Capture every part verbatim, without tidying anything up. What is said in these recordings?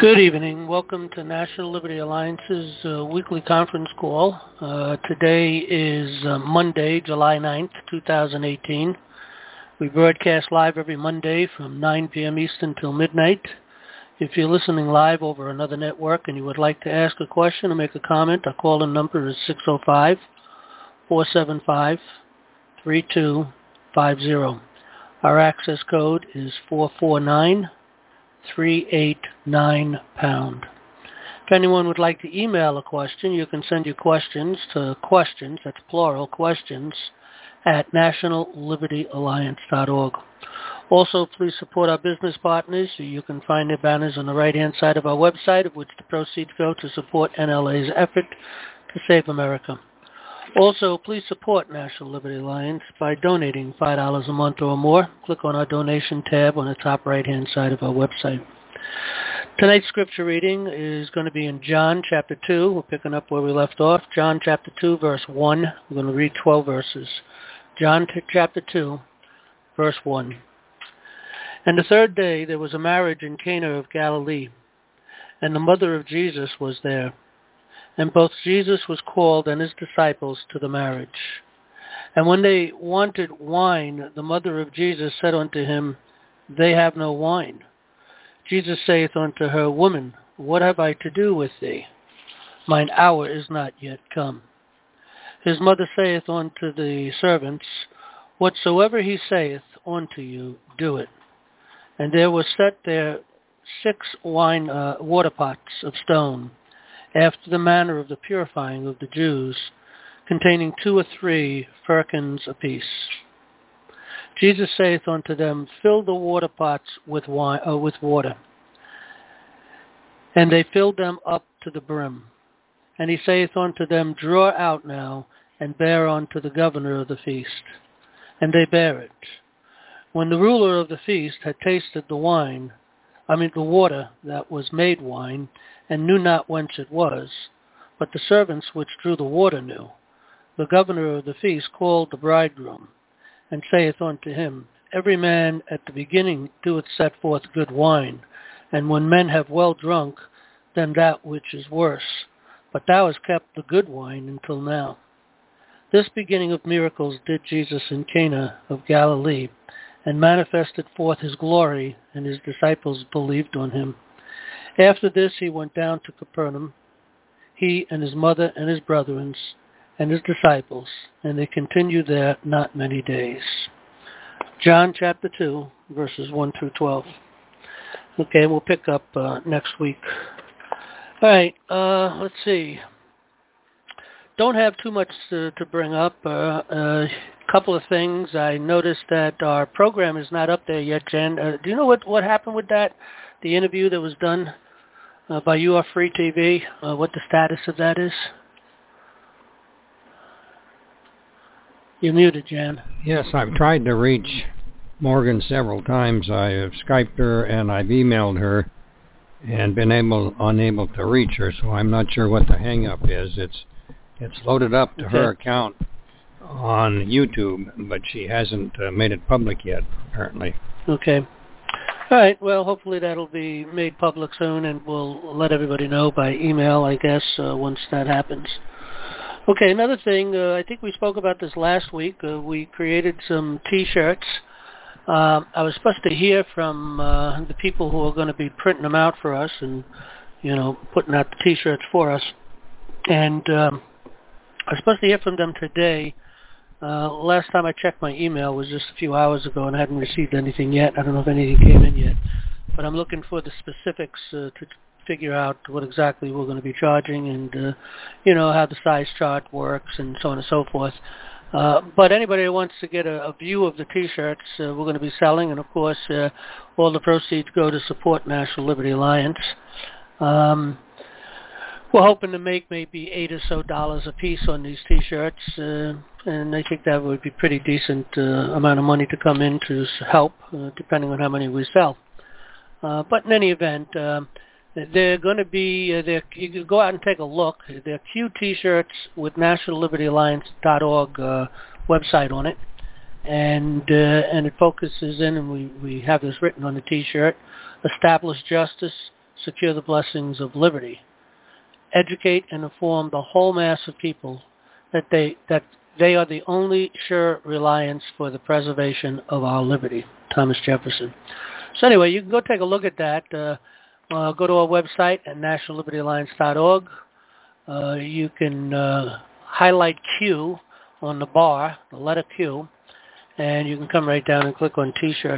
Good evening. Welcome to National Liberty Alliance's uh, weekly conference call. Uh, today is uh, Monday, July ninth, twenty eighteen. We broadcast live every Monday from nine p.m. Eastern till midnight. If you're listening live over another network and you would like to ask a question or make a comment, our call-in number is six oh five, four seven five, three two five zero. Our access code is four four nine, three eight nine pound. If anyone would like to email a question, you can send your questions to questions, that's plural, questions, at national liberty alliance dot org. Also, please support our business partners. You can find their banners on the right-hand side of our website, of which the proceeds go to support N L A's effort to save America. Also, please support National Liberty Alliance by donating five dollars a month or more. Click on our donation tab on the top right-hand side of our website. Tonight's scripture reading is going to be in John chapter two. We're picking up where we left off. John chapter two, verse one. We're going to read twelve verses. John t- chapter two, verse one. And the third day there was a marriage in Cana of Galilee, and the mother of Jesus was there. And both Jesus was called and his disciples to the marriage. And when they wanted wine, the mother of Jesus said unto him, They have no wine. Jesus saith unto her, Woman, what have I to do with thee? Mine hour is not yet come. His mother saith unto the servants, Whatsoever he saith unto you, do it. And there were set there six wine uh, water pots of stone, after the manner of the purifying of the Jews, containing two or three firkins apiece. Jesus saith unto them, Fill the water pots with wine, uh, with water. And they filled them up to the brim. And he saith unto them, Draw out now, and bear unto the governor of the feast. And they bare it. When the ruler of the feast had tasted the wine, I mean the water that was made wine, and knew not whence it was, but the servants which drew the water knew, the governor of the feast called the bridegroom, and saith unto him, Every man at the beginning doeth set forth good wine, and when men have well drunk, then that which is worse. But thou hast kept the good wine until now. This beginning of miracles did Jesus in Cana of Galilee, and manifested forth his glory, and his disciples believed on him. After this he went down to Capernaum, he and his mother and his brethren and his disciples, and they continued there not many days. John chapter two, verses one through twelve. Okay, we'll pick up uh, next week. All right, uh, let's see. Don't have too much to, to bring up. A uh, uh, couple of things. I noticed that our program is not up there yet, Jen. Uh, do you know what, what happened with that? The interview that was done uh, by U R Free T V, uh, what the status of that is? You're muted, Jan. Yes, I've tried to reach Morgan several times. I have Skyped her and I've emailed her and been able unable to reach her, so I'm not sure what the hang-up is. It's it's loaded up to okay. her account on YouTube, but she hasn't uh, made it public yet, apparently. Okay. All right. Well, hopefully that'll be made public soon, and we'll let everybody know by email, I guess, uh, once that happens. Okay, another thing, uh, I think we spoke about this last week. Uh, we created some T-shirts. Uh, I was supposed to hear from uh, the people who are going to be printing them out for us and, you know, putting out the T-shirts for us. And um, I was supposed to hear from them today. Uh, last time I checked my email was just a few hours ago, and I hadn't received anything yet. I don't know if anything came in yet. But I'm looking for the specifics uh, to figure out what exactly we're going to be charging and, uh, you know, how the size chart works and so on and so forth. Uh, but anybody who wants to get a, a view of the T-shirts uh, we're going to be selling, and of course uh, all the proceeds go to support National Liberty Alliance. Um, we're hoping to make maybe eight or so dollars a piece on these T-shirts, uh, and I think that would be pretty decent uh, amount of money to come in to help, uh, depending on how many we sell. Uh, but in any event, um, they're going to be, uh, they're, you can go out and take a look. They're Q T-shirts with national liberty alliance dot org uh, website on it. And uh, and it focuses in, and we, we have this written on the T-shirt, establish justice, secure the blessings of liberty. Educate and inform the whole mass of people that they that they are the only sure reliance for the preservation of our liberty. Thomas Jefferson. So anyway, you can go take a look at that. Uh, uh, go to our website at national liberty alliance dot org. Uh, you can uh, highlight Q on the bar, the letter Q, and you can come right down and click on T-shirts.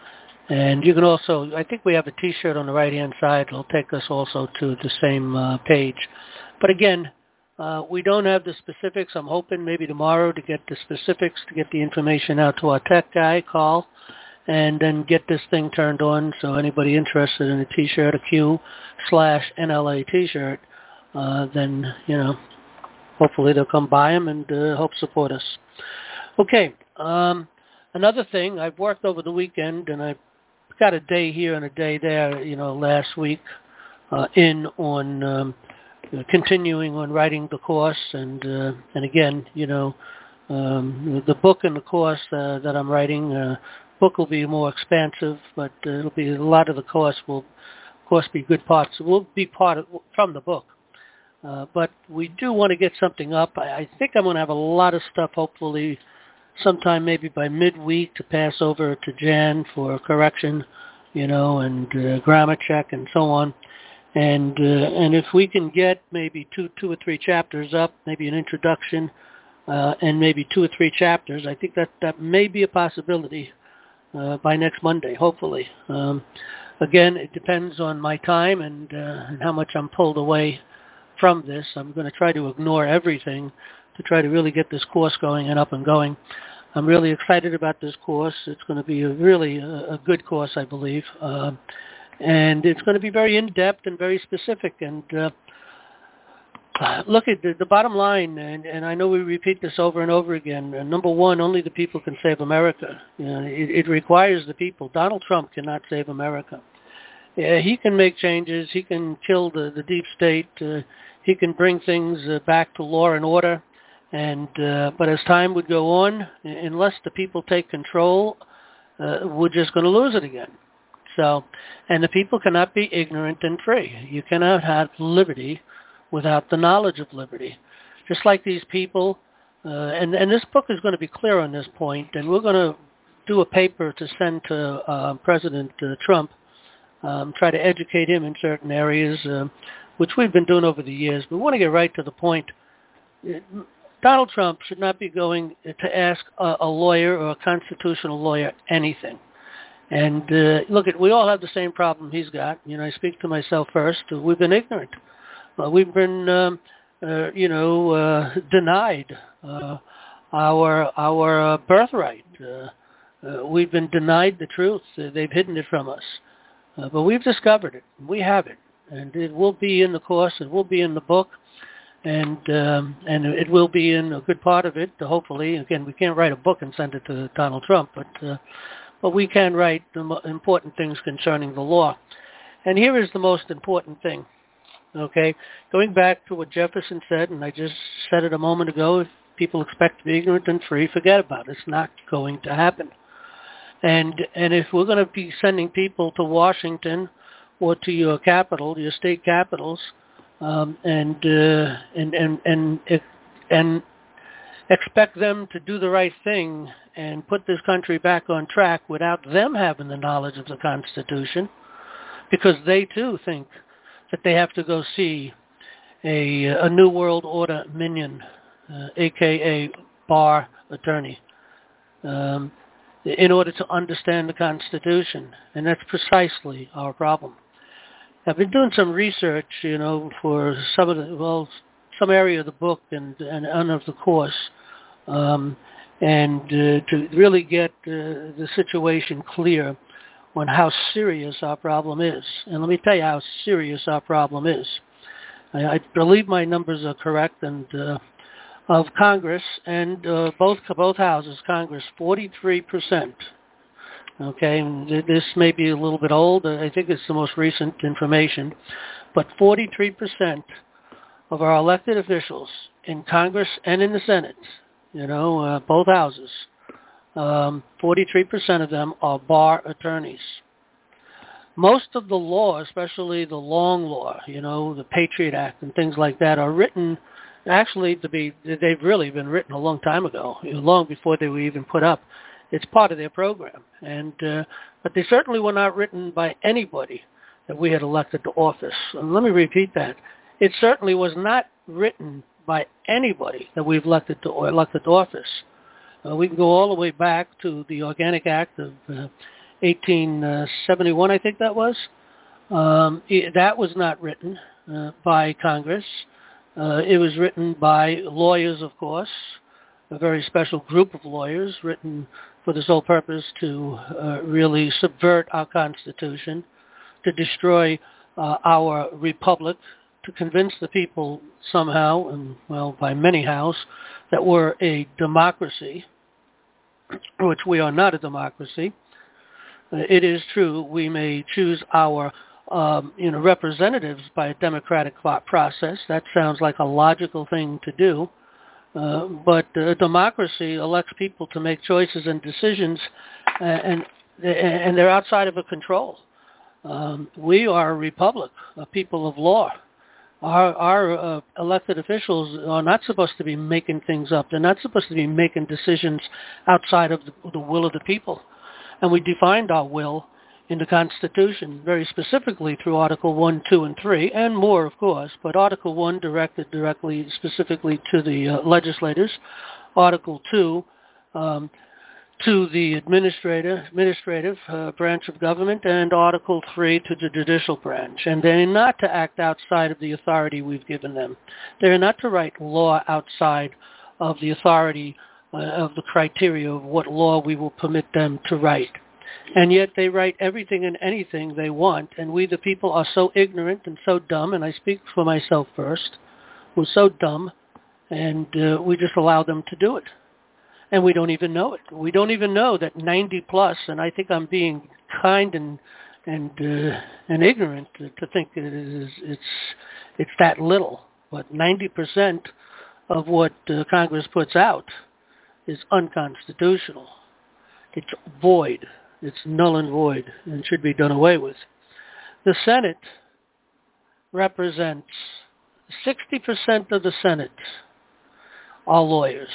And you can also, I think we have a T-shirt on the right-hand side. It'll take us also to the same uh, page. But again, uh, we don't have the specifics. I'm hoping maybe tomorrow to get the specifics, to get the information out to our tech guy, Carl, and then get this thing turned on. So anybody interested in a T-shirt, a Q slash N L A T-shirt, uh, then, you know, hopefully they'll come buy them and uh, help support us. Okay. Um, another thing, I've worked over the weekend, and I got a day here and a day there, you know, last week uh, in on um, continuing on writing the course. And, uh, and again, you know, um, the book and the course uh, that I'm writing, uh, book will be more expansive, but uh, it'll be a lot of the course will, of course, be good parts. It will be part of, from the book. Uh, but we do want to get something up. I, I think I'm going to have a lot of stuff, hopefully, sometime maybe by midweek to pass over to Jan for correction, you know, and uh, grammar check and so on. And uh, and if we can get maybe two two or three chapters up, maybe an introduction, uh, and maybe two or three chapters, I think that, that may be a possibility uh, by next Monday, hopefully. Um, again, it depends on my time and, uh, and how much I'm pulled away from this. I'm going to try to ignore everything to try to really get this course going and up and going. I'm really excited about this course. It's going to be a really a, a good course, I believe. Uh, and it's going to be very in-depth and very specific. And uh, look at the, the bottom line, and, and I know we repeat this over and over again. Uh, number one, only the people can save America. You know, it, it requires the people. Donald Trump cannot save America. Yeah, he can make changes. He can kill the, the deep state. Uh, he can bring things uh, back to law and order. And uh, but as time would go on, unless the people take control, uh, we're just going to lose it again. So, and the people cannot be ignorant and free. You cannot have liberty without the knowledge of liberty. Just like these people, uh, and, and this book is going to be clear on this point, and we're going to do a paper to send to uh, President uh, Trump, um, try to educate him in certain areas, uh, which we've been doing over the years. We want to get right to the point. Donald Trump should not be going to ask a, a lawyer or a constitutional lawyer anything. And uh, look, at we all have the same problem he's got. You know, I speak to myself first. We've been ignorant. Uh, we've been, um, uh, you know, uh, denied uh, our our uh, birthright. Uh, uh, we've been denied the truth. Uh, they've hidden it from us. Uh, but we've discovered it. We have it. And it will be in the course. It will be in the book. And um, and it will be in a good part of it, hopefully. Again, we can't write a book and send it to Donald Trump, but uh, but we can write the mo- important things concerning the law. And here is the most important thing, okay? Going back to what Jefferson said, and I just said it a moment ago, if people expect to be ignorant and free, forget about it. It's not going to happen. And and if we're going to be sending people to Washington or to your capital, your state capitals, Um, and, uh, and and and and expect them to do the right thing and put this country back on track without them having the knowledge of the Constitution, because they too think that they have to go see a a New World Order minion, uh, aka bar attorney, um, in order to understand the Constitution, and that's precisely our problem. I've been doing some research, you know, for some of the, well, some area of the book and, and, and of the course, um, and uh, to really get uh, the situation clear on how serious our problem is. And let me tell you how serious our problem is. I, I believe my numbers are correct, and uh, of Congress and uh, both both houses, Congress, forty-three percent. Okay, this may be a little bit old. I think it's the most recent information. But forty-three percent of our elected officials in Congress and in the Senate, you know, uh, both houses, um, forty-three percent of them are bar attorneys. most of the law, especially the long law, you know, the Patriot Act and things like that, are written actually to be, they've really been written a long time ago, you know, long before they were even put up. It's part of their program. And uh, but they certainly were not written by anybody that we had elected to office. And let me repeat that. It certainly was not written by anybody that we've elected to, or elected to office. Uh, we can go all the way back to the Organic Act of uh, eighteen seventy-one, I think that was. Um, it, that was not written uh, by Congress. Uh, it was written by lawyers, of course, a very special group of lawyers written for the sole purpose to uh, really subvert our Constitution, to destroy uh, our republic, to convince the people somehow, and well, by many hows, that we're a democracy, which we are not a democracy. Uh, it is true we may choose our um, you know, representatives by a democratic process. That sounds like a logical thing to do. Uh, but uh, democracy elects people to make choices and decisions, uh, and and they're outside of a control. Um, we are a republic, a people of law. Our, our uh, elected officials are not supposed to be making things up. They're not supposed to be making decisions outside of the, the will of the people. And we defined our will in the Constitution very specifically through Article one, two, and three, and more, of course. But Article one directed directly, specifically to the uh, legislators. Article two um, to the administrator, administrative uh, branch of government, and Article three to the judicial branch. And they're not to act outside of the authority we've given them. They're not to write law outside of the authority uh, of the criteria of what law we will permit them to write. And yet they write everything and anything they want, and we the people are so ignorant and so dumb, and I speak for myself first, we're so dumb, and uh, we just allow them to do it. And we don't even know it. We don't even know that ninety plus, and I think I'm being kind and and uh, and ignorant to, to think it is it's it's that little. But ninety percent of what uh, Congress puts out is unconstitutional. It's void. It's null and void, and should be done away with. The Senate represents sixty percent of the Senate are lawyers.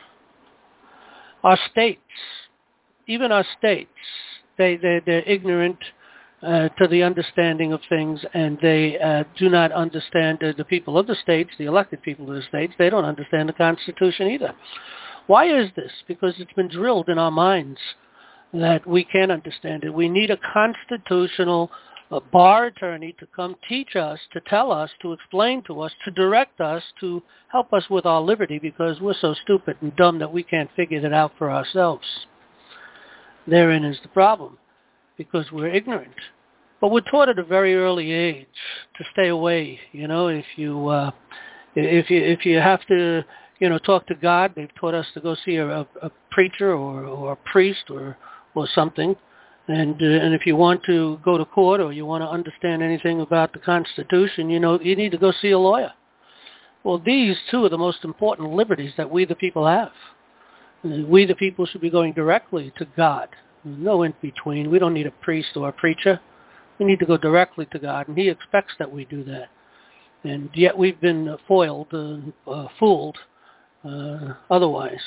Our states, even our states, they, they, they're ignorant uh, to the understanding of things, and they uh, do not understand uh, the people of the states, the elected people of the states. They don't understand the Constitution either. Why is this? Because it's been drilled in our minds that we can't understand it. We need a constitutional a bar attorney to come teach us, to tell us, to explain to us, to direct us, to help us with our liberty, because we're so stupid and dumb that we can't figure it out for ourselves. Therein is the problem, because we're ignorant. But we're taught at a very early age to stay away. You know, if you uh, if you if you have to, you know, talk to God, they've taught us to go see a, a, a preacher or, or a priest or or something. And uh, and if you want to go to court or you want to understand anything about the Constitution, you know, you need to go see a lawyer. Well, these two are the most important liberties that we the people have. We the people should be going directly to God. No in between. We don't need a priest or a preacher. We need to go directly to God, and he expects that we do that. And yet we've been foiled, uh, uh, fooled uh, otherwise.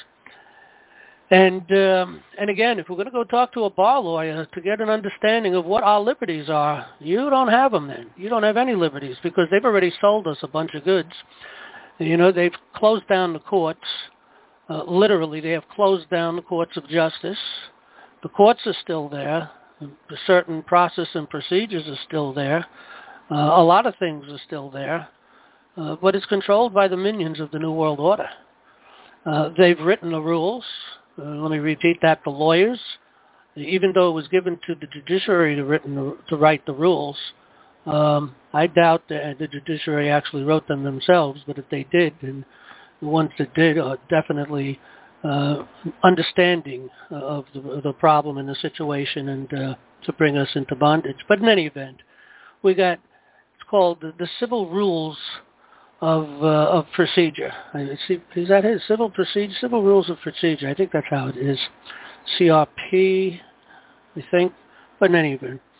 And um, and again, if we're going to go talk to a bar lawyer to get an understanding of what our liberties are, you don't have them then. You don't have any liberties, because they've already sold us a bunch of goods. You know, they've closed down the courts. Uh, literally, they have closed down the courts of justice. The courts are still there. The certain process and procedures are still there. Uh, a lot of things are still there. Uh, but it's controlled by the minions of the New World Order. Uh, they've written the rules. Uh, let me repeat that, the lawyers, even though it was given to the judiciary to, written, to write the rules, um, I doubt that the judiciary actually wrote them themselves, but if they did, then the ones that did are definitely uh, understanding of the, of the problem and the situation, and uh, to bring us into bondage. But in any event, we got, it's called the, the Civil Rules of uh, of procedure. I see, is that it? Civil procedure, civil rules of procedure. I think that's how it is. C R P, I think. But in any event,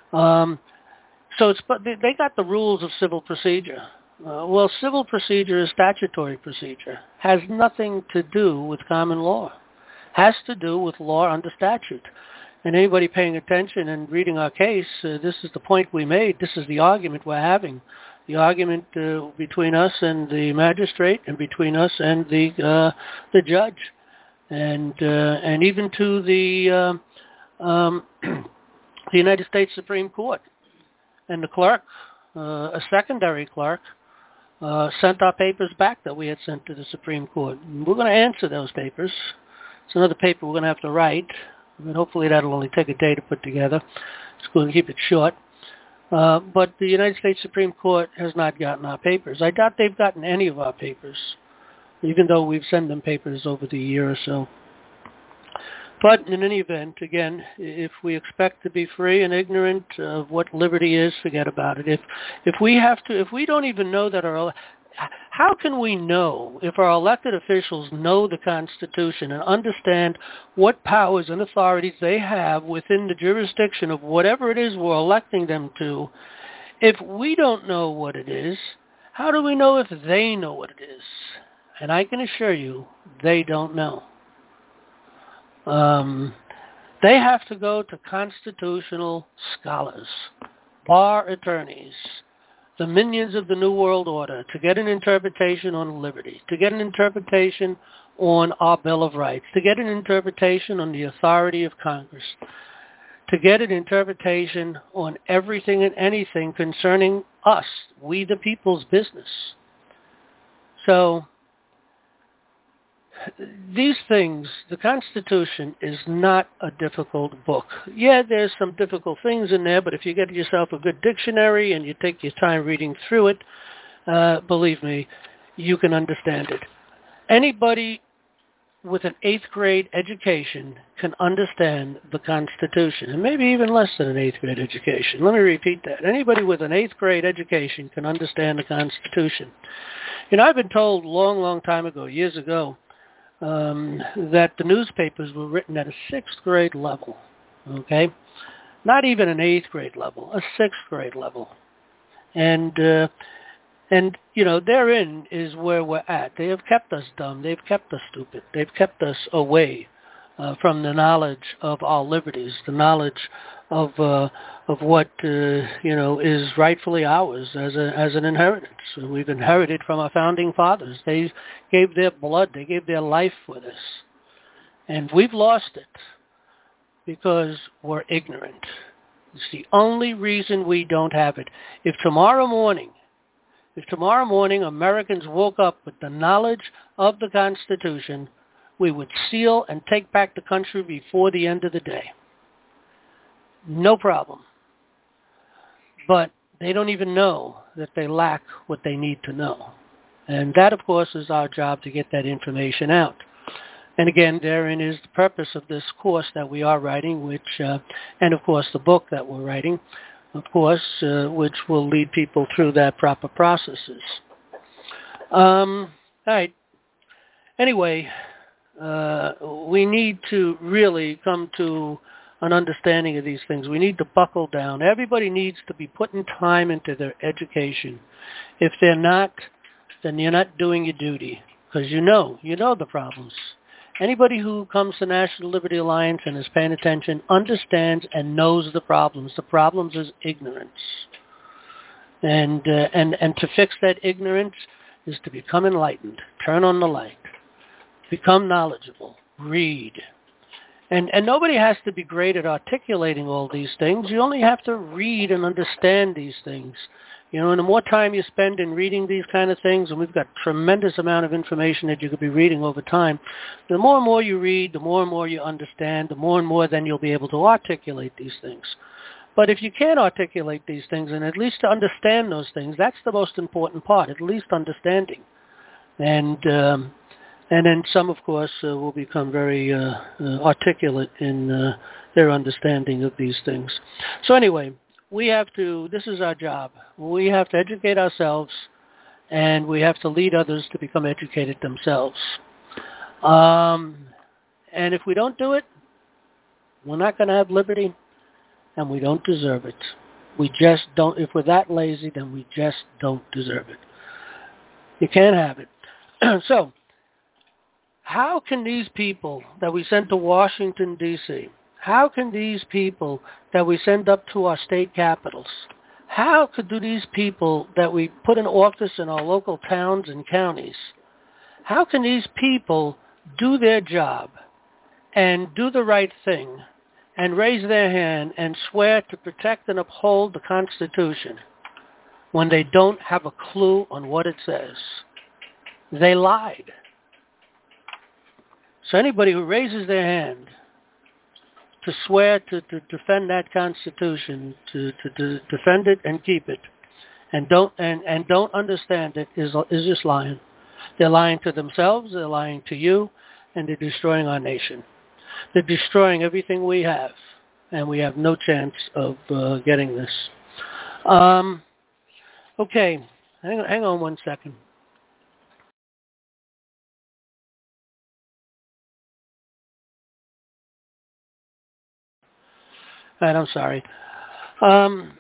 Um, so it's but they, they got the rules of civil procedure. Uh, well, civil procedure is statutory procedure. Has nothing to do with common law. Has to do with law under statute. And anybody paying attention and reading our case, uh, this is the point we made. This is the argument we're having. The argument uh, between us and the magistrate, and between us and the uh, the judge, and uh, and even to the uh, um, the United States Supreme Court. And the clerk, uh, a secondary clerk, uh, sent our papers back that we had sent to the Supreme Court. And we're going to answer those papers. It's another paper we're going to have to write. But hopefully that'll only take a day to put together. It's going to keep it short. Uh, but the United States Supreme Court has not gotten our papers. I doubt they've gotten any of our papers, even though we've sent them papers over the year or so. But in any event, again, if we expect to be free and ignorant of what liberty is, forget about it. If if we have to, if we don't even know that our, how can we know if our elected officials know the Constitution and understand what powers and authorities they have within the jurisdiction of whatever it is we're electing them to? If we don't know what it is, how do we know if they know what it is? And I can assure you, they don't know. Um, they have to go to constitutional scholars, bar attorneys, the minions of the New World Order, to get an interpretation on liberty, to get an interpretation on our Bill of Rights, to get an interpretation on the authority of Congress, to get an interpretation on everything and anything concerning us, we the people's business. So these things, the Constitution is not a difficult book. Yeah, there's some difficult things in there, but if you get yourself a good dictionary and you take your time reading through it, uh, believe me, you can understand it. Anybody with an eighth grade education can understand the Constitution, and maybe even less than an eighth grade education. Let me repeat that. Anybody with an eighth grade education can understand the Constitution. You know, I've been told long, long time ago, years ago, Um, that the newspapers were written at a sixth grade level, okay? Not even an eighth grade level, a sixth grade level. And, uh, and you know, therein is where we're at. They have kept us dumb. They've kept us stupid. They've kept us away uh, from the knowledge of our liberties, the knowledge of uh, of what, uh, you know, is rightfully ours as a, as an inheritance. We've inherited from our founding fathers. They gave their blood, they gave their life for this. And we've lost it because we're ignorant. It's the only reason we don't have it. If tomorrow morning, if tomorrow morning Americans woke up with the knowledge of the Constitution, we would seal and take back the country before the end of the day. No problem. But they don't even know that they lack what they need to know. And that, of course, is our job, to get that information out. And again, therein is the purpose of this course that we are writing, which, uh, and of course the book that we're writing, of course, uh, which will lead people through that proper processes. Um, all right. Anyway, uh, we need to really come to an understanding of these things. We need to buckle down. Everybody needs to be putting time into their education. If they're not, then you're not doing your duty, because you know, you know the problems. Anybody who comes to National Liberty Alliance and is paying attention understands and knows the problems. The problems is ignorance. And, uh, and, and to fix that ignorance is to become enlightened. Turn on the light. Become knowledgeable. Read. And, and nobody has to be great at articulating all these things. You only have to read and understand these things. You know, and the more time you spend in reading these kind of things, and we've got tremendous amount of information that you could be reading over time, the more and more you read, the more and more you understand, the more and more then you'll be able to articulate these things. But if you can't articulate these things, and at least to understand those things, that's the most important part, at least understanding. And um, and then some, of course, uh, will become very uh, uh, articulate in uh, their understanding of these things. So anyway, we have to, this is our job. We have to educate ourselves, and we have to lead others to become educated themselves. Um, and if we don't do it, we're not going to have liberty, and we don't deserve it. We just don't. If we're that lazy, then we just don't deserve it. You can't have it. So, how can these people that we send to Washington, D C, how can these people that we send up to our state capitals, how could do these people that we put in office in our local towns and counties, how can these people do their job and do the right thing and raise their hand and swear to protect and uphold the Constitution when they don't have a clue on what it says? They lied. So anybody who raises their hand to swear to, to defend that Constitution, to, to, to defend it and keep it, and don't and, and don't understand it is is just lying. They're lying to themselves, they're lying to you, and they're destroying our nation. They're destroying everything we have, and we have no chance of uh, getting this. Um, okay, hang on, hang on one second. All right, I'm sorry. Um,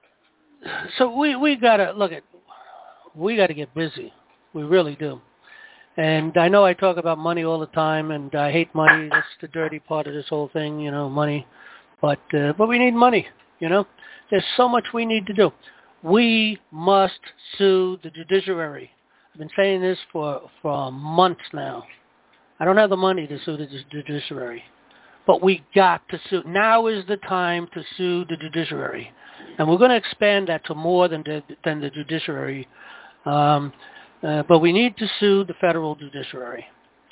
so we we gotta look at we gotta get busy. We really do. And I know I talk about money all the time, and I hate money. That's the dirty part of this whole thing, you know, money. But uh, but we need money. You know, there's so much we need to do. We must sue the judiciary. I've been saying this for for months now. I don't have the money to sue the judiciary. But we got to sue. Now is the time to sue the judiciary. And we're going to expand that to more than the, than the judiciary. Um, uh, but we need to sue the federal judiciary.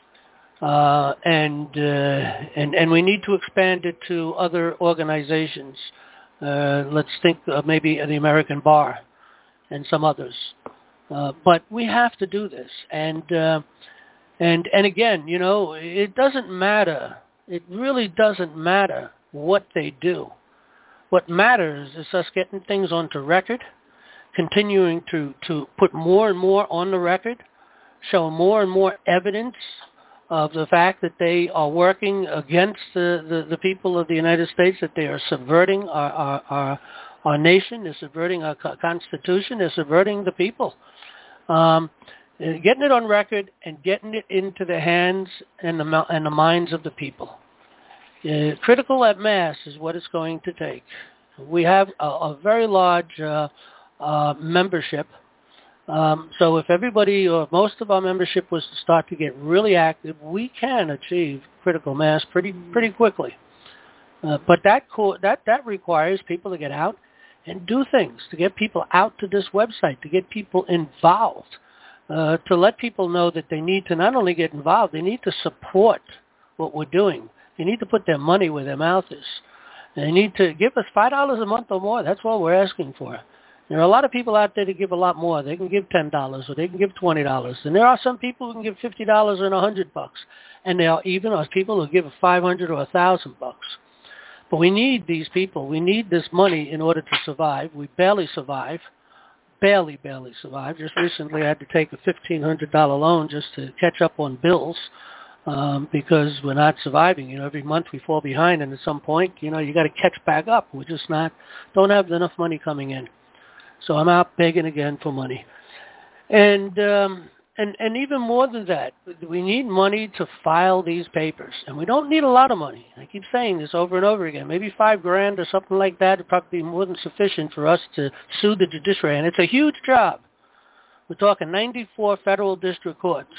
Uh, and, uh, and, and we need to expand it to other organizations. Uh, let's think of maybe the American Bar and some others. Uh, but we have to do this. And, uh, and, and again, you know, it doesn't matter. It really doesn't matter what they do. What matters is us getting things onto record, continuing to, to put more and more on the record, show more and more evidence of the fact that they are working against the, the, the people of the United States, that they are subverting our, our, our, our nation, they're subverting our Constitution, they're subverting the people. Um, getting it on record and getting it into the hands and the, and the minds of the people. Uh, critical at mass is what it's going to take. We have a, a very large uh, uh, membership. Um, so if everybody or most of our membership was to start to get really active, we can achieve critical mass pretty pretty quickly. Uh, but that, co- that that requires people to get out and do things, to get people out to this website, to get people involved, uh, to let people know that they need to not only get involved, they need to support what we're doing. They need to put their money where their mouth is. They need to give us five dollars a month or more. That's what we're asking for. There are a lot of people out there that give a lot more. They can give ten dollars or they can give twenty dollars. And there are some people who can give fifty dollars and one hundred bucks. And there are even are people who give five hundred or one thousand bucks. But we need these people. We need this money in order to survive. We barely survive. Barely, barely survive. Just recently I had to take a fifteen hundred dollars loan just to catch up on bills. Um, because we're not surviving. You know, every month we fall behind, and at some point, you know, you got to catch back up. We're just not, don't have enough money coming in. So I'm out begging again for money. And, um, and, and even more than that, we need money to file these papers. And we don't need a lot of money. I keep saying this over and over again. Maybe five grand or something like that would probably be more than sufficient for us to sue the judiciary. And it's a huge job. We're talking ninety-four federal district courts.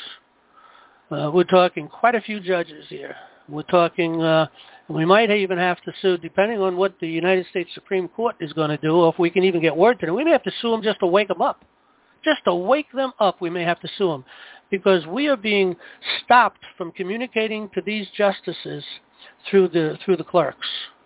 Uh, we're talking quite a few judges here. We're talking, uh, we might even have to sue, depending on what the United States Supreme Court is going to do, or if we can even get word to them. We may have to sue them just to wake them up. Just to wake them up, we may have to sue them. Because we are being stopped from communicating to these justices through the through the clerks.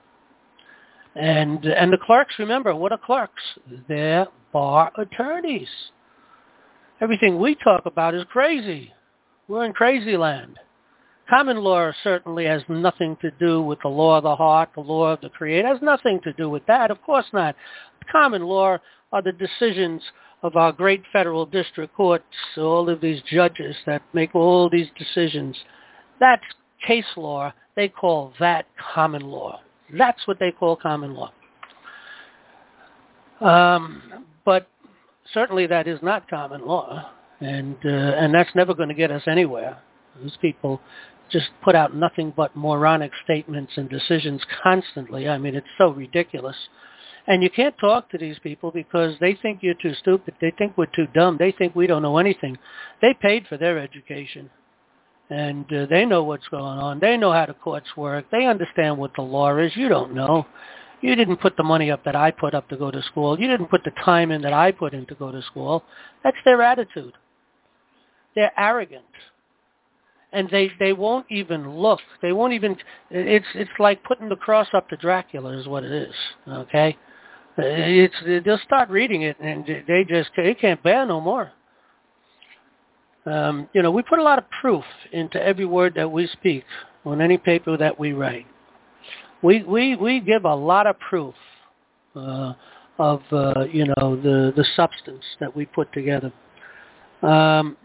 And, and the clerks, remember, what are clerks? They're bar attorneys. Everything we talk about is crazy. We're in crazy land. Common law certainly has nothing to do with the law of the heart, the law of the creator. It has nothing to do with that. Of course not. Common law are the decisions of our great federal district courts, all of these judges that make all these decisions. That's case law. They call that common law. That's what they call common law. Um, but certainly that is not common law, and uh, and that's never going to get us anywhere. These people just put out nothing but moronic statements and decisions constantly. I mean, it's so ridiculous. And you can't talk to these people because they think you're too stupid. They think we're too dumb. They think we don't know anything. They paid for their education, and uh, they know what's going on. They know how the courts work. They understand what the law is. You don't know. You didn't put the money up that I put up to go to school. You didn't put the time in that I put in to go to school. That's their attitude. They're arrogant. And they, they won't even look. They won't even, it's it's like putting the cross up to Dracula is what it is, okay? It's, they'll start reading it and they just, they can't bear no more. Um, you know, we put a lot of proof into every word that we speak on any paper that we write. We we, we give a lot of proof uh, of, uh, you know, the, the substance that we put together. Um,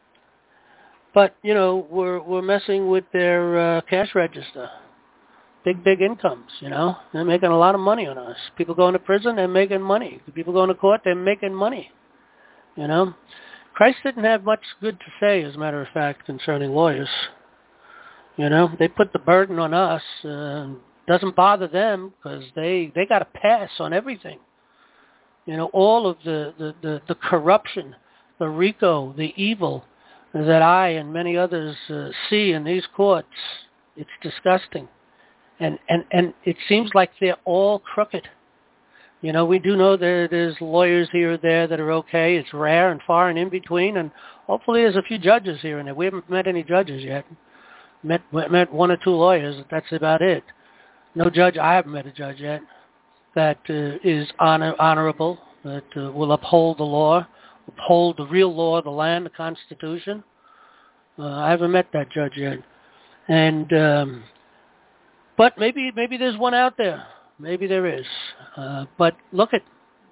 but, you know, we're we're messing with their uh, cash register. Big, big incomes, you know. They're making a lot of money on us. People going to prison, they're making money. People going to court, they're making money, you know. Christ didn't have much good to say, as a matter of fact, concerning lawyers. You know, they put the burden on us. Uh, doesn't bother them because they, they got a pass on everything. You know, all of the, the, the, the corruption, the RICO, the evil that I and many others uh, see in these courts, it's disgusting. And, and, and it seems like they're all crooked. You know, we do know there there's lawyers here or there that are okay. It's rare and far and in between. And hopefully there's a few judges here and there. We haven't met any judges yet. Met met one or two lawyers. That's about it. No judge. I haven't met a judge yet that uh, is honor, honorable, that uh, will uphold the law, uphold the real law of the land, the Constitution. Uh, I haven't met that judge yet. And... Um, But maybe maybe there's one out there. Maybe there is. Uh, but look at,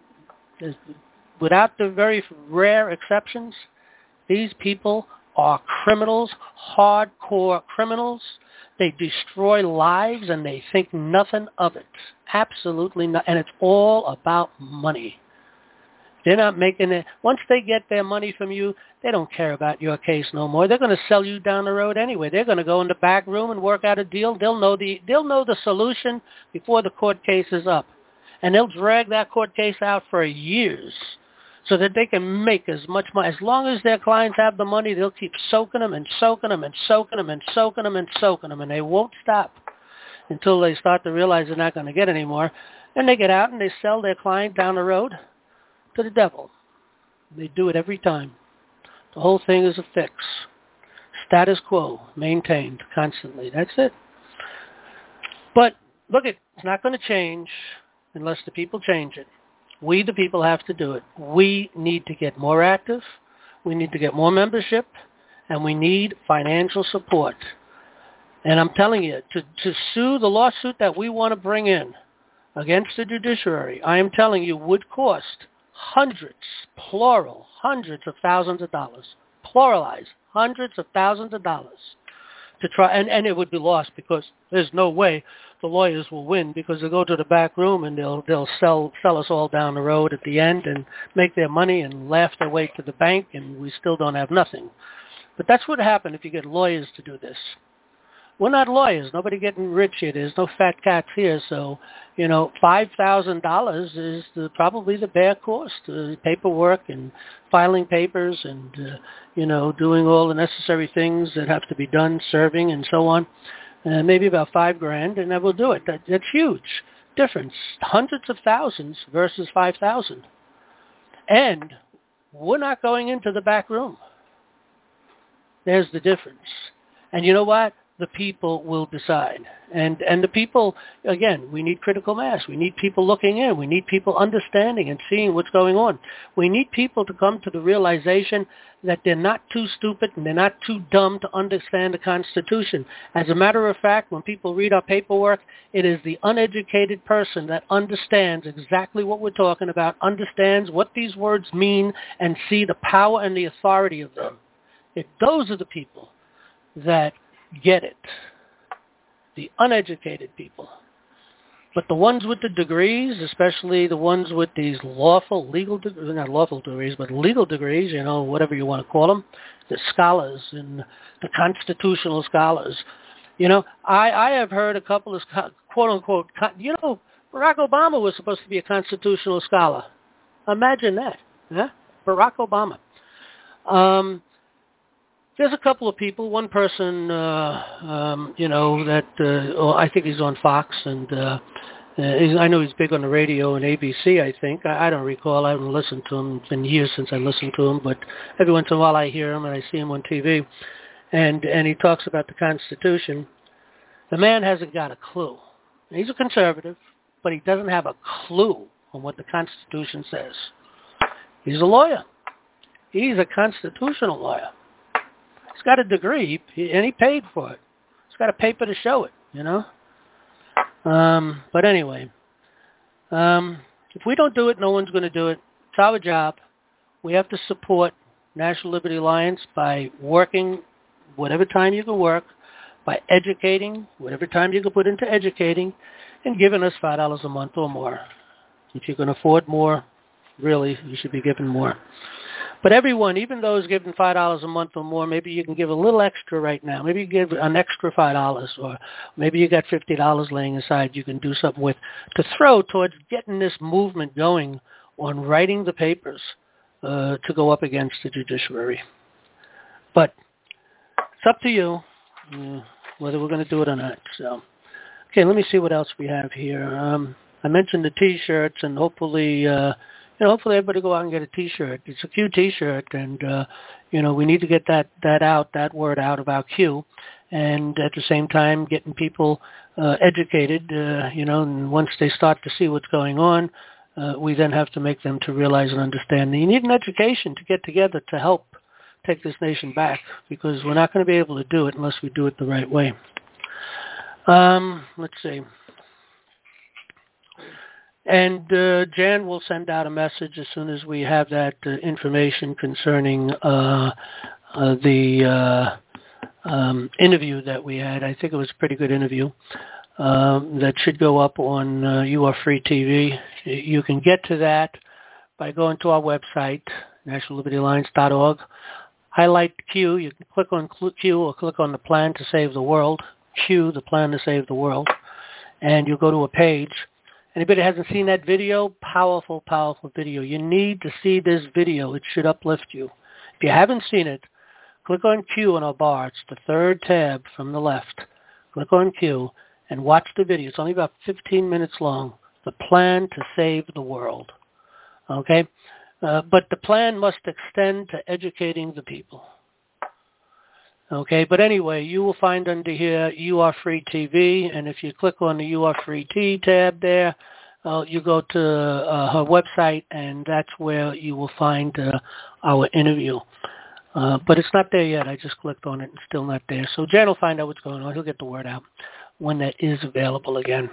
without the very rare exceptions, these people are criminals, hardcore criminals. They destroy lives and they think nothing of it. Absolutely not. And it's all about money. They're not making it. Once they get their money from you, they don't care about your case no more. They're going to sell you down the road anyway. They're going to go in the back room and work out a deal. They'll know the they'll know the solution before the court case is up, and they'll drag that court case out for years, so that they can make as much money. As long as their clients have the money, they'll keep soaking them and soaking them and soaking them and soaking them and soaking them, and they won't stop until they start to realize they're not going to get any more. And they get out and they sell their client down the road to the devil. They do it every time. The whole thing is a fix. Status quo, maintained constantly. That's it. But look, it, it's not going to change unless the people change it. We, the people, have to do it. We need to get more active. We need to get more membership. And we need financial support. And I'm telling you, to, to sue the lawsuit that we want to bring in against the judiciary, I am telling you, would cost hundreds, plural, hundreds of thousands of dollars. Pluralize, hundreds of thousands of dollars to try, and, and it would be lost because there's no way the lawyers will win because they'll go to the back room and they'll they'll sell sell us all down the road at the end and make their money and laugh their way to the bank, and we still don't have nothing. But that's what happens if you get lawyers to do this. We're not lawyers. Nobody getting rich here. There's no fat cats here. So, you know, five thousand dollars is the, probably the bare cost. Uh, paperwork and filing papers and, uh, you know, doing all the necessary things that have to be done, serving and so on. Uh, maybe about five grand, and that will do it. That, that's huge difference. Hundreds of thousands versus five thousand. And we're not going into the back room. There's the difference. And you know what? The people will decide. And and the people, again, we need critical mass. We need people looking in. We need people understanding and seeing what's going on. We need people to come to the realization that they're not too stupid and they're not too dumb to understand the Constitution. As a matter of fact, when people read our paperwork, it is the uneducated person that understands exactly what we're talking about, understands what these words mean, and see the power and the authority of them. It, those are the people that get it. The uneducated people. But the ones with the degrees, especially the ones with these lawful, legal, de- not lawful degrees, but legal degrees, you know, whatever you want to call them, the scholars and the constitutional scholars. You know, I, I have heard a couple of, quote-unquote, you know, Barack Obama was supposed to be a constitutional scholar. Imagine that, huh? Barack Obama. Um, there's a couple of people, one person, uh, um, you know, that uh, oh, I think he's on Fox, and uh, uh, he's, I know he's big on the radio and A B C, I think. I, I don't recall. I haven't listened to him. It's been years since I listened to him, but every once in a while I hear him and I see him on T V, and, and he talks about the Constitution. The man hasn't got a clue. He's a conservative, but he doesn't have a clue on what the Constitution says. He's a lawyer. He's a constitutional lawyer. He's got a degree, and he paid for it. He's got a paper to show it, you know. Um, but anyway, um, if we don't do it, no one's going to do it. It's our job. We have to support National Liberty Alliance by working whatever time you can work, by educating whatever time you can put into educating, and giving us five dollars a month or more. If you can afford more, really, you should be giving more. But everyone, even those giving five dollars a month or more, maybe you can give a little extra right now. Maybe you give an extra five dollars, or maybe you got fifty dollars laying aside you can do something with to throw towards getting this movement going on writing the papers uh, to go up against the judiciary. But it's up to you uh, whether we're going to do it or not. So, okay, let me see what else we have here. Um, I mentioned the T-shirts, and hopefully... Uh, You know, hopefully everybody go out and get a T-shirt. It's a Q T-shirt, and, uh, you know, we need to get that, that out, that word out about Q, and at the same time getting people uh, educated, uh, you know, and once they start to see what's going on, uh, we then have to make them to realize and understand that you need an education to get together to help take this nation back, because we're not going to be able to do it unless we do it the right way. Um, let's see. And uh, Jan will send out a message as soon as we have that uh, information concerning uh, uh, the uh, um, interview that we had. I think it was a pretty good interview um, that should go up on uh, You Are Free T V. You can get to that by going to our website, national liberty alliance dot org. Highlight Q. You can click on Q or click on the Plan to Save the World. Q, the Plan to Save the World. And you'll go to a page. Anybody that hasn't seen that video, powerful, powerful video. You need to see this video. It should uplift you. If you haven't seen it, click on Q on our bar. It's the third tab from the left. Click on Q and watch the video. It's only about fifteen minutes long. The Plan to Save the World. Okay? Uh, but the plan must extend to educating the people. Okay, but anyway, you will find under here You Are Free T V, and if you click on the You Are Free T tab there, uh, you go to uh, her website, and that's where you will find uh, our interview. Uh, but it's not there yet. I just clicked on it and still not there. So Jan will find out what's going on. He'll get the word out when that is available again.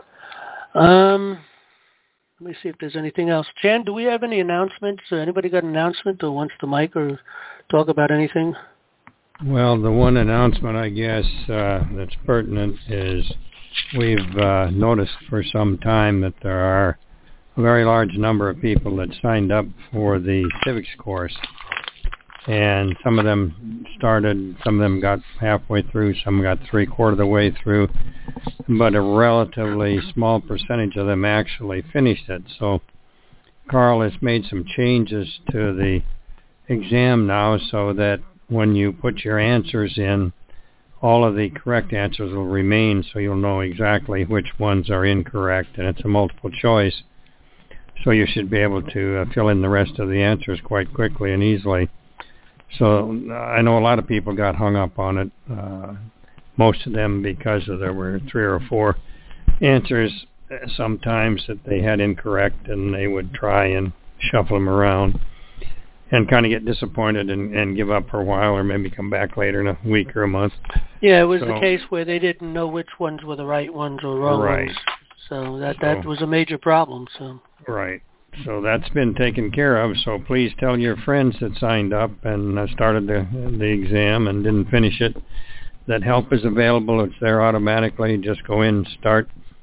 Um, let me see if there's anything else. Jan, do we have any announcements? Uh, anybody got an announcement or wants the mic or talk about anything? Well, the one announcement, I guess, uh, that's pertinent is we've uh, noticed for some time that there are a very large number of people that signed up for the civics course. And some of them started, some of them got halfway through, some got three-quarter of the way through, but a relatively small percentage of them actually finished it. So Carl has made some changes to the exam now so that when you put your answers in, all of the correct answers will remain, so you'll know exactly which ones are incorrect, and it's a multiple choice. So you should be able to uh, fill in the rest of the answers quite quickly and easily. So uh, I know a lot of people got hung up on it, uh, most of them because of there were three or four answers sometimes that they had incorrect, and they would try and shuffle them around and kind of get disappointed and, and give up for a while, or maybe come back later in a week or a month. Yeah, it was so, the case where they didn't know which ones were the right ones or wrong right. ones. So that, that so, was a major problem. So Right. So that's been taken care of. So please tell your friends that signed up and uh, started the, the exam and didn't finish it that help is available. It's there automatically. Just go in, start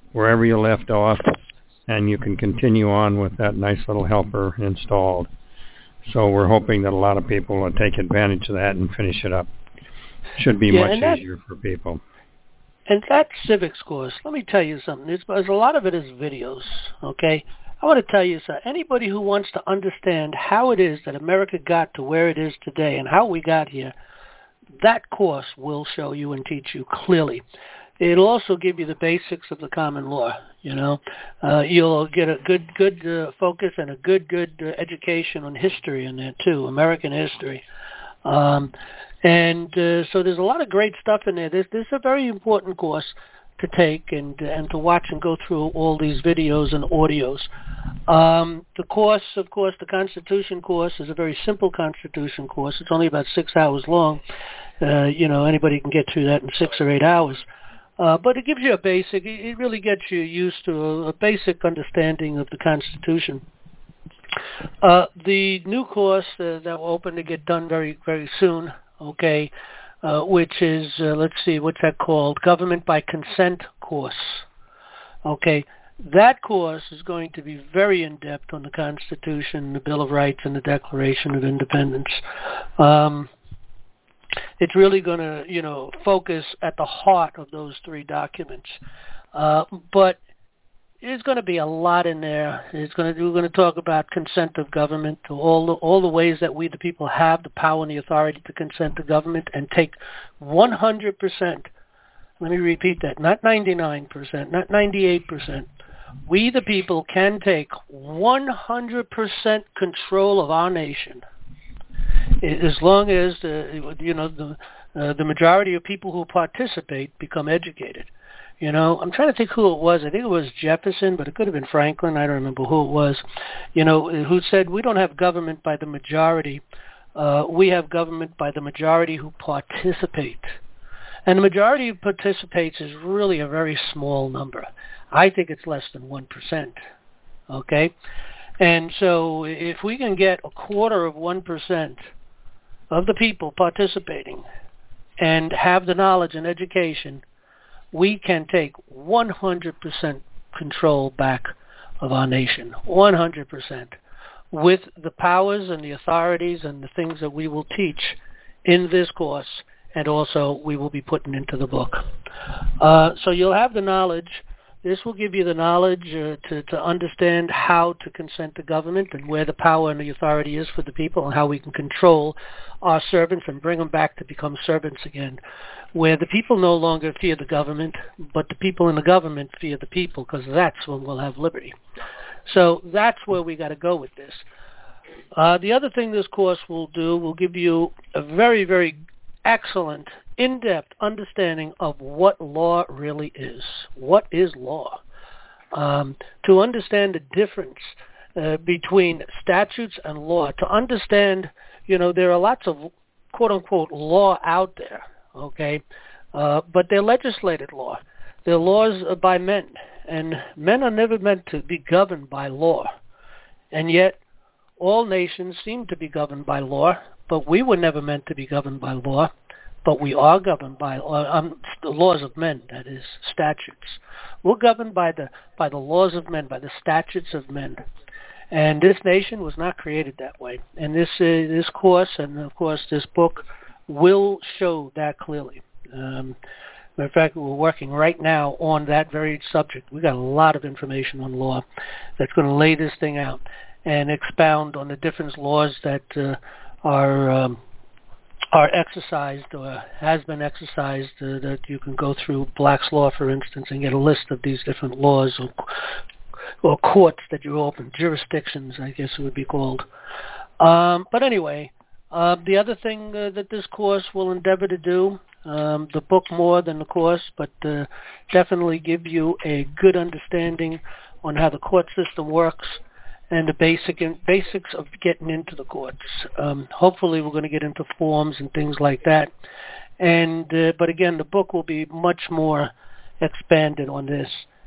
wherever you left off, and you can continue on with that nice little helper installed. So we're hoping that a lot of people will take advantage of that and finish it up. Should be yeah, much that, easier for people. And that civics course, let me tell you something. There's, there's a lot of it is videos, okay? I want to tell you, sir, anybody who wants to understand how it is that America got to where it is today and how we got here, that course will show you and teach you clearly. It'll also give you the basics of the common law. You know, uh, you'll get a good, good uh, focus and a good, good uh, education on history in there too, American history. Um, and uh, so there's a lot of great stuff in there. This, this is a very important course to take and and to watch and go through all these videos and audios. Um, the course, of course, the Constitution course is a very simple Constitution course. It's only about six hours long. Uh, you know, anybody can get through that in six or eight hours. Uh, but it gives you a basic, it really gets you used to a, a basic understanding of the Constitution. Uh, the new course uh, that will open to get done very, very soon, okay, uh, which is, uh, let's see, what's that called? Government by Consent course. Okay, that course is going to be very in-depth on the Constitution, the Bill of Rights, and the Declaration of Independence. Um, It's really going to, you know, focus at the heart of those three documents. Uh, but there's going to be a lot in there. It's going to, we're going to talk about consent of government, all the, all the ways that we, the people, have the power and the authority to consent to government and take one hundred percent. Let me repeat that. Not ninety-nine percent, not ninety-eight percent. We, the people, can take one hundred percent control of our nation. As long as uh, you know the uh, the majority of people who participate become educated. You know, I'm trying to think who it was. I think it was Jefferson, but it could have been Franklin. I don't remember who it was. You know, who said we don't have government by the majority. Uh, we have government by the majority who participate. And the majority who participates is really a very small number. I think it's less than one percent. Okay? And so if we can get a quarter of one percent of the people participating and have the knowledge and education, we can take one hundred percent control back of our nation, one hundred percent, with the powers and the authorities and the things that we will teach in this course, and also we will be putting into the book. Uh, so you'll have the knowledge. This will give you the knowledge uh, to, to understand how to consent to government and where the power and the authority is for the people and how we can control our servants and bring them back to become servants again, where the people no longer fear the government, but the people in the government fear the people, because that's when we'll have liberty. So that's where we got to go with this. Uh, the other thing this course will do will give you a very, very excellent in-depth understanding of what law really is. What is law? Um, to understand the difference uh, between statutes and law, to understand, you know, there are lots of quote-unquote law out there, okay, uh, but they're legislated law. They're laws by men, and men are never meant to be governed by law. And yet all nations seem to be governed by law, but we were never meant to be governed by law. But we are governed by um, the laws of men, that is, statutes. We're governed by the by the laws of men, by the statutes of men. And this nation was not created that way. And this uh, this course, and of course this book, will show that clearly. Um, matter of fact, we're working right now on that very subject. We've got a lot of information on law that's going to lay this thing out and expound on the different laws that uh, are... Um, are exercised or has been exercised, uh, that you can go through Black's Law, for instance, and get a list of these different laws or, or courts that you open, jurisdictions, I guess it would be called. Um, but anyway, uh, the other thing uh, that this course will endeavor to do, um, the book more than the course, but uh, definitely give you a good understanding on how the court system works, and the basic basics of getting into the courts. Um, hopefully we're going to get into forms and things like that. And uh, but again, the book will be much more expanded on this.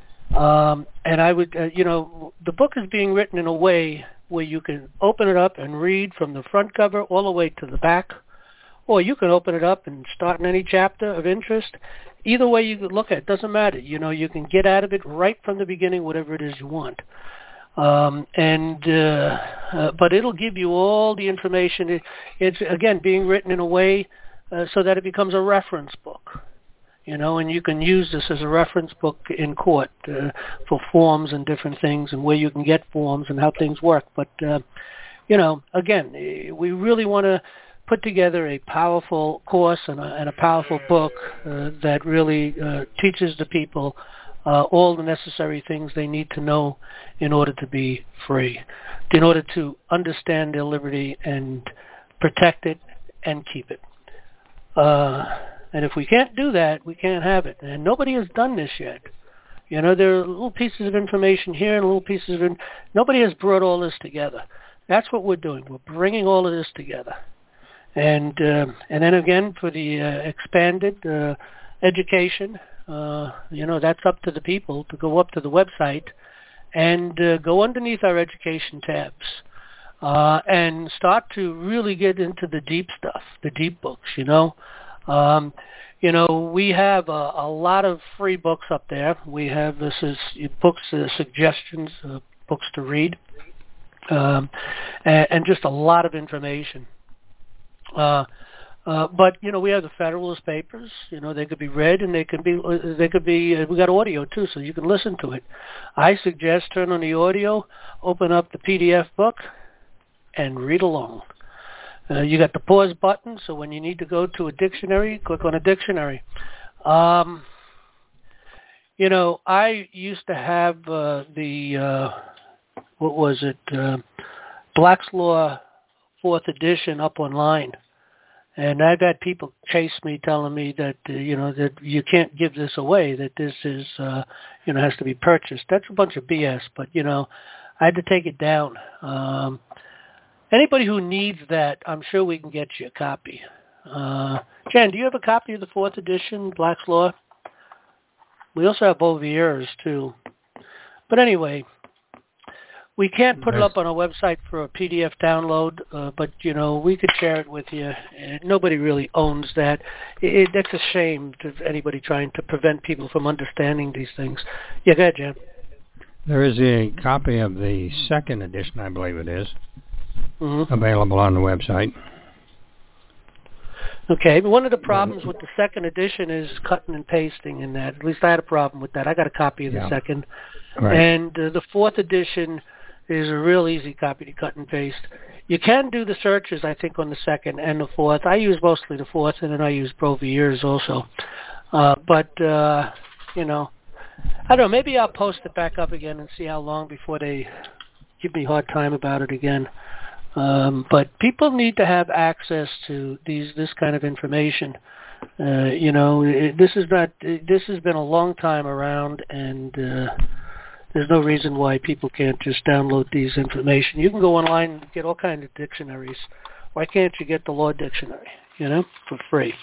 Um, and I would, uh, you know, the book is being written in a way where you can open it up and read from the front cover all the way to the back, or you can open it up and start in any chapter of interest either way you could look at it, doesn't matter. You know, you can get out of it right from the beginning, whatever it is you want. Um, and uh, uh, but it'll give you all the information. It, it's again being written in a way uh, so that it becomes a reference book. You know, and you can use this as a reference book in court uh, for forms and different things, and where you can get forms and how things work. But uh, you know, again, we really want to put together a powerful course and a, and a powerful book uh, that really uh, teaches the people uh, all the necessary things they need to know in order to be free, in order to understand their liberty and protect it and keep it. Uh, And if we can't do that, we can't have it. And nobody has done this yet. You know, there are little pieces of information here and little pieces of... In- nobody has brought all this together. That's what we're doing. We're bringing all of this together. And uh, and then again, for the uh, expanded uh, education, uh, you know, that's up to the people to go up to the website and uh, go underneath our education tabs uh, and start to really get into the deep stuff, the deep books, you know. Um, you know, we have a, a lot of free books up there. We have this is books, uh, suggestions, uh, books to read, um, and, and just a lot of information. Uh, uh, but you know, we have the Federalist Papers. You know, they could be read and they can be they could be. Uh, we got audio too, so you can listen to it. I suggest turn on the audio, open up the P D F book, and read along. Uh, you got the pause button, so when you need to go to a dictionary, click on a dictionary. Um, you know, I used to have uh, the, uh, what was it, uh, Black's Law fourth edition up online. And I've had people chase me telling me that, uh, you know, that you can't give this away, that this is, uh, you know, has to be purchased. That's a bunch of B S, but, you know, I had to take it down. Um Anybody who needs that, I'm sure we can get you a copy. Uh, Jen, do you have a copy of the fourth edition, Black's Law? We also have Bovier's, too. But anyway, we can't put it up on our website for a P D F download, uh, but, you know, we could share it with you. And nobody really owns that. It, it, that's a shame to anybody trying to prevent people from understanding these things. Yeah, go ahead, Jen. There is a copy of the second edition, I believe it is. Mm-hmm. Available on the website. Okay, but one of the problems with the second edition is cutting and pasting in that. At least I had a problem with that. I got a copy of the yeah. second. Right. And uh, the fourth edition is a real easy copy to cut and paste. You can do the searches, I think, on the second and the fourth. I use mostly the fourth, and then I use Bovier's also. Uh, but, uh, you know, I don't know, maybe I'll post it back up again and see how long before they give me a hard time about it again. Um, but people need to have access to these this kind of information. Uh, you know, it, this is not. It, this has been a long time around, and uh, there's no reason why people can't just download these information. You can go online and get all kinds of dictionaries. Why can't you get the law dictionary? You know, for free.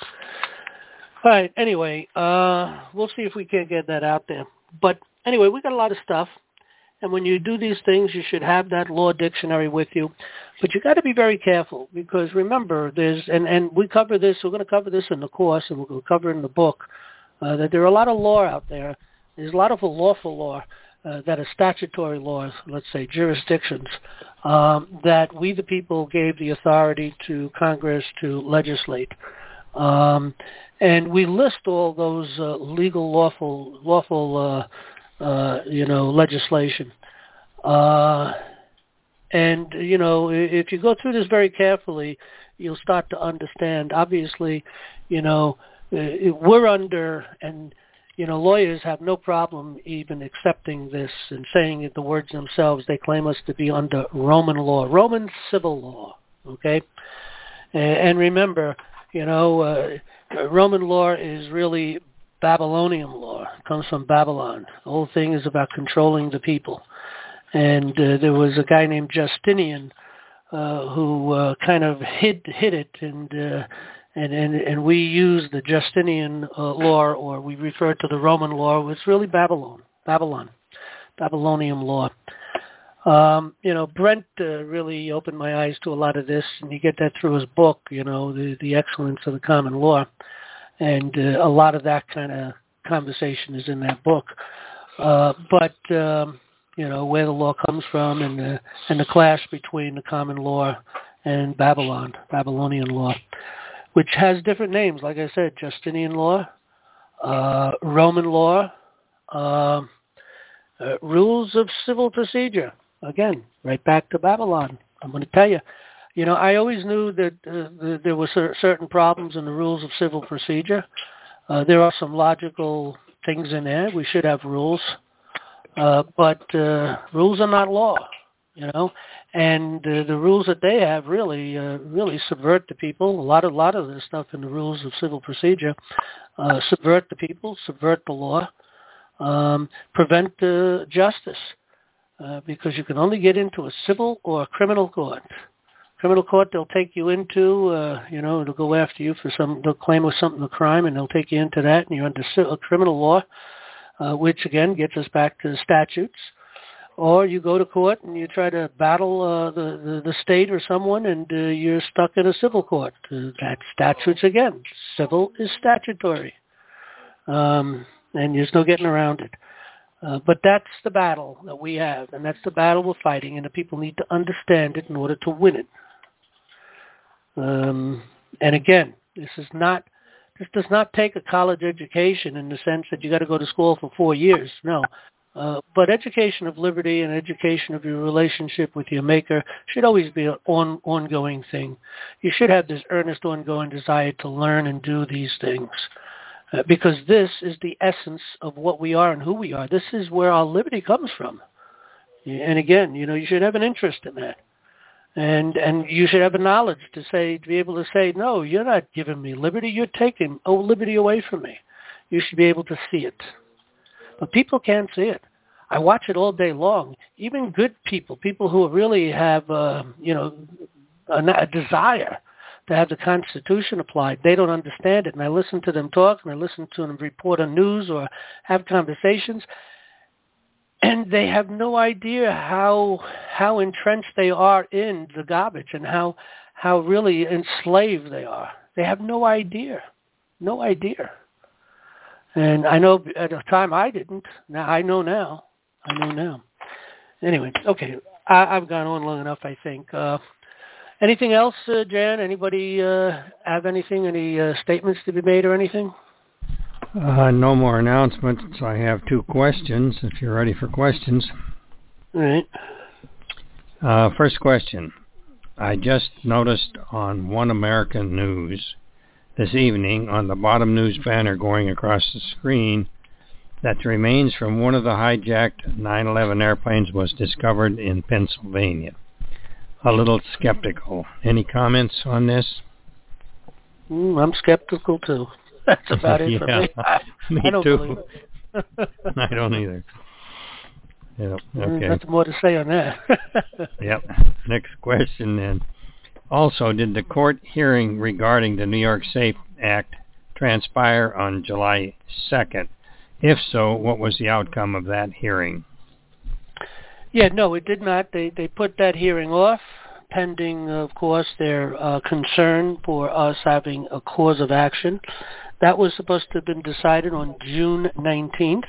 All right. Anyway, uh, we'll see if we can't get that out there. But anyway, we got a lot of stuff. And when you do these things, you should have that law dictionary with you. But you got to be very careful because remember, there's and, and we cover this. We're going to cover this in the course, and we'll cover it in the book. Uh, that there are a lot of law out there. There's a lot of lawful law uh, that are statutory laws, let's say jurisdictions, um, that we the people gave the authority to Congress to legislate. Um, and we list all those uh, legal, lawful, lawful. Uh, Uh, you know, legislation. Uh, and, you know, if you go through this very carefully, you'll start to understand. Obviously, you know, we're under, and, you know, lawyers have no problem even accepting this and saying the words themselves. They claim us to be under Roman law, Roman civil law, okay? And remember, you know, uh, Roman law is really Babylonian law. It comes from Babylon. The whole thing is about controlling the people. And uh, there was a guy named Justinian uh, who uh, kind of hid hid it, and uh, and and and we use the Justinian uh, law, or we refer to the Roman law. It's really Babylon, Babylon, Babylonian law. Um, you know, Brent uh, really opened my eyes to a lot of this, and you get that through his book. You know, the the excellence of the common law. and uh, a lot of that kind of conversation is in that book. Uh, but um, you know, where the law comes from, and the and the clash between the common law and Babylon, Babylonian law, which has different names. Like I said, Justinian law, uh, Roman law, uh, uh, rules of civil procedure. Again, right back to Babylon. I'm going to tell you. You know, I always knew that uh, the, there were cer- certain problems in the rules of civil procedure. Uh, there are some logical things in there. We should have rules, uh, but uh, rules are not law, you know. And uh, the rules that they have really, uh, really subvert the people. A lot of, lot of the stuff in the rules of civil procedure uh, subvert the people, subvert the law, um, prevent uh, justice, uh, because you can only get into a civil or a criminal court. Criminal court, they'll take you into, uh, you know, they'll go after you for some, they'll claim with something, a crime, and they'll take you into that, and you're under civil, criminal law, uh, which again gets us back to the statutes. Or you go to court and you try to battle uh, the, the, the state or someone, and uh, you're stuck in a civil court. Uh, that's statutes again. Civil is statutory. Um, and there's no getting around it. Uh, but that's the battle that we have, and that's the battle we're fighting, and the people need to understand it in order to win it. Um, and again, this is not, this does not take a college education in the sense that you got to go to school for four years. No. Uh, but education of liberty and education of your relationship with your maker should always be an on, ongoing thing. You should have this earnest, ongoing desire to learn and do these things. Uh, because this is the essence of what we are and who we are. This is where our liberty comes from. And again, you know, you should have an interest in that. And and you should have a knowledge to say, to be able to say, no, you're not giving me liberty. You're taking oh, liberty away from me. You should be able to see it. But people can't see it. I watch it all day long. Even good people, people who really have, uh, you know, a, a desire to have the Constitution applied, they don't understand it. And I listen to them talk, and I listen to them report on news or have conversations, and they have no idea how how entrenched they are in the garbage and how how really enslaved they are. They have no idea, no idea. And I know at the time I didn't. Now I know now. I know now. Anyway, okay, I, I've gone on long enough, I think. Uh, anything else, uh, Jan? Anybody uh, have anything? Any uh, statements to be made or anything? Uh, no more announcements. I have two questions, if you're ready for questions. All right. Uh, first question. I just noticed on One American News this evening on the bottom news banner going across the screen that the remains from one of the hijacked nine eleven airplanes was discovered in Pennsylvania. A little skeptical. Any comments on this? Mm, I'm skeptical too. That's about it yeah, for me. I, me I don't too. believe it. I don't either. Yep. Okay. Nothing more to say on that. Yep. Next question then. Also, did the court hearing regarding the New York SAFE Act transpire on July second? If so, what was the outcome of that hearing? Yeah, no, it did not. They they put that hearing off, pending, of course, their uh, concern for us having a cause of action. That was supposed to have been decided on June nineteenth.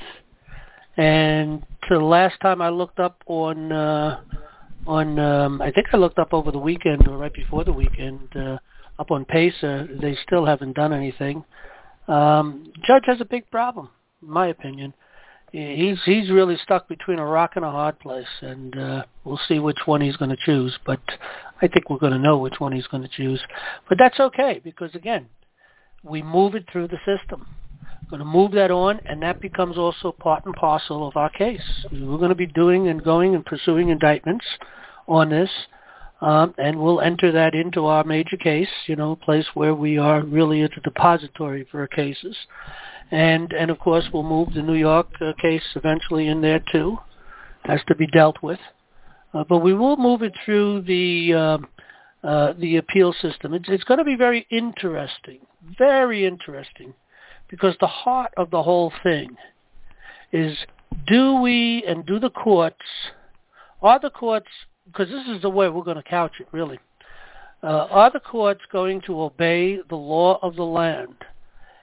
And to the last time I looked up on, uh, on um, I think I looked up over the weekend or right before the weekend, uh, up on PACER, they still haven't done anything. Um, judge has a big problem, in my opinion. He's he's really stuck between a rock and a hard place, and uh, we'll see which one he's going to choose. But I think we're going to know which one he's going to choose. But that's okay, because, again, we move it through the system. We're going to move that on, and that becomes also part and parcel of our case. We're going to be doing and going and pursuing indictments on this, um, and we'll enter that into our major case, you know, a place where we are really at the depository for our cases. And, and of course, we'll move the New York uh, case eventually in there, too. Has to be dealt with. Uh, but we will move it through the uh, uh, the appeal system. It's, it's going to be very interesting, very interesting, because the heart of the whole thing is, do we and do the courts, are the courts, because this is the way we're going to couch it, really, uh, are the courts going to obey the law of the land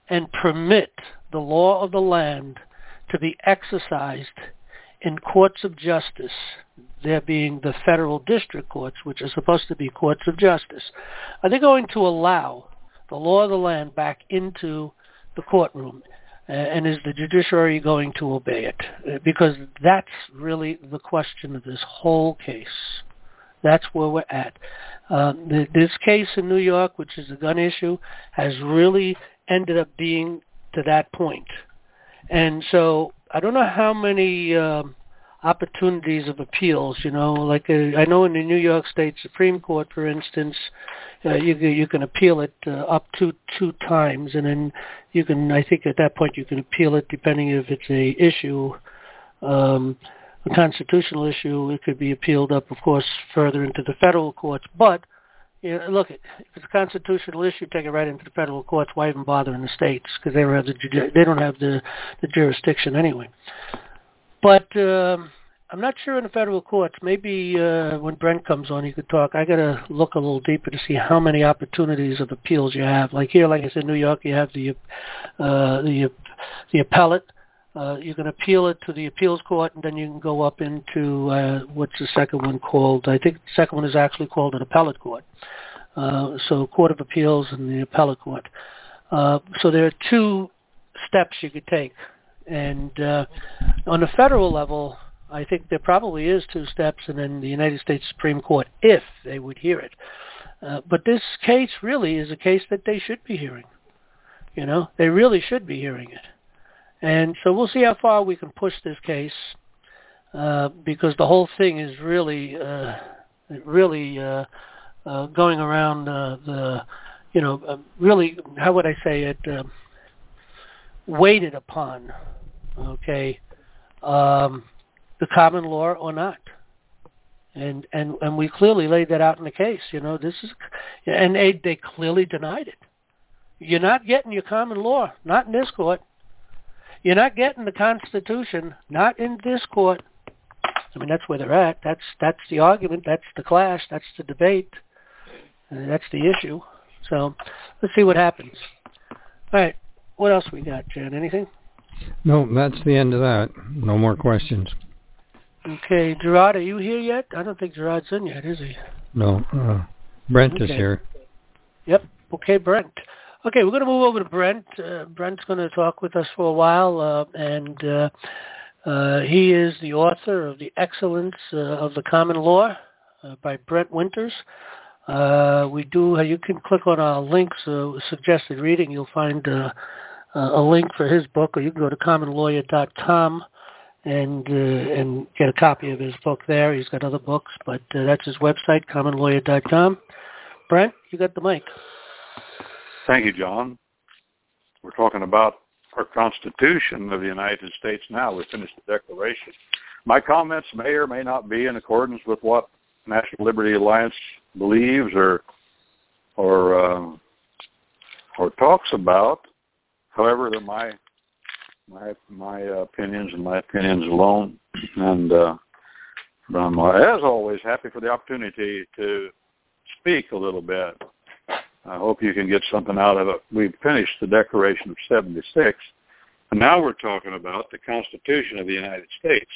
and permit the law of the land to be exercised in courts of justice, there being the federal district courts, which are supposed to be courts of justice, are they going to allow the law of the land back into the courtroom? Uh, and is the judiciary going to obey it? Uh, because that's really the question of this whole case. That's where we're at. Uh, the, this case in New York, which is a gun issue, has really ended up being to that point. And so I don't know how many um, opportunities of appeals, you know, like uh, I know in the New York State Supreme Court, for instance, uh, you, you can appeal it uh, up to two times, and then you can, I think at that point you can appeal it depending if it's a issue, um, a constitutional issue. It could be appealed up, of course, further into the federal courts. But you know, look, if it's a constitutional issue, take it right into the federal courts. Why even bother in the states? Because they don't have the they don't have the, the jurisdiction anyway. But um, I'm not sure in the federal courts. Maybe uh, when Brent comes on, he could talk. I got to look a little deeper to see how many opportunities of appeals you have. Like here, like I said, New York, you have the uh, the the appellate. Uh, you can appeal it to the appeals court, and then you can go up into uh, what's the second one called? I think the second one is actually called an appellate court. Uh, so Court of Appeals and the appellate court. Uh, so there are two steps you could take. And uh, on the federal level, I think there probably is two steps, and then the United States Supreme Court, if they would hear it. Uh, but this case really is a case that they should be hearing. You know, they really should be hearing it. And so we'll see how far we can push this case, uh, because the whole thing is really, uh, really uh, uh, going around uh, the, you know, uh, really, how would I say it, uh, weighted upon, okay, um, the common law or not. And, and and we clearly laid that out in the case. You know, this is, and they, they clearly denied it. You're not getting your common law, not in this court. You're not getting the Constitution, not in this court. I mean, that's where they're at. That's that's the argument. That's the clash. That's the debate. And that's the issue. So let's see what happens. All right. What else we got, Jen? Anything? No, that's the end of that. No more questions. Okay. Gerard, are you here yet? I don't think Gerard's in yet, is he? No. Uh, Brent okay. is here. Yep. Okay, Brent. Okay, we're going to move over to Brent. Uh, Brent's going to talk with us for a while, uh, and uh, uh, he is the author of The Excellence uh, of the Common Law uh, by Brent Winters. Uh, we do. Uh, you can click on our links, uh, suggested reading. You'll find uh, a link for his book, or you can go to common lawyer dot com and uh, and get a copy of his book there. He's got other books, but uh, that's his website, common lawyer dot com. Brent, you got the mic. Thank you, John. We're talking about our Constitution of the United States now. We finished the Declaration. My comments may or may not be in accordance with what National Liberty Alliance believes or or uh, or talks about. However, they're my my my opinions and my opinions alone. And uh, I'm, as always, happy for the opportunity to speak a little bit. I hope you can get something out of it. We've finished the Declaration of seventy-six, and now we're talking about the Constitution of the United States.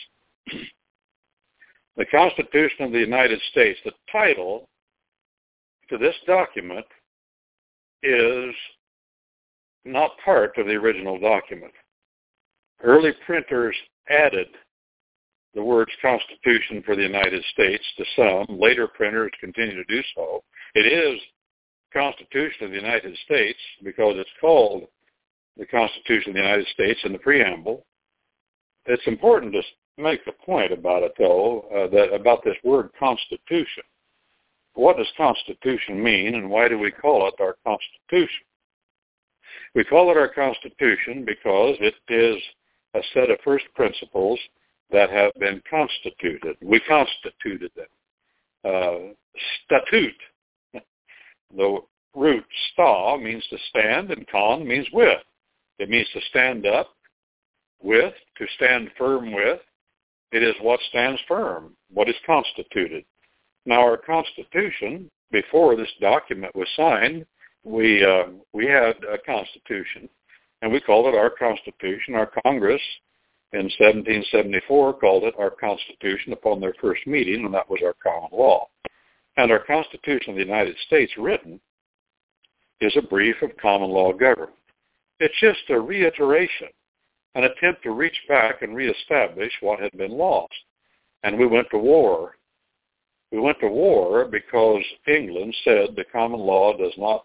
The Constitution of the United States, the title to this document is not part of the original document. Early printers added the words Constitution for the United States to some. Later printers continue to do so. It is Constitution of the United States because it's called the Constitution of the United States in the preamble. It's important to make a point about it, though, uh, that about this word Constitution. What does Constitution mean, and why do we call it our Constitution? We call it our Constitution because it is a set of first principles that have been constituted. We constituted them. Uh, statute. The root sta means to stand, and con means with. It means to stand up with, to stand firm with. It is what stands firm, what is constituted. Now, our Constitution, before this document was signed, we uh, we had a Constitution, And we called it our Constitution. Our Congress in seventeen seventy-four called it our Constitution upon their first meeting, and that was our common law. And our Constitution of the United States written is a brief of common law government. It's just a reiteration, an attempt to reach back and reestablish what had been lost. And we went to war. We went to war because England said the common law does not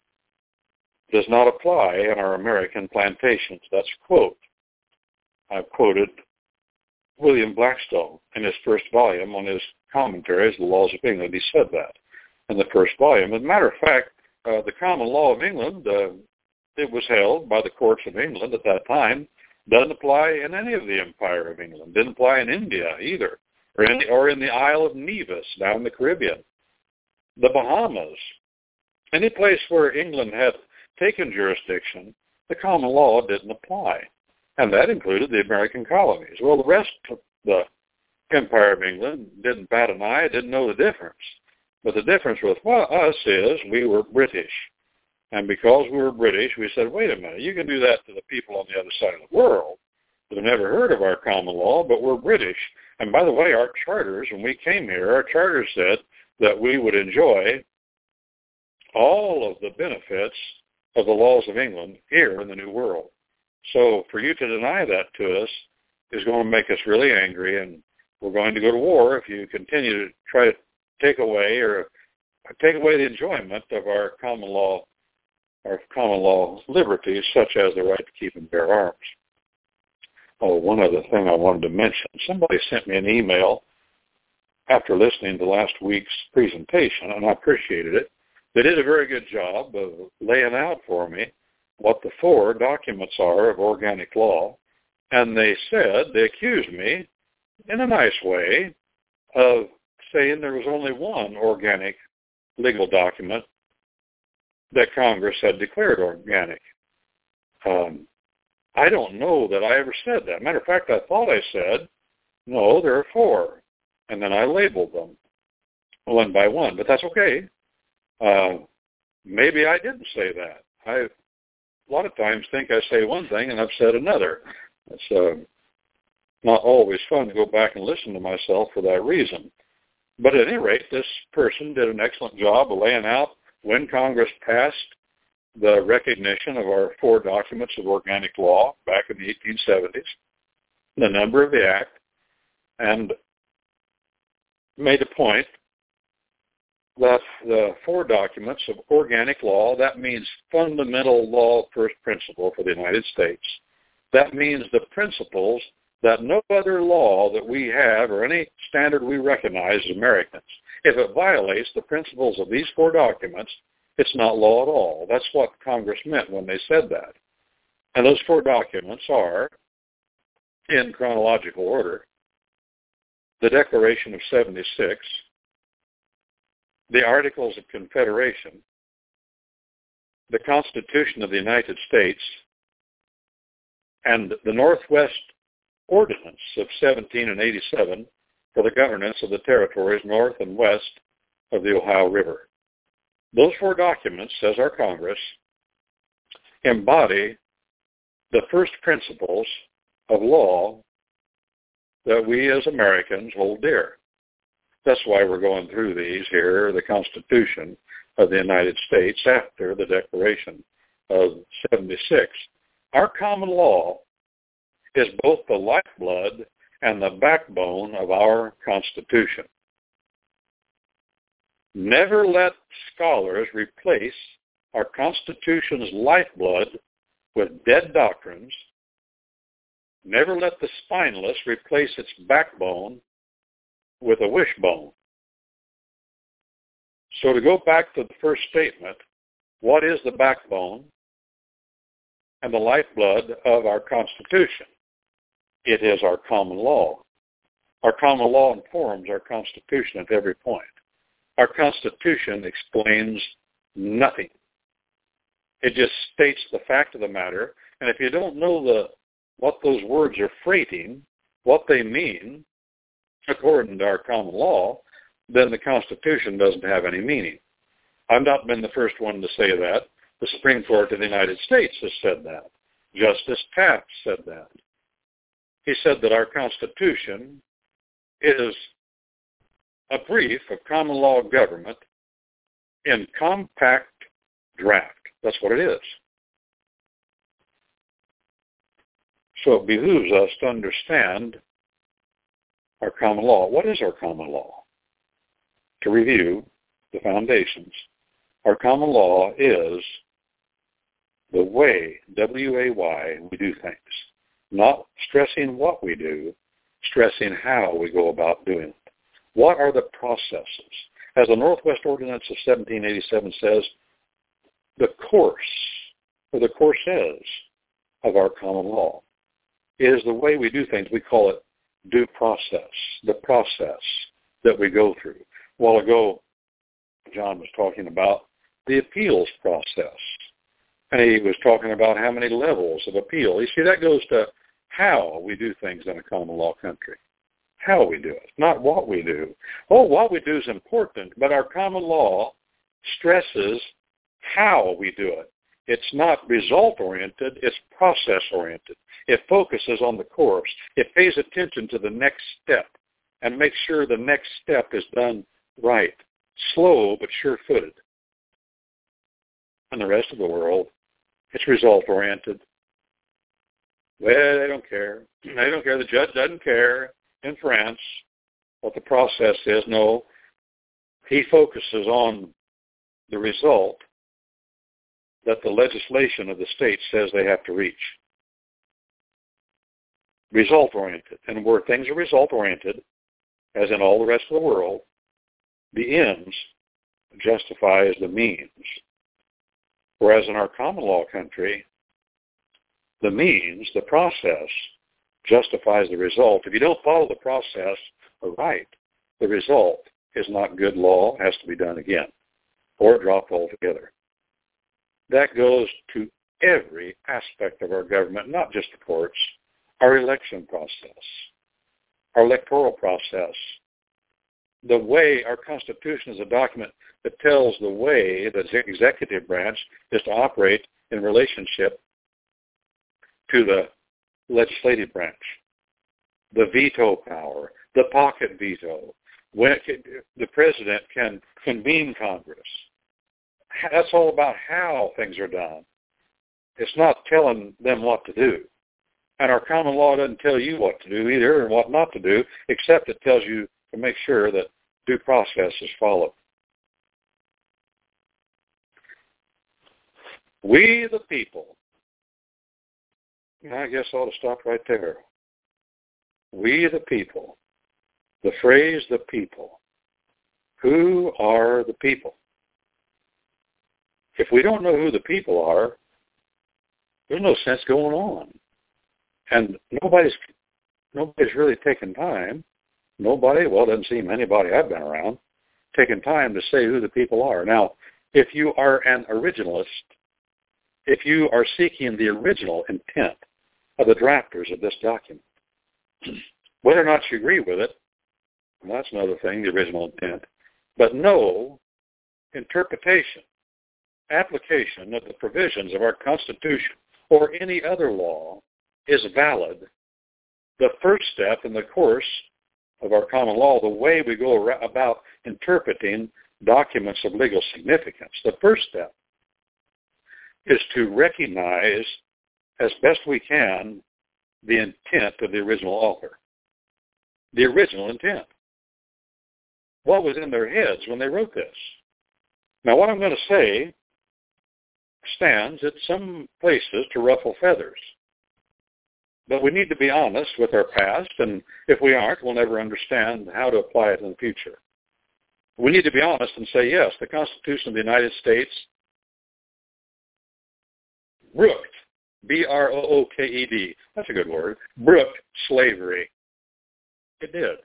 does not apply in our American plantations. That's a quote. I've quoted William Blackstone in his first volume on his commentaries, The Laws of England. He said that in the first volume. As a matter of fact, uh, the common law of England, uh, it was held by the courts of England at that time, doesn't apply in any of the Empire of England. Didn't apply in India either, or in the, or in the Isle of Nevis down in the Caribbean, the Bahamas. Any place where England had taken jurisdiction, the common law didn't apply. And that included the American colonies. Well, the rest of the Empire of England didn't bat an eye, didn't know the difference. But the difference with us is we were British. And because we were British, we said, wait a minute, you can do that to the people on the other side of the world that have never heard of our common law, but we're British. And by the way, our charters, when we came here, our charters said that we would enjoy all of the benefits of the laws of England here in the New World. So for you to deny that to us is going to make us really angry, and we're going to go to war if you continue to try to take away or take away the enjoyment of our common law, our common law liberties, such as the right to keep and bear arms. Oh, one other thing I wanted to mention. Somebody sent me an email after listening to last week's presentation, and I appreciated it. They did a very good job of laying out for me what the four documents are of organic law, and they said, they accused me in a nice way of saying there was only one organic legal document that Congress had declared organic. Um, I don't know that I ever said that. Matter of fact, I thought I said, no, there are four, and then I labeled them one by one, but that's okay. Uh, maybe I didn't say that. I a lot of times think I say one thing and I've said another. It's uh, not always fun to go back and listen to myself for that reason. But at any rate, this person did an excellent job of laying out when Congress passed the recognition of our four documents of organic law back in the eighteen seventies, the number of the act, and made a point that the four documents of organic law, that means fundamental law first principle for the United States. That means the principles that no other law that we have or any standard we recognize as Americans, if it violates the principles of these four documents, it's not law at all. That's what Congress meant when they said that. And those four documents are, in chronological order, the Declaration of seventy-six, the Articles of Confederation, the Constitution of the United States, and the Northwest Ordinance of seventeen eighty-seven for the governance of the territories north and west of the Ohio River. Those four documents, says our Congress, embody the first principles of law that we as Americans hold dear. That's why we're going through these here, the Constitution of the United States after the Declaration of seventy-six. Our common law is both the lifeblood and the backbone of our Constitution. Never let scholars replace our Constitution's lifeblood with dead doctrines. Never let the spineless replace its backbone with a wishbone. So to go back to the first statement, what is the backbone and the lifeblood of our Constitution? It is our common law. Our common law informs our Constitution at every point. Our Constitution explains nothing. It just states the fact of the matter, and if you don't know the what those words are freighting, what they mean, according to our common law, then the Constitution doesn't have any meaning. I've not been the first one to say that. The Supreme Court of the United States has said that. Justice Taft said that. He said that our Constitution is a brief of common law government in compact draft. That's what it is. So it behooves us to understand our common law. What is our common law? To review the foundations, our common law is the way, W A Y, we do things. Not stressing what we do, stressing how we go about doing it. What are the processes? As the Northwest Ordinance of seventeen eighty-seven says, the course, or the courses of our common law is the way we do things. We call it due process, the process that we go through. A while ago, John was talking about the appeals process. And he was talking about how many levels of appeal. You see, that goes to how we do things in a common law country. How we do it, not what we do. Oh, what we do is important, but our common law stresses how we do it. It's not result-oriented, it's process-oriented. It focuses on the course. It pays attention to the next step and makes sure the next step is done right. Slow but sure-footed. And the rest of the world, it's result-oriented. Well, they don't care. They don't care. The judge doesn't care in France what the process is. No, he focuses on the result that the legislation of the state says they have to reach. Result-oriented. And where things are result-oriented, as in all the rest of the world, the ends justifies the means. Whereas in our common law country, the means, the process, justifies the result. If you don't follow the process right, the result is not good law, has to be done again, or dropped altogether. That goes to every aspect of our government, not just the courts, our election process, our electoral process, the way our Constitution is a document that tells the way the executive branch is to operate in relationship to the legislative branch. The veto power, the pocket veto, when it, the president can convene Congress. That's all about how things are done. It's not telling them what to do. And our common law doesn't tell you what to do either and what not to do, except it tells you to make sure that due process is followed. We the people. I guess I ought to stop right there. We the people. The phrase the people. Who are the people? If we don't know who the people are, there's no sense going on. And nobody's nobody's really taken time. Nobody, well, it doesn't seem anybody I've been around, taken time to say who the people are. Now, if you are an originalist, if you are seeking the original intent of the drafters of this document, whether or not you agree with it, well, that's another thing, the original intent, but no interpretation, application of the provisions of our Constitution or any other law is valid. The first step in the course of our common law, the way we go about interpreting documents of legal significance, the first step is to recognize as best we can the intent of the original author. The original intent. What was in their heads when they wrote this? Now, what I'm going to say stands at some places to ruffle feathers. But we need to be honest with our past, and if we aren't, we'll never understand how to apply it in the future. We need to be honest and say, yes, the Constitution of the United States brooked, B R O O K E D, that's a good word, brooked slavery. It did.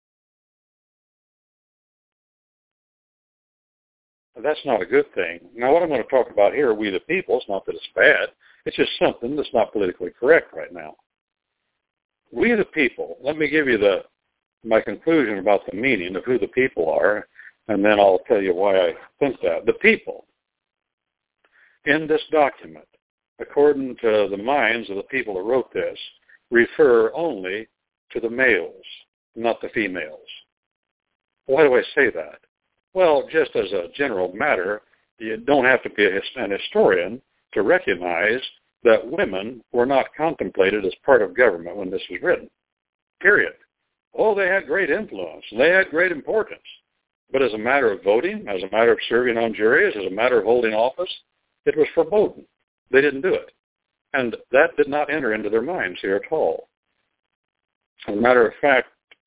That's not a good thing. Now, what I'm going to talk about here, we the people, it's not that it's bad. It's just something that's not politically correct right now. We the people, let me give you the my conclusion about the meaning of who the people are, and then I'll tell you why I think that. The people in this document according to the minds of the people who wrote this, refer only to the males, not the females. Why do I say that? Well, just as a general matter, you don't have to be an historian to recognize that women were not contemplated as part of government when this was written. Period. Oh, they had great influence. They had great importance. But as a matter of voting, as a matter of serving on juries, as a matter of holding office, it was forbidden. They didn't do it. And that did not enter into their minds here at all. As a matter of fact,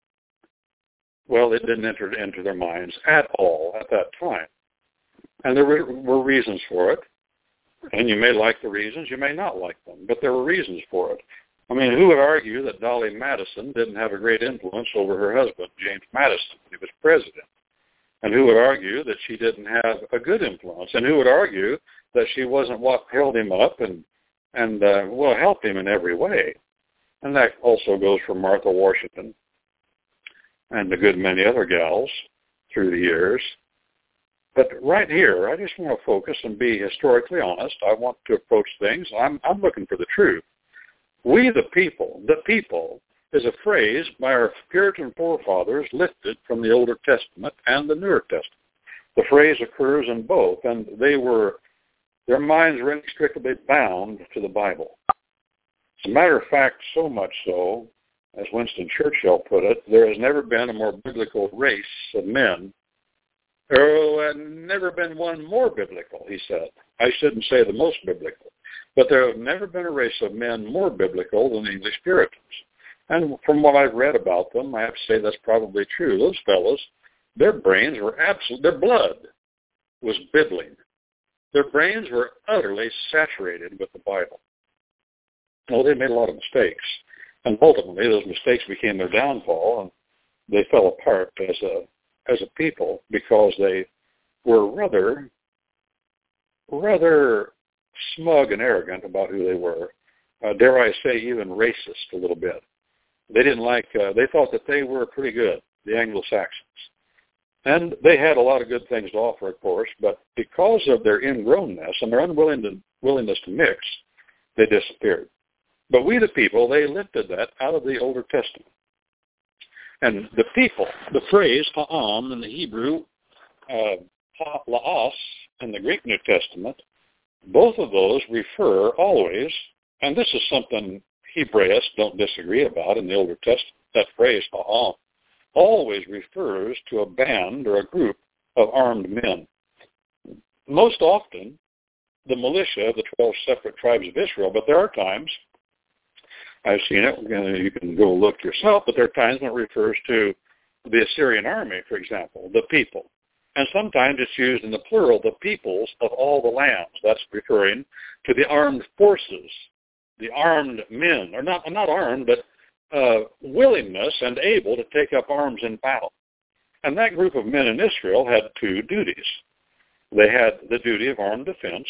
well, it didn't enter into their minds at all at that time. And there were, were reasons for it. And you may like the reasons, you may not like them, but there were reasons for it. I mean, who would argue that Dolly Madison didn't have a great influence over her husband, James Madison, when he was president? And who would argue that she didn't have a good influence? And who would argue that she wasn't what held him up and, and uh, well, helped him in every way? And that also goes for Martha Washington and a good many other gals through the years. But right here, I just want to focus and be historically honest. I want to approach things. I'm, I'm looking for the truth. We the people, the people, is a phrase by our Puritan forefathers lifted from the Older Testament and the Newer Testament. The phrase occurs in both, and they were, their minds were inextricably bound to the Bible. As a matter of fact, so much so, as Winston Churchill put it, there has never been a more biblical race of men. There has never been one more biblical, he said. I shouldn't say the most biblical, but there have never been a race of men more biblical than the English Puritans. And from what I've read about them, I have to say that's probably true. Those fellows, their brains were absolute, their blood was bibbling. Their brains were utterly saturated with the Bible. Well, they made a lot of mistakes. And ultimately, those mistakes became their downfall, and they fell apart as a as a people because they were rather, rather smug and arrogant about who they were. Uh, dare I say, even racist a little bit. They didn't like. Uh, they thought that they were pretty good, the Anglo-Saxons, and they had a lot of good things to offer, of course. But because of their ingrownness and their unwillingness to, willingness to mix, they disappeared. But we, the people, they lifted that out of the Older Testament. And the people, the phrase ha'am in the Hebrew, uh, ha'la'as in the Greek New Testament, both of those refer always, and this is something Hebraists don't disagree about in the Older Testament, that phrase ha'am always refers to a band or a group of armed men. Most often, the militia of the twelve separate tribes of Israel, but there are times, I've seen it, you can go look yourself, but there are times when it refers to the Assyrian army, for example, the people. And sometimes it's used in the plural, the peoples of all the lands. That's referring to the armed forces, the armed men, or not, not armed, but uh, willingness and able to take up arms in battle. And that group of men in Israel had two duties. They had the duty of armed defense,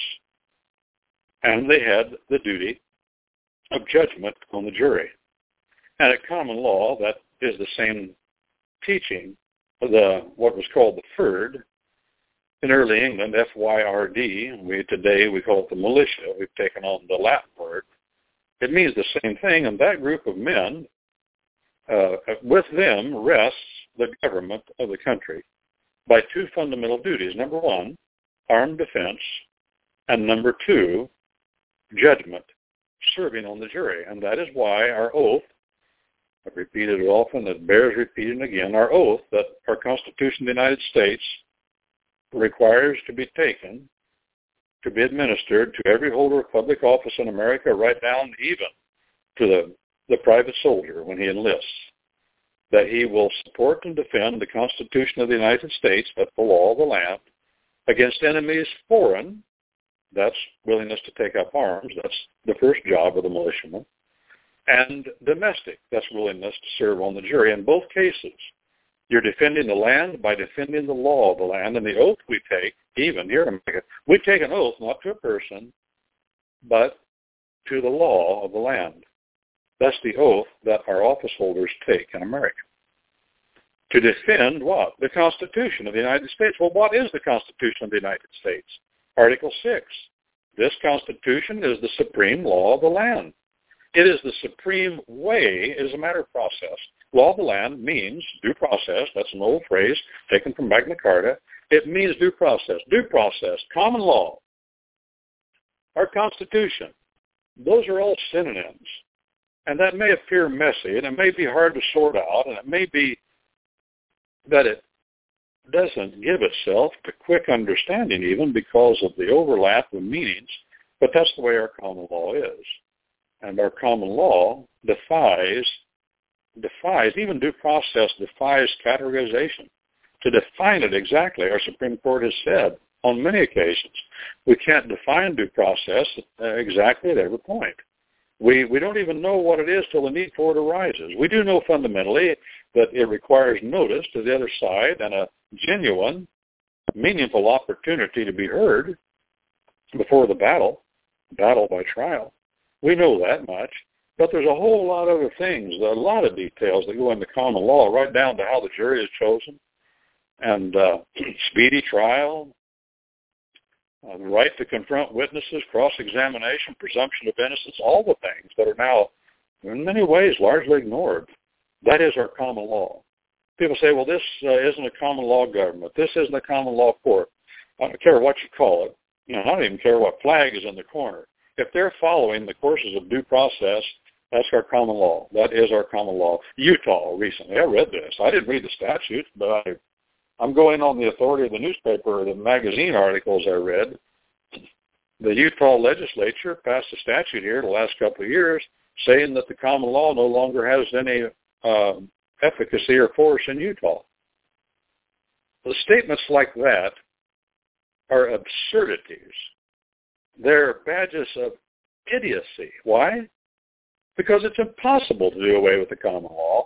and they had the duty of judgment on the jury. And at common law, that is the same teaching, the what was called the Fyrd. In early England, F Y R D, we, today we call it the militia. We've taken on the Latin word. It means the same thing, and that group of men, uh, with them rests the government of the country by two fundamental duties. Number one, armed defense, and number two, judgment, serving on the jury. And that is why our oath, I've repeated it often, it bears repeating again, our oath that our Constitution of the United States requires to be taken, to be administered to every holder of public office in America, right down even to the, the private soldier when he enlists, that he will support and defend the Constitution of the United States, that's the law of the land, against enemies foreign. That's willingness to take up arms. That's the first job of the militiaman. And domestic. That's willingness to serve on the jury. In both cases, you're defending the land by defending the law of the land. And the oath we take, even here in America, we take an oath not to a person, but to the law of the land. That's the oath that our office holders take in America. To defend what? The Constitution of the United States. Well, what is the Constitution of the United States? Article six. This Constitution is the supreme law of the land. It is the supreme way. It is a matter of process. Law of the land means due process. That's an old phrase taken from Magna Carta. It means due process. Due process, common law, our Constitution. Those are all synonyms. And that may appear messy, and it may be hard to sort out, and it may be that it doesn't give itself to quick understanding even because of the overlap of meanings, but that's the way our common law is. And our common law defies, defies, even due process defies categorization. To define it exactly, our Supreme Court has said on many occasions, we can't define due process exactly at every point. We we don't even know what it is till the need for it arises. We do know fundamentally that it requires notice to the other side and a genuine, meaningful opportunity to be heard before the battle, battle by trial. We know that much, but there's a whole lot of other things, a lot of details that go into common law, right down to how the jury is chosen, and uh, speedy trial, uh, the right to confront witnesses, cross-examination, presumption of innocence, all the things that are now, in many ways, largely ignored. That is our common law. People say, well, this uh, isn't a common law government. This isn't a common law court. I don't care what you call it. You know, I don't even care what flag is in the corner. If they're following the courses of due process, that's our common law. That is our common law. Utah recently, I read this. I didn't read the statutes, but I, I'm going on the authority of the newspaper or the magazine articles I read. The Utah legislature passed a statute here the last couple of years saying that the common law no longer has any uh, efficacy or force in Utah. The statements like that are absurdities. They're badges of idiocy. Why? Because it's impossible to do away with the common law.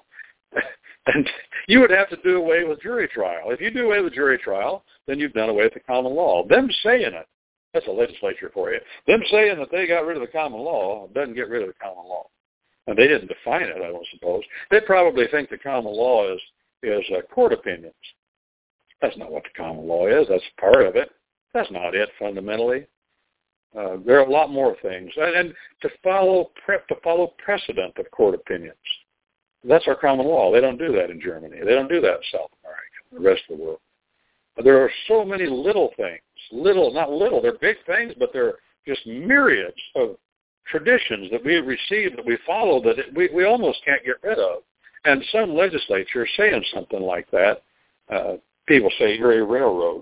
And you would have to do away with jury trial. If you do away with jury trial, then you've done away with the common law. Them saying it, that's a legislature for you. Them saying that they got rid of the common law doesn't get rid of the common law. And they didn't define it, I don't suppose. They probably think the common law is, is uh, court opinions. That's not what the common law is. That's part of it. That's not it, fundamentally. Uh, there are a lot more things. And, and to follow pre- to follow precedent of court opinions. That's our common law. They don't do that in Germany. They don't do that in South America, the rest of the world. There are so many little things. Little, not little. They're big things, but they're just myriads of traditions that we have received, that we follow, that it, we, we almost can't get rid of. And some legislature saying something like that. Uh, people say Erie Railroad.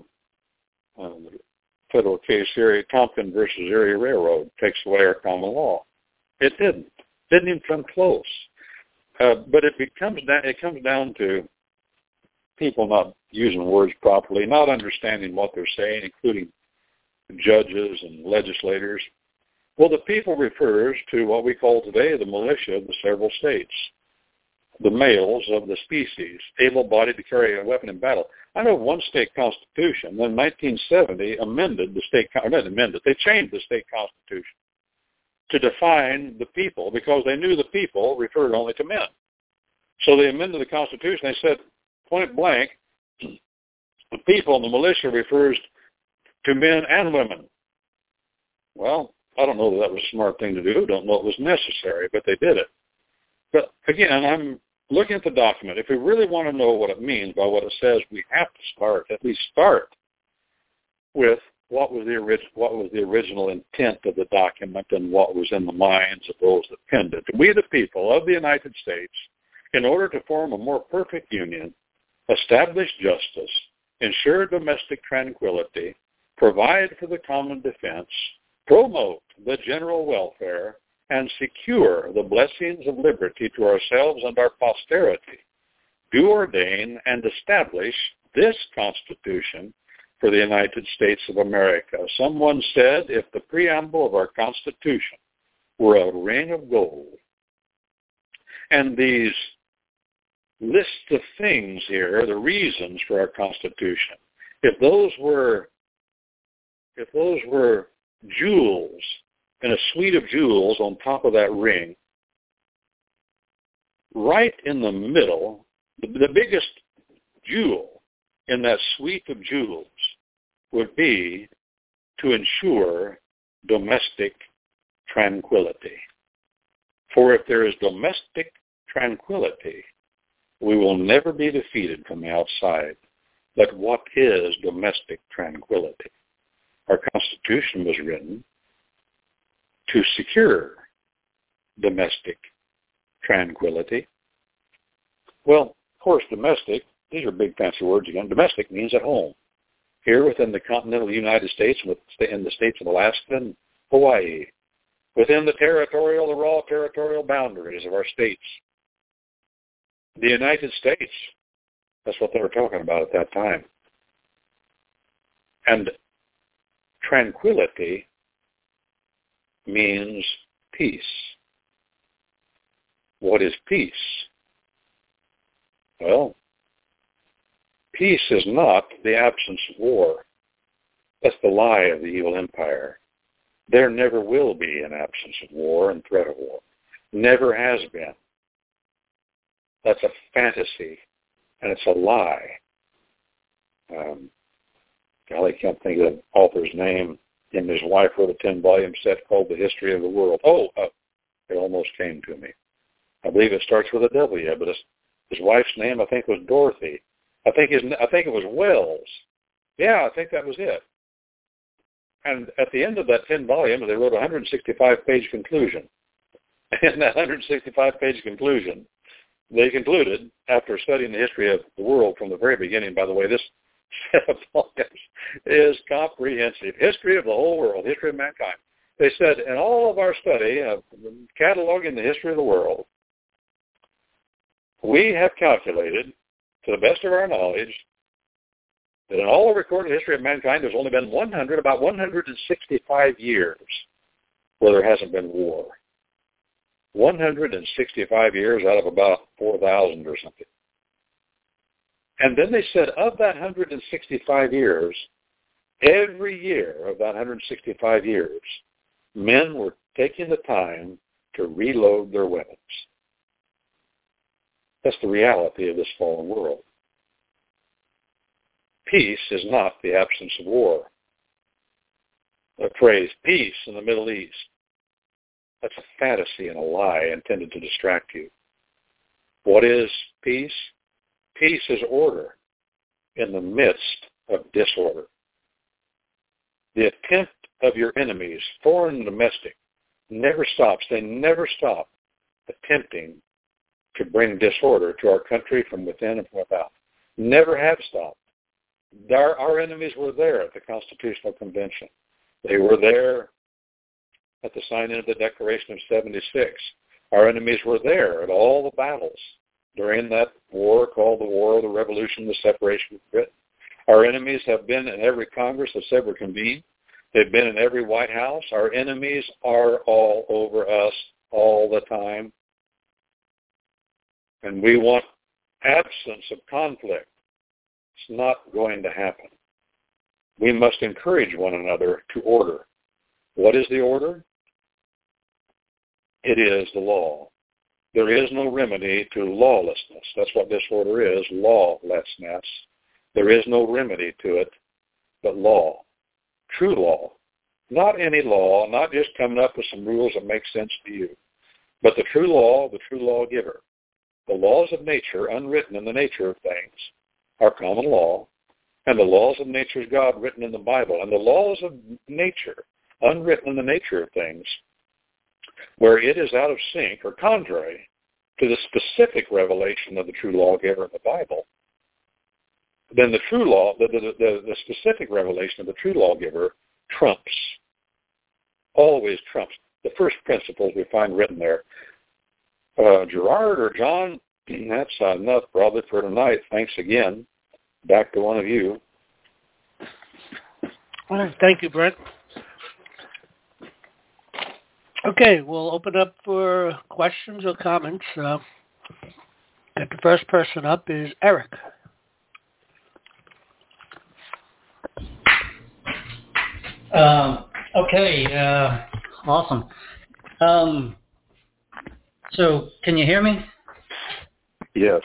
Um, federal case Erie Tompkins versus Erie Railroad takes away our common law. It didn't. Didn't even come close. Uh, but it becomes down, it comes down to people not using words properly, not understanding what they're saying, including judges and legislators. Well, the people refers to what we call today the militia of the several states, the males of the species, able-bodied to carry a weapon in battle. I know one state constitution, then nineteen seventy amended the state, not amended, they changed the state constitution to define the people because they knew the people referred only to men. So they amended the Constitution. They said, point blank, the people in the militia refers to men and women. Well, I don't know that that was a smart thing to do. Don't know it was necessary, but they did it. But again, I'm looking at the document. If we really want to know what it means by what it says, we have to start, at least start, with what was the orig- what was the original intent of the document and what was in the minds of those that penned it. We, the people of the United States, in order to form a more perfect union, establish justice, ensure domestic tranquility, provide for the common defense, promote the general welfare, and secure the blessings of liberty to ourselves and our posterity, do ordain and establish this Constitution for the United States of America. Someone said, if the preamble of our Constitution were a ring of gold, and these lists of things here, the reasons for our Constitution, if those were, if those were jewels in a suite of jewels on top of that ring, right in the middle, the, the biggest jewel in that suite of jewels would be to ensure domestic tranquility. For if there is domestic tranquility, we will never be defeated from the outside. But what is domestic tranquility? Our Constitution was written to secure domestic tranquility. Well, of course, domestic, these are big fancy words again. Domestic means at home. Here within the continental United States, in the states of Alaska and Hawaii, within the territorial, the raw territorial boundaries of our states. The United States, that's what they were talking about at that time. And tranquility means peace. What is peace? Well, peace is not the absence of war. That's the lie of the evil empire. There never will be an absence of war and threat of war. Never has been. That's a fantasy, and it's a lie. Um, golly, I can't think of the author's name. Him and his wife wrote a ten-volume set called The History of the World. Oh, uh, it almost came to me. I believe it starts with a W, but his, his wife's name, I think, was Dorothy. I think his, I think it was Wells. Yeah, I think that was it. And at the end of that ten volumes, they wrote a one hundred sixty-five page conclusion. In that one hundred sixty-five page conclusion, they concluded, after studying the history of the world from the very beginning, by the way, this set of volumes is comprehensive. History of the whole world, history of mankind. They said, in all of our study of cataloging the history of the world, we have calculated, to the best of our knowledge, that in all the recorded history of mankind, there's only been one hundred, about one hundred sixty-five years where there hasn't been war. one hundred sixty-five years out of about four thousand or something. And then they said of that one hundred sixty-five years, every year of that one hundred sixty-five years, men were taking the time to reload their weapons. That's the reality of this fallen world. Peace is not the absence of war. The phrase peace in the Middle East, that's a fantasy and a lie intended to distract you. What is peace? Peace is order in the midst of disorder. The attempt of your enemies, foreign and domestic, never stops. They never stop attempting to bring disorder to our country from within and from without. Never have stopped. Our, our enemies were there at the Constitutional Convention. They were there at the signing of the Declaration of seventy-six. Our enemies were there at all the battles during that war called the War of the Revolution, the separation of Britain. Our enemies have been in every Congress that's ever convened. They've been in every White House. Our enemies are all over us all the time. And we want absence of conflict. It's not going to happen. We must encourage one another to order. What is the order? It is the law. There is no remedy to lawlessness. That's what this order is, lawlessness. There is no remedy to it but law, true law. Not any law, not just coming up with some rules that make sense to you, but the true law, the true lawgiver. The laws of nature, unwritten in the nature of things, are common law, and the laws of nature's God written in the Bible, and the laws of nature, unwritten in the nature of things, where it is out of sync or contrary to the specific revelation of the true lawgiver in the Bible, then the true law, the, the, the, the specific revelation of the true lawgiver trumps, always trumps the first principles we find written there. Uh, Gerard or John, that's enough probably for tonight. Thanks again. Back to one of you. All right. Thank you, Brent. Okay, we'll open up for questions or comments. Uh, and the first person up is Eric. Um, okay, uh, awesome. Um, so, can you hear me? Yes.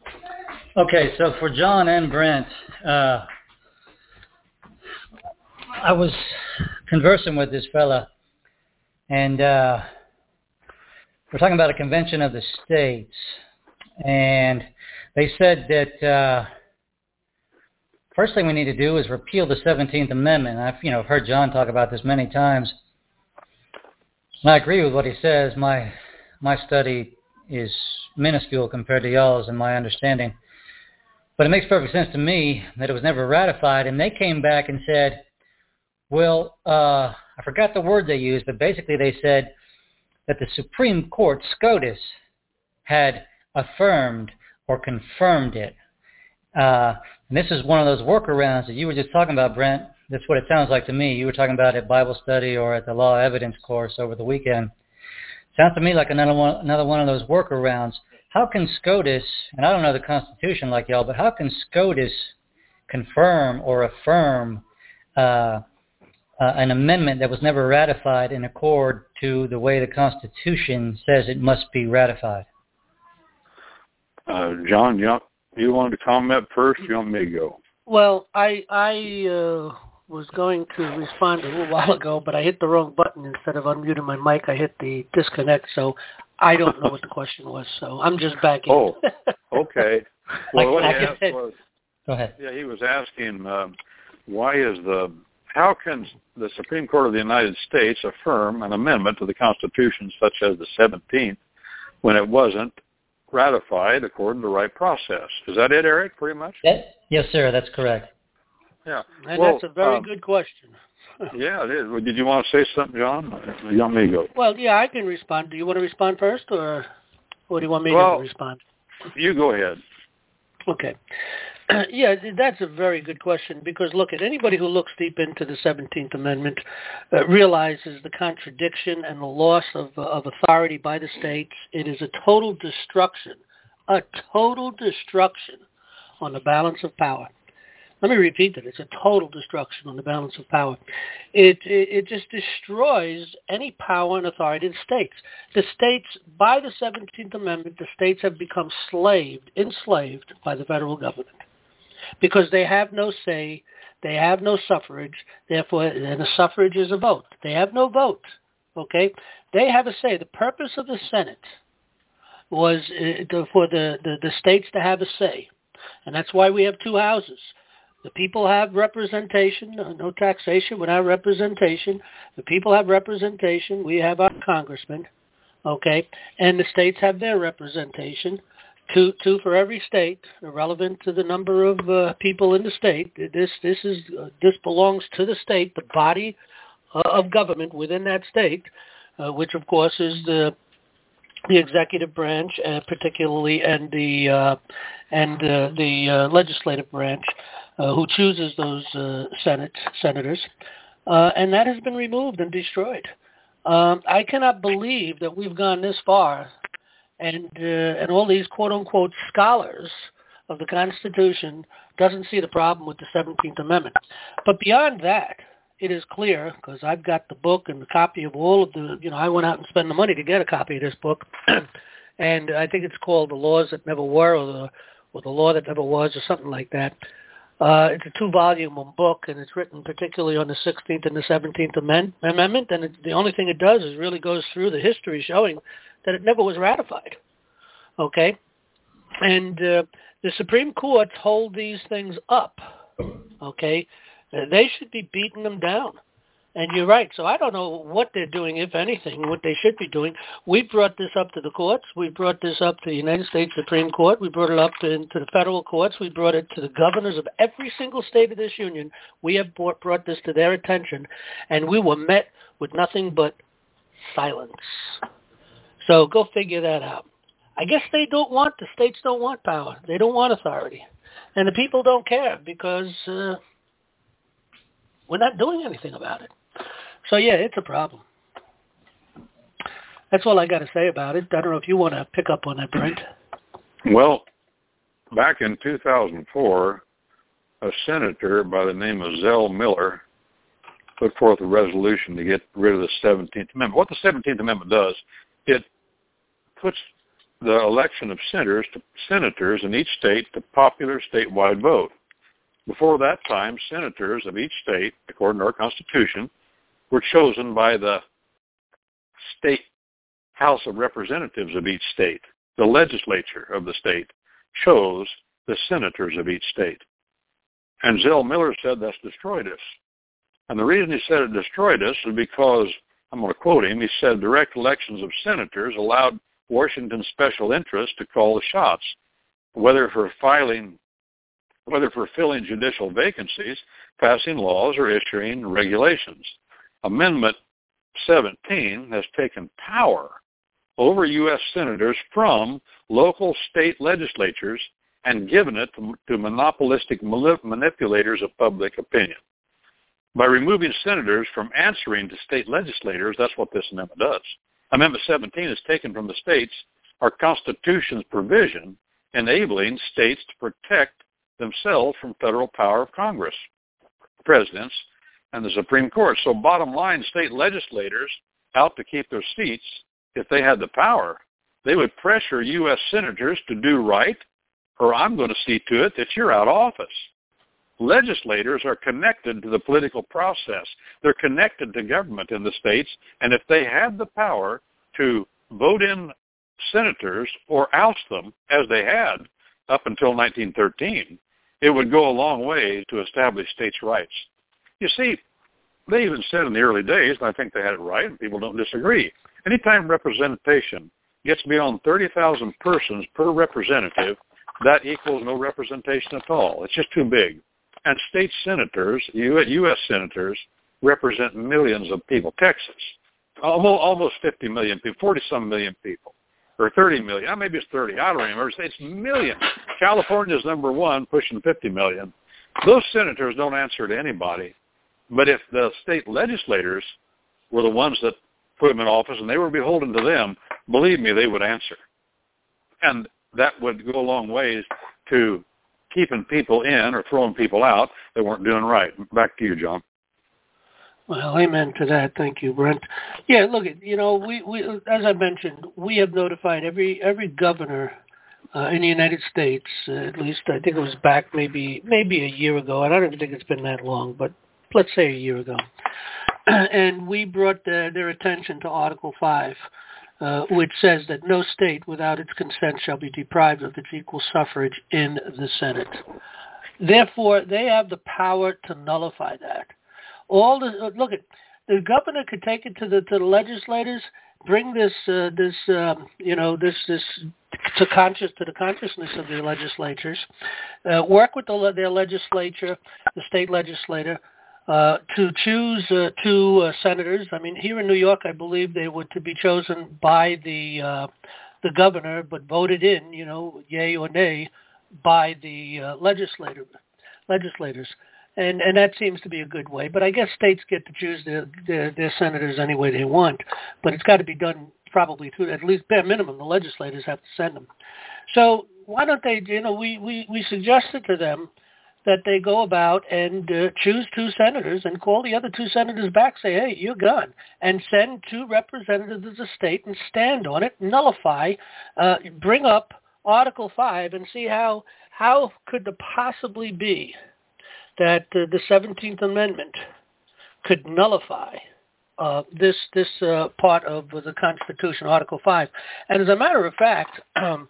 Okay, so for John and Brent, uh, I was conversing with this fella, and uh, we're talking about a convention of the states, and they said that uh, first thing we need to do is repeal the seventeenth Amendment. I've you know heard John talk about this many times, and I agree with what he says. My my study is minuscule compared to y'all's and my understanding, but it makes perfect sense to me that it was never ratified. And they came back and said, well, uh, I forgot the word they used, but basically they said that the Supreme Court, SCOTUS, had affirmed or confirmed it. Uh, and this is one of those workarounds that you were just talking about, Brent. That's what it sounds like to me. You were talking about at Bible study or at the Law Evidence course over the weekend. Sounds to me like another one, another one of those workarounds. How can SCOTUS, and I don't know the Constitution like y'all, but how can SCOTUS confirm or affirm uh, uh, an amendment that was never ratified in accord to the way the Constitution says it must be ratified? Uh, John, you, you wanted to comment first? You want me to go? Well, I I uh, was going to respond a little while ago, but I hit the wrong button. Instead of unmuting my mic, I hit the disconnect, so I don't know what the question was. So I'm just backing. Oh, okay. Well, what he like asked said, was, go ahead. Yeah, he was asking, um, why is the, how can the Supreme Court of the United States affirm an amendment to the Constitution such as the seventeenth when it wasn't ratified according to the right process? Is that it, Eric, pretty much? That, yes, sir, that's correct. Yeah. And well, that's a very um, good question. Yeah, it is. Well, did you want to say something, John? You want me to go? Well, yeah, I can respond. Do you want to respond first, or, or do you want me well, to respond? You go ahead. Okay. Yeah, that's a very good question because, look, at anybody who looks deep into the seventeenth Amendment uh, realizes the contradiction and the loss of, uh, of authority by the states. It is a total destruction, a total destruction on the balance of power. Let me repeat that. It's a total destruction on the balance of power. It, it, it just destroys any power and authority of the states. The states, by the seventeenth Amendment, the states have become slaved, enslaved by the federal government because they have no say, they have no suffrage, therefore, and the suffrage is a vote. They have no vote, okay? They have a say. The purpose of the Senate was uh, for the, the, the states to have a say, and that's why we have two houses. The people have representation, no taxation without representation. The people have representation. We have our congressmen, okay? And the states have their representation, two, two for every state, irrelevant to the number of uh, people in the state. This, this is, uh, this belongs to the state, the body uh, of government within that state, uh, which of course is the the executive branch, uh, particularly, and the uh, and uh, the uh, legislative branch, uh, who chooses those uh, senate senators, uh, and that has been removed and destroyed. Um, I cannot believe that we've gone this far, and uh, and all these quote unquote scholars of the Constitution doesn't see the problem with the seventeenth Amendment. But beyond that, it is clear, because I've got the book and the copy of all of the, you know, I went out and spent the money to get a copy of this book, and I think it's called The Laws That Never Were, or the, or the Law That Never Was, or something like that. Uh, it's a two-volume book, and it's written particularly on the sixteenth and the seventeenth amend- Amendment, and it, the only thing it does is really goes through the history showing that it never was ratified, okay? And uh, the Supreme Courts hold these things up, okay? They should be beating them down. And you're right. So I don't know what they're doing, if anything, what they should be doing. We brought this up to the courts. We brought this up to the United States Supreme Court. We brought it up to, to the federal courts. We brought it to the governors of every single state of this union. We have brought, brought this to their attention, and we were met with nothing but silence. So go figure that out. I guess they don't want, the states don't want power. They don't want authority. And the people don't care because... Uh, We're not doing anything about it. So, yeah, it's a problem. That's all I got to say about it. I don't know if you want to pick up on that, Brent. Well, back in two thousand four, a senator by the name of Zell Miller put forth a resolution to get rid of the seventeenth Amendment. What the seventeenth Amendment does, it puts the election of senators to senators in each state to popular statewide vote. Before that time, senators of each state, according to our Constitution, were chosen by the state House of Representatives of each state. The legislature of the state chose the senators of each state. And Zell Miller said that's destroyed us. And the reason he said it destroyed us is because, I'm going to quote him, he said direct elections of senators allowed Washington's special interests to call the shots, whether for filing, whether for filling judicial vacancies, passing laws, or issuing regulations. Amendment seventeen has taken power over U S senators from local state legislatures and given it to, to monopolistic manipulators of public opinion. By removing senators from answering to state legislators, that's what this amendment does. Amendment seventeen is taken from the states, our Constitution's provision enabling states to protect themselves from federal power of Congress, presidents, and the Supreme Court. So bottom line, state legislators out to keep their seats, if they had the power, they would pressure U S senators to do right, or I'm going to see to it that you're out of office. Legislators are connected to the political process. They're connected to government in the states, and if they had the power to vote in senators or oust them, as they had up until nineteen thirteen, it would go a long way to establish states' rights. You see, they even said in the early days, and I think they had it right, and people don't disagree, anytime representation gets beyond thirty thousand persons per representative, that equals no representation at all. It's just too big. And state senators, U S senators, represent millions of people. Texas, almost, almost fifty million people, forty-some million people, or thirty million. Maybe it's thirty. I don't remember. It's millions. California's number one, pushing fifty million. Those senators don't answer to anybody. But if the state legislators were the ones that put them in office and they were beholden to them, believe me, they would answer. And that would go a long ways to keeping people in or throwing people out that weren't doing right. Back to you, John. Well, amen to that. Thank you, Brent. Yeah, look, you know, we, we as I mentioned, we have notified every every governor uh, in the United States, uh, at least I think it was back maybe maybe a year ago. I don't even think it's been that long, but let's say a year ago. And we brought the, their attention to Article five, uh, which says that no state without its consent shall be deprived of its equal suffrage in the Senate. Therefore, they have the power to nullify that. All the look at the governor could take it to the to the legislators, bring this uh, this um, you know this this to conscious to the consciousness of the legislatures, uh, work with the, their legislature, the state legislator, uh, to choose uh, two uh, senators. I mean, here in New York, I believe they were to be chosen by the uh, the governor, but voted in, you know, yay or nay, by the uh, legislator legislators. And and that seems to be a good way. But I guess states get to choose their, their, their senators any way they want. But it's got to be done probably through, at least bare minimum, the legislators have to send them. So why don't they, you know, we, we, we suggested to them that they go about and uh, choose two senators and call the other two senators back, say, hey, you're gone, and send two representatives of the state and stand on it, nullify, uh, bring up Article five and see how how could it possibly be that uh, the seventeenth Amendment could nullify uh, this this uh, part of the Constitution, Article five. And as a matter of fact, um,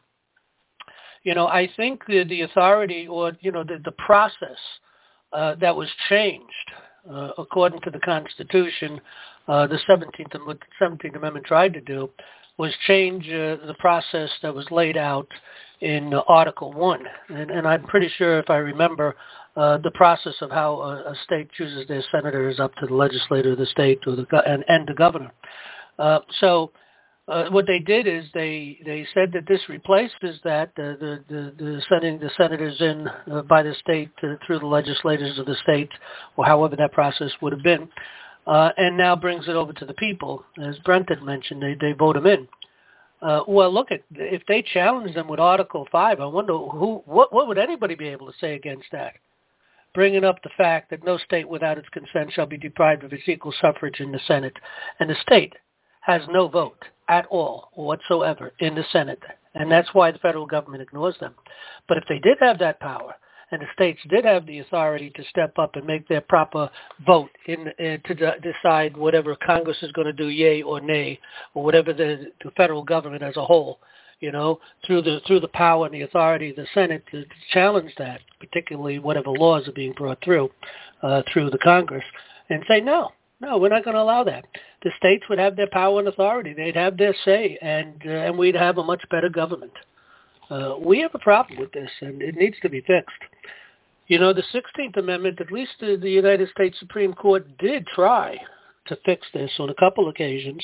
you know, I think the, the authority or, you know, the, the process uh, that was changed, uh, according to the Constitution, uh, the seventeenth, what the seventeenth Amendment tried to do was change uh, the process that was laid out in uh, Article one. And, and I'm pretty sure, if I remember, Uh, the process of how a, a state chooses their senator is up to the legislator of the state or the go- and, and the governor. Uh, so uh, what they did is they, they said that this replaces that, uh, the, the, the sending the senators in uh, by the state uh, through the legislators of the state, or however that process would have been, uh, and now brings it over to the people. As Brent had mentioned, they, they vote them in. Uh, well, look, at if they challenge them with Article five, I wonder who what, what would anybody be able to say against that? Bringing up the fact that no state without its consent shall be deprived of its equal suffrage in the Senate. And the state has no vote at all whatsoever in the Senate. And that's why the federal government ignores them. But if they did have that power, and the states did have the authority to step up and make their proper vote in, in to de- decide whatever Congress is going to do, yay or nay, or whatever the, the federal government as a whole, you know, through the through the power and the authority of the Senate to, to challenge that, particularly whatever laws are being brought through uh, through the Congress, and say no. No, we're not going to allow that. The states would have their power and authority. They'd have their say, and uh, and we'd have a much better government. Uh, we have a problem with this, and it needs to be fixed. You know, the sixteenth Amendment, at least the, the United States Supreme Court did try to fix this on a couple occasions.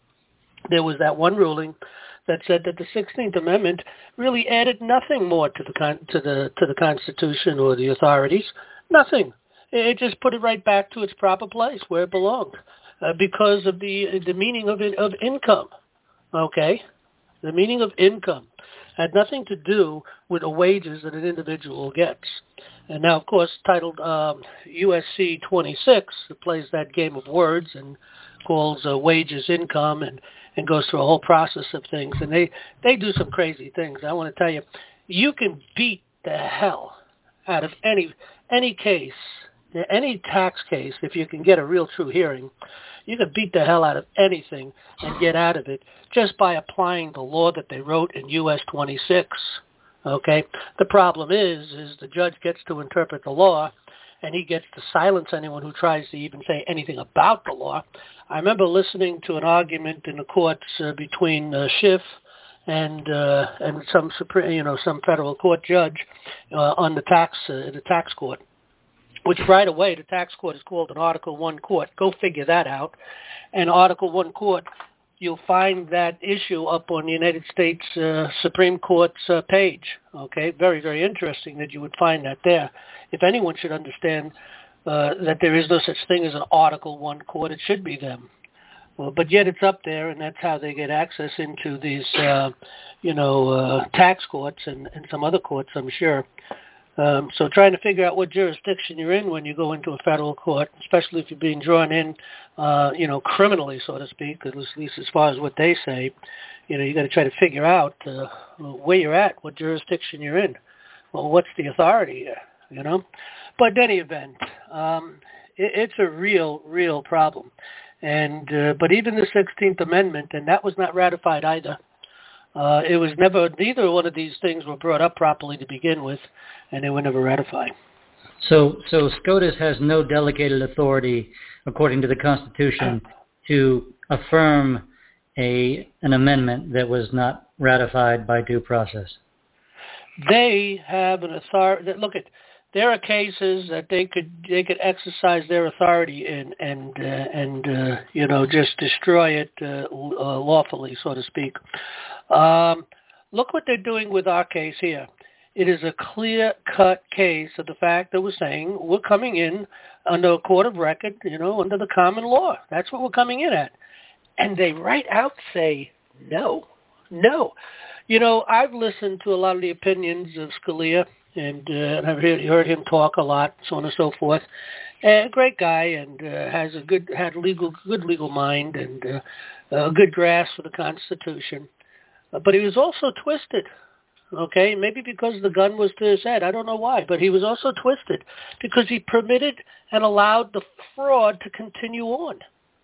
There was that one ruling that said that the sixteenth Amendment really added nothing more to the con- to the to the Constitution or the authorities. Nothing. It just put it right back to its proper place where it belonged, uh, because of the the meaning of it, of income. Okay, the meaning of income had nothing to do with the wages that an individual gets. And now, of course, titled um, U S C twenty-six, it plays that game of words and calls uh, wages income and, and goes through a whole process of things. And they, they do some crazy things. I want to tell you, you can beat the hell out of any any case. Any tax case, if you can get a real true hearing, you can beat the hell out of anything and get out of it just by applying the law that they wrote in U S twenty-six. Okay? The problem is, is the judge gets to interpret the law, and he gets to silence anyone who tries to even say anything about the law. I remember listening to an argument in the courts uh, between uh, Schiff and uh, and some supreme, you know, some federal court judge uh, on the tax uh, the tax court, which right away the tax court is called an Article One court. Go figure that out. And Article One court, you'll find that issue up on the United States uh, Supreme Court's uh, page. Okay, very, very interesting that you would find that there. If anyone should understand uh, that there is no such thing as an Article One court, it should be them. Well, but yet it's up there, and that's how they get access into these, uh, you know, uh, tax courts and, and some other courts, I'm sure. Um, so trying to figure out what jurisdiction you're in when you go into a federal court, especially if you're being drawn in, uh, you know, criminally, so to speak, at least as far as what they say, you know, you got to try to figure out uh, where you're at, what jurisdiction you're in. Well, what's the authority here, you know? But in any event, um, it, it's a real, real problem. And uh, but even the sixteenth Amendment, and that was not ratified either. Uh, it was never, neither one of these things were brought up properly to begin with, and they were never ratified. So, so SCOTUS has no delegated authority, according to the Constitution, to affirm a an amendment that was not ratified by due process. They have an authority. Look at, there are cases that they could they could exercise their authority in and uh, and uh, you know, just destroy it uh, uh, lawfully, so to speak. Um, look what they're doing with our case here. It is a clear-cut case of the fact that we're saying we're coming in under a court of record, you know, under the common law. That's what we're coming in at. And they right out say no, no. You know, I've listened to a lot of the opinions of Scalia, and, uh, and I've heard, heard him talk a lot, so on and so forth. A great guy, and uh, has a good had legal good legal mind and uh, a good grasp for the Constitution. Uh, but he was also twisted. Okay, maybe because the gun was to his head. I don't know why, but he was also twisted because he permitted and allowed the fraud to continue on.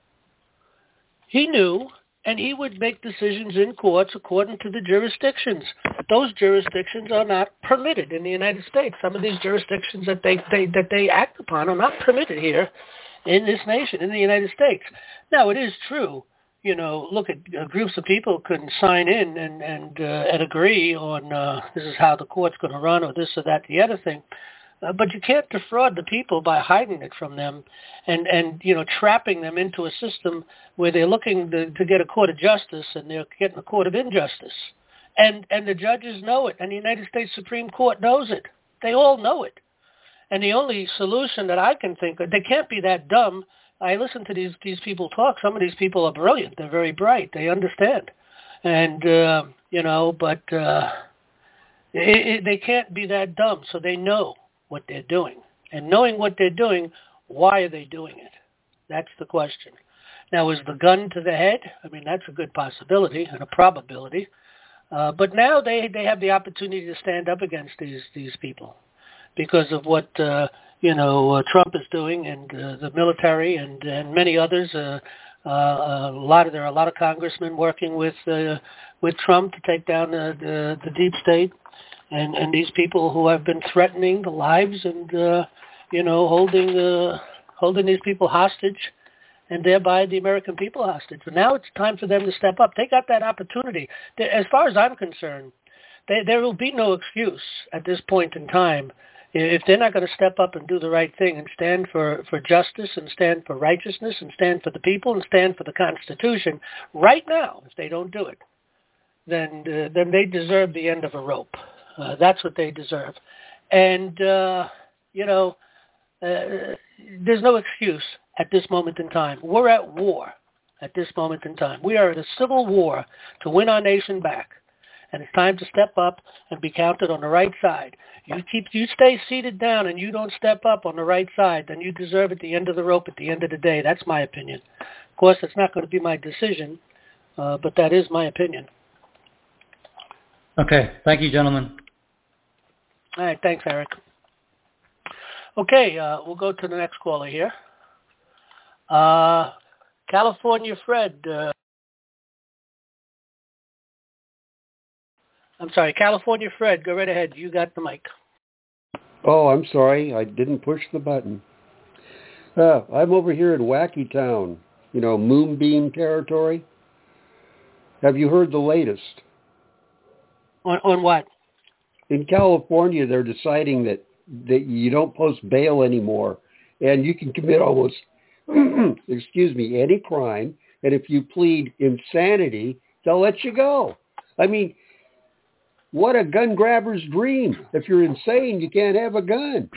He knew, and he would make decisions in courts according to the jurisdictions. Those jurisdictions are not permitted in the United States. Some of these jurisdictions that they, they that they act upon are not permitted here in this nation, in the United States. Now, it is true. You know, look at uh, groups of people can sign in and and, uh, and agree on uh, this is how the court's going to run, or this or that, the other thing. Uh, but you can't defraud the people by hiding it from them and, and you know, trapping them into a system where they're looking to, to get a court of justice and they're getting a court of injustice. And and the judges know it, and the United States Supreme Court knows it. They all know it. And the only solution that I can think of, they can't be that dumb. I listen to these, these people talk. Some of these people are brilliant. They're very bright. They understand. And, uh, you know, but uh, it, it, they can't be that dumb, so they know what they're doing. And knowing what they're doing, why are they doing it? That's the question. Now, is the gun to the head? I mean, that's a good possibility and a probability. Uh, but now they, they have the opportunity to stand up against these, these people. because of what uh, you know uh, Trump is doing and uh, the military and and many others. Uh, uh, a lot of there are a lot of congressmen working with uh, with Trump to take down the, the, the deep state, and and these people who have been threatening the lives and uh, you know holding uh, holding these people hostage, and thereby the American people hostage. But now it's time for them to step up. They got that opportunity. As far as I'm concerned, they, there will be no excuse at this point in time if they're not going to step up and do the right thing and stand for, for justice and stand for righteousness and stand for the people and stand for the Constitution right now. If they don't do it, then uh, then they deserve the end of a rope. Uh, that's what they deserve. And, uh, you know, uh, there's no excuse at this moment in time. We're at war at this moment in time. We are in a civil war to win our nation back. And it's time to step up and be counted on the right side. You keep, you stay seated down and you don't step up on the right side, then you deserve at the end of the rope at the end of the day. That's my opinion. Of course, that's not going to be my decision, uh, but that is my opinion. Okay. Thank you, gentlemen. All right. Thanks, Eric. Okay. Uh, we'll go to the next caller here. Uh, California Fred. Uh, I'm sorry, California Fred. Go right ahead. You got the mic. Oh, I'm sorry. I didn't push the button. Uh, I'm over here in Wacky Town, you know, Moonbeam territory. Have you heard the latest? On, on what? In California, they're deciding that, that you don't post bail anymore, and you can commit almost, excuse me, any crime, and if you plead insanity, they'll let you go. I mean, what a gun grabber's dream. If you're insane, you can't have a gun.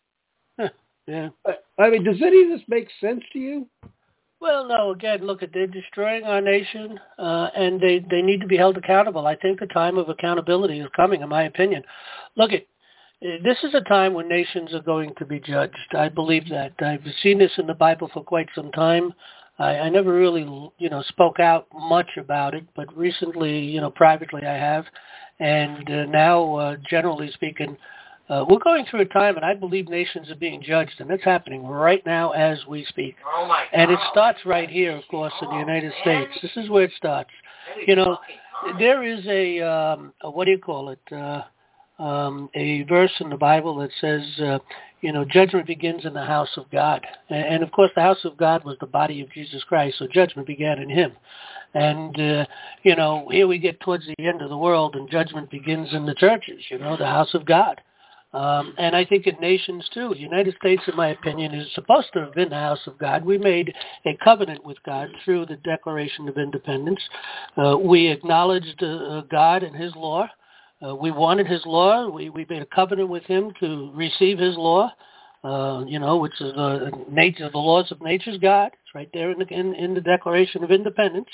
Yeah. I mean, does any of this make sense to you? Well, no. Again, look, they're destroying our nation, uh, and they, they need to be held accountable. I think the time of accountability is coming, in my opinion. Look, it, this is a time when nations are going to be judged. I believe that. I've seen this in the Bible for quite some time. I, I never really, you know, spoke out much about it, but recently, you know, privately I have. And uh, now, uh, generally speaking, uh, we're going through a time, and I believe nations are being judged, and it's happening right now as we speak. Oh my God. And it starts right here, of course, in the United States. This is where it starts. You know, there is a, um, a what do you call it, uh, um, a verse in the Bible that says, uh, you know, judgment begins in the house of God. And, and, of course, the house of God was the body of Jesus Christ, so judgment began in him. And, uh, you know, here we get towards the end of the world, and judgment begins in the churches, you know, the house of God. Um, and I think in nations, too. The United States, in my opinion, is supposed to have been the house of God. We made a covenant with God through the Declaration of Independence. Uh, we acknowledged uh, God and his law. Uh, we wanted his law. We, we made a covenant with him to receive his law, uh, you know, which is the nature, the laws of nature's God. It's right there in the, in, in the Declaration of Independence.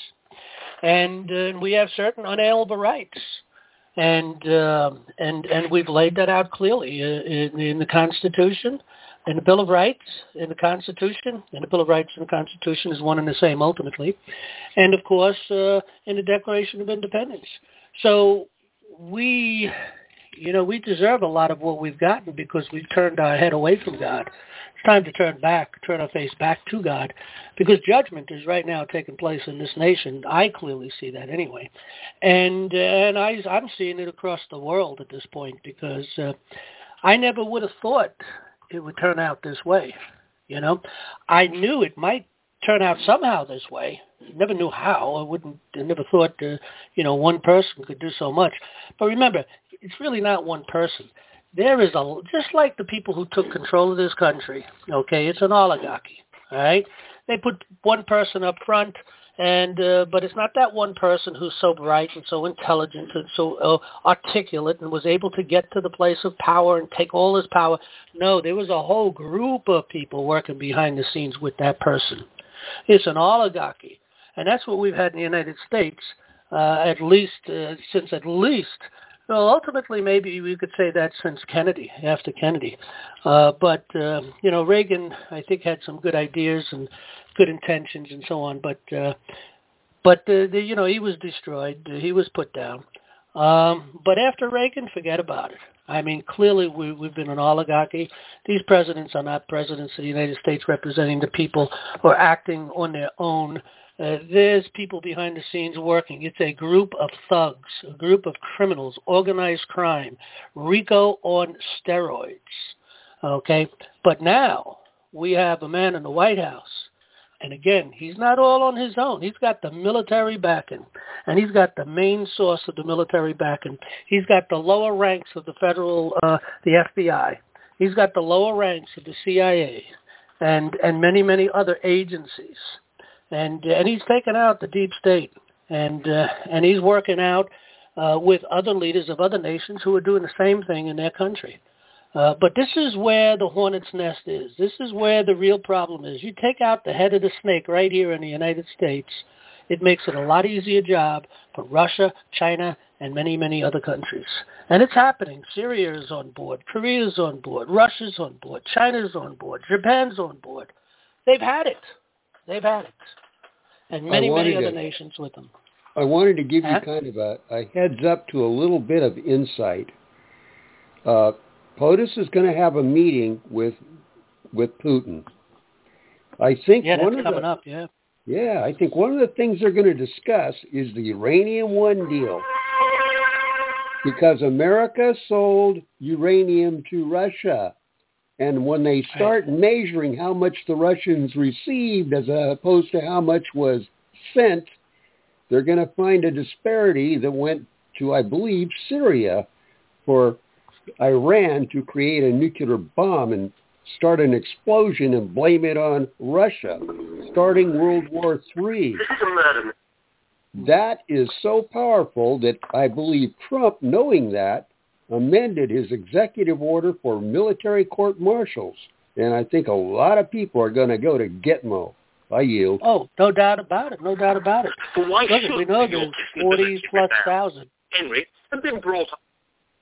And uh, we have certain unalienable rights. And uh, and and we've laid that out clearly in, in the Constitution, in the Bill of Rights, in the Constitution, and the Bill of Rights and the Constitution is one and the same ultimately, and of course uh, in the Declaration of Independence. So we, you know, we deserve a lot of what we've gotten because we've turned our head away from God. It's time to turn back, turn our face back to God, because judgment is right now taking place in this nation. I clearly see that anyway. And and I, I'm seeing it across the world at this point because uh, I never would have thought it would turn out this way. You know, I knew it might turn out somehow this way. Never knew how. I wouldn't. I never thought, uh, you know, one person could do so much. But remember, it's really not one person. There is a, just like the people who took control of this country, okay, it's an oligarchy, all right? They put one person up front, and uh, but it's not that one person who's so bright and so intelligent and so uh, articulate and was able to get to the place of power and take all his power. No, there was a whole group of people working behind the scenes with that person. It's an oligarchy, and that's what we've had in the United States, uh, at least, uh, since at least... Well, ultimately, maybe we could say that since Kennedy, after Kennedy. Uh, but, uh, you know, Reagan, I think, had some good ideas and good intentions and so on. But, uh, but uh, the, you know, he was destroyed. He was put down. Um, but after Reagan, forget about it. I mean, clearly we, we've been an oligarchy. These presidents are not presidents of the United States representing the people or acting on their own. Uh, there's people behind the scenes working. It's a group of thugs, a group of criminals, organized crime, RICO on steroids. Okay? But now we have a man in the White House. And again, he's not all on his own. He's got the military backing, and he's got the main source of the military backing. He's got the lower ranks of the federal, uh, the F B I. He's got the lower ranks of the C I A, and and many many other agencies, and and he's taken out the deep state, and uh, and he's working out uh, with other leaders of other nations who are doing the same thing in their country. Uh, but this is where the hornet's nest is. This is where the real problem is. You take out the head of the snake right here in the United States, it makes it a lot easier job for Russia, China, and many, many other countries. And it's happening. Syria is on board. Korea is on board. Russia's on board. China's on board. Japan's on board. They've had it. They've had it. And many, many other to, nations with them. I wanted to give you huh? kind of a, a heads up to a little bit of insight. Uh, POTUS is going to have a meeting with with Putin. I think yeah, one that's of coming the, up, yeah. Yeah, I think one of the things they're going to discuss is the Uranium One deal. Because America sold uranium to Russia. And when they start right. measuring how much the Russians received as opposed to how much was sent, they're going to find a disparity that went to, I believe, Syria for Iran to create a nuclear bomb and start an explosion and blame it on Russia, starting World War Three. That is so powerful that I believe Trump, knowing that, amended his executive order for military court-martials. And I think a lot of people are going to go to Gitmo. I yield. Oh, no doubt about it. No doubt about it. Why Look, should we know there's forty plus thousand. Henry have been brought up.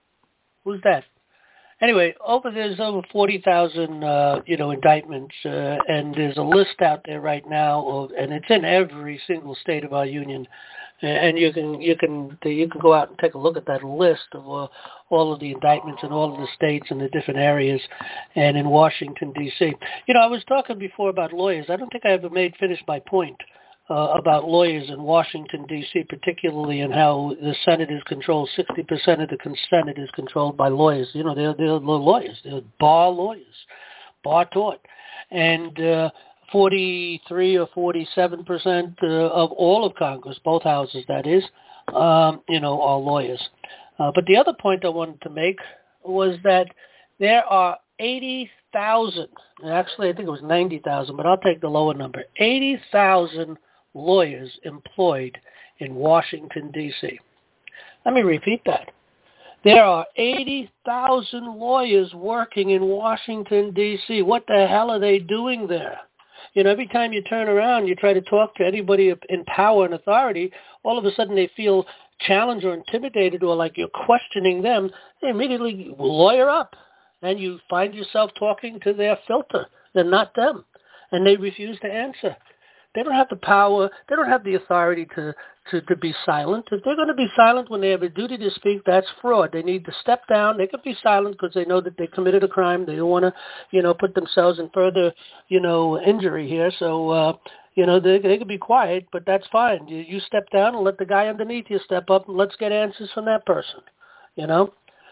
Who's that? Anyway, over there's over forty thousand, uh, you know, indictments, uh, and there's a list out there right now, of, and it's in every single state of our union, and you can you can you can go out and take a look at that list of uh, all of the indictments in all of the states and the different areas, and in Washington D C. You know, I was talking before about lawyers. I don't think I ever made finish my point. Uh, about lawyers in Washington, D C, particularly, and how the Senate is controlled. sixty percent of the Senate is controlled by lawyers. You know, they're, they're lawyers. They're bar lawyers, bar taught. And uh, forty-three or forty-seven percent uh, of all of Congress, both houses, that is, um, you know, are lawyers. Uh, but the other point I wanted to make was that there are eighty thousand, actually I think it was ninety thousand, but I'll take the lower number, eighty thousand lawyers employed in Washington, D C. Let me repeat that. There are eighty thousand lawyers working in Washington, D C. What the hell are they doing there? You know, every time you turn around, you try to talk to anybody in power and authority, all of a sudden they feel challenged or intimidated or like you're questioning them. They immediately lawyer up, and you find yourself talking to their filter and not them, and they refuse to answer. They don't have the power. They don't have the authority to, to, to be silent. If they're going to be silent when they have a duty to speak, that's fraud. They need to step down. They could be silent because they know that they committed a crime. They don't want to, you know, put themselves in further, you know, injury here. So, uh, you know, they, they could be quiet, but that's fine. You, you step down and let the guy underneath you step up, and let's get answers from that person, you know.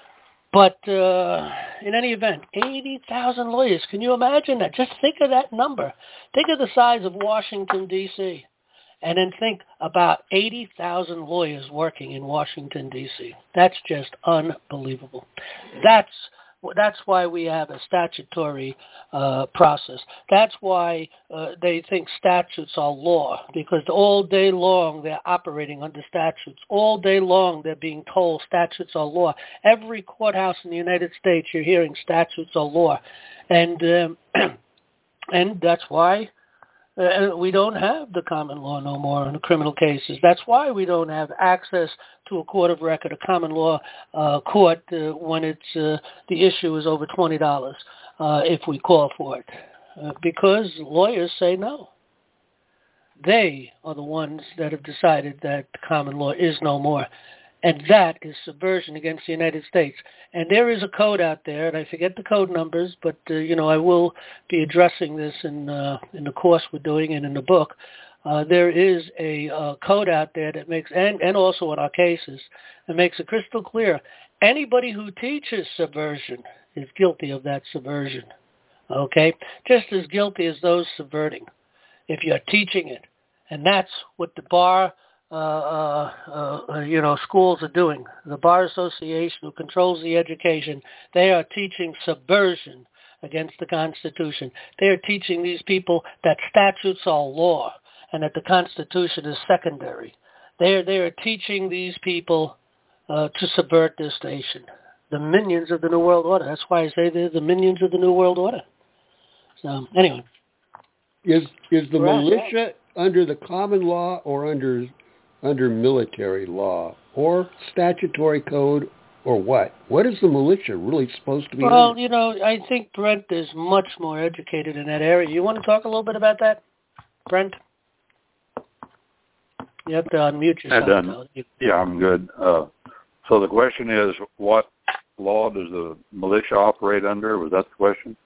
But uh, in any event, eighty thousand lawyers. Can you imagine that? Just think of that number. Think of the size of Washington, D C, and then think about eighty thousand lawyers working in Washington, D C. That's just unbelievable. That's That's why we have a statutory uh, process. That's why uh, they think statutes are law, because all day long they're operating under statutes. All day long they're being told statutes are law. Every courthouse in the United States you're hearing statutes are law. And, um, and that's why Uh, we don't have the common law no more in the criminal cases. That's why we don't have access to a court of record, a common law uh, court, uh, when it's uh, the issue is over twenty dollars uh, if we call for it, uh, because lawyers say no. They are the ones that have decided that common law is no more. And that is subversion against the United States. And there is a code out there, and I forget the code numbers, but, uh, you know, I will be addressing this in uh, in the course we're doing and in the book. Uh, there is a uh, code out there that makes, and, and also in our cases, that makes it crystal clear. Anybody who teaches subversion is guilty of that subversion, okay? Just as guilty as those subverting, if you're teaching it. And that's what the bar, uh, uh, uh, you know, schools are doing. The Bar Association, who controls the education, they are teaching subversion against the Constitution. They are teaching these people that statutes are law and that the Constitution is secondary. They are, they are teaching these people uh, to subvert this nation. The minions of the New World Order. That's why I say they're the minions of the New World Order. So, anyway. Is is the Right, militia yeah. under the common law or under under military law or statutory code or what? What is the militia really supposed to be Well, under? you know, I think Brent is much more educated in that area. You want to talk a little bit about that, Brent? You have to unmute yourself. I done. though. You- Yeah, I'm good. Uh, so the question is, what law does the militia operate under? Was that the question?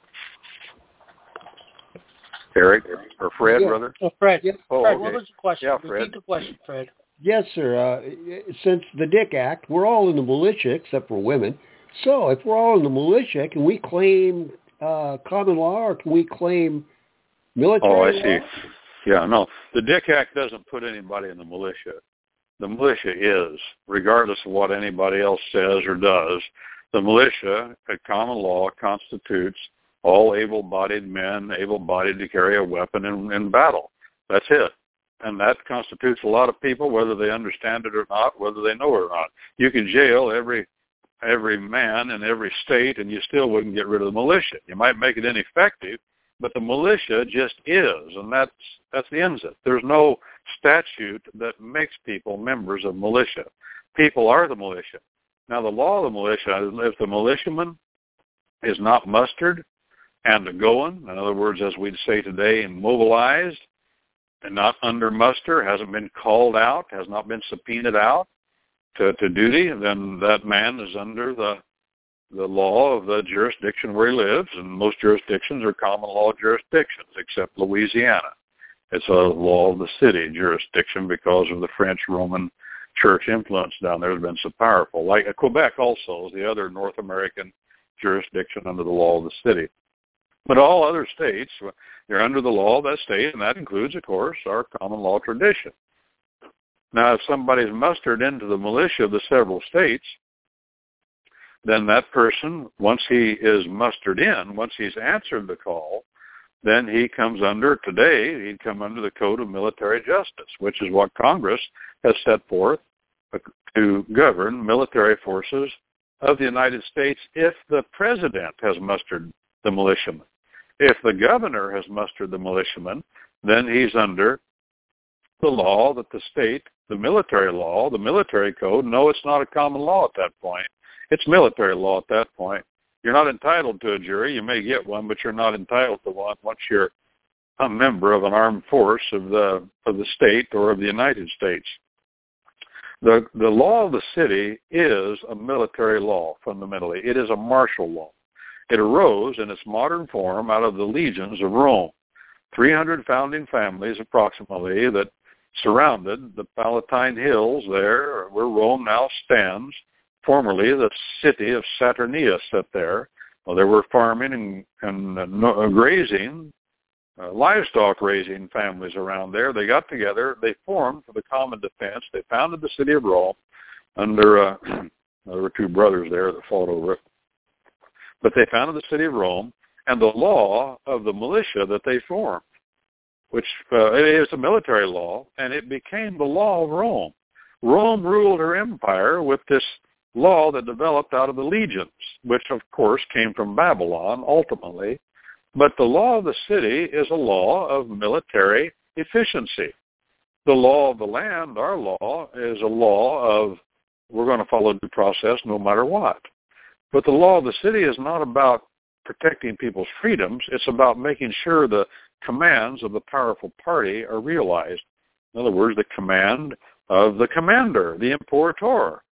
Eric or Fred, Yeah. brother? Oh, Fred. Yeah. Oh, Fred, okay. what was the question? Yeah, Repeat Fred. the question, Fred. Yes, sir. Uh, since the Dick Act, we're all in the militia except for women. So if we're all in the militia, can we claim uh, common law or can we claim military Oh, I law? see. Yeah, no. The Dick Act doesn't put anybody in the militia. The militia is, regardless of what anybody else says or does, the militia, at common law, constitutes all able-bodied men, able-bodied to carry a weapon in, in battle. That's it. And that constitutes a lot of people, whether they understand it or not, whether they know it or not. You can jail every every man in every state, and you still wouldn't get rid of the militia. You might make it ineffective, but the militia just is, and that's that's the end of it. There's no statute that makes people members of militia. People are the militia. Now, the law of the militia, if the militiaman is not mustered and going, in other words, as we'd say today, mobilized, and not under muster, hasn't been called out, has not been subpoenaed out to, to duty, then that man is under the the law of the jurisdiction where he lives, and most jurisdictions are common law jurisdictions, except Louisiana. It's a law of the city jurisdiction because of the French Roman Church influence down there has been so powerful. Like Quebec also is the other North American jurisdiction under the law of the city. But all other states, they're under the law of that state, and that includes, of course, our common law tradition. Now, if somebody's mustered into the militia of the several states, then that person, once he is mustered in, once he's answered the call, then he comes under, today, he'd come under the Code of Military Justice, which is what Congress has set forth to govern military forces of the United States if the president has mustered the militiaman. If the governor has mustered the militiaman, then he's under the law that the state, the military law, the military code, no, it's not a common law at that point. It's military law at that point. You're not entitled to a jury. You may get one, but you're not entitled to one once you're a member of an armed force of the of the state or of the United States. The the law of the city is a military law, fundamentally. It is a martial law. It arose in its modern form out of the legions of Rome. three hundred founding families approximately that surrounded the Palatine Hills there, where Rome now stands. Formerly, the city of Saturnia sat there. Well, there were farming and, and uh, grazing, uh, livestock raising families around there. They got together. They formed for the common defense. They founded the city of Rome under, uh, there were two brothers there that fought over it. But they founded the city of Rome and the law of the militia that they formed, which uh, it is a military law, and it became the law of Rome. Rome ruled her empire with this law that developed out of the legions, which of course came from Babylon ultimately. But the law of the city is a law of military efficiency. The law of the land, our law, is a law of we're going to follow due process no matter what. But the law of the city is not about protecting people's freedoms. It's about making sure the commands of the powerful party are realized. In other words, the command of the commander, the imperator.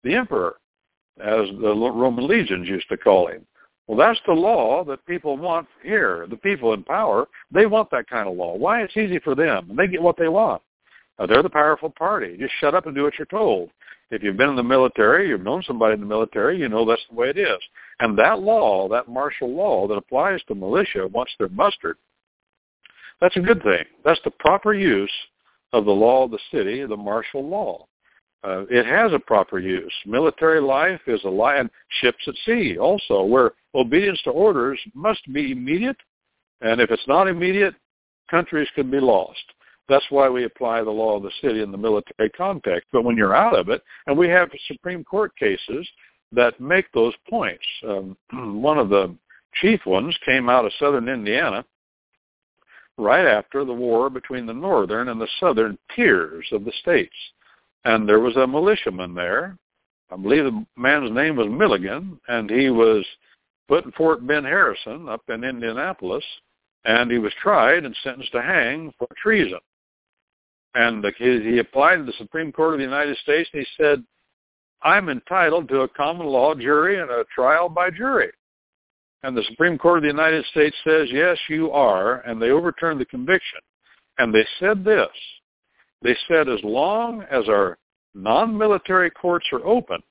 the emperor, as the Roman legions used to call him. Well, that's the law that people want here. The people in power, they want that kind of law. Why? It's easy for them, and they get what they want. Uh, they're the powerful party. Just shut up and do what you're told. If you've been in the military, you've known somebody in the military, you know that's the way it is. And that law, that martial law that applies to militia once they're mustered, that's a good thing. That's the proper use of the law of the city, the martial law. Uh, it has a proper use. Military life is a lie, and ships at sea also, where obedience to orders must be immediate, and if it's not immediate, countries can be lost. That's why we apply the law of the city in the military context. But when you're out of it, and we have Supreme Court cases that make those points. Um, one of the chief ones came out of southern Indiana right after the war between the northern and the southern tiers of the states. And there was a militiaman there. I believe the man's name was Milligan, and he was put in Fort Ben Harrison up in Indianapolis, and he was tried and sentenced to hang for treason. And he applied to the Supreme Court of the United States, and he said, I'm entitled to a common law jury and a trial by jury. And the Supreme Court of the United States says, yes, you are, and they overturned the conviction. And they said this. They said, as long as our non-military courts are open,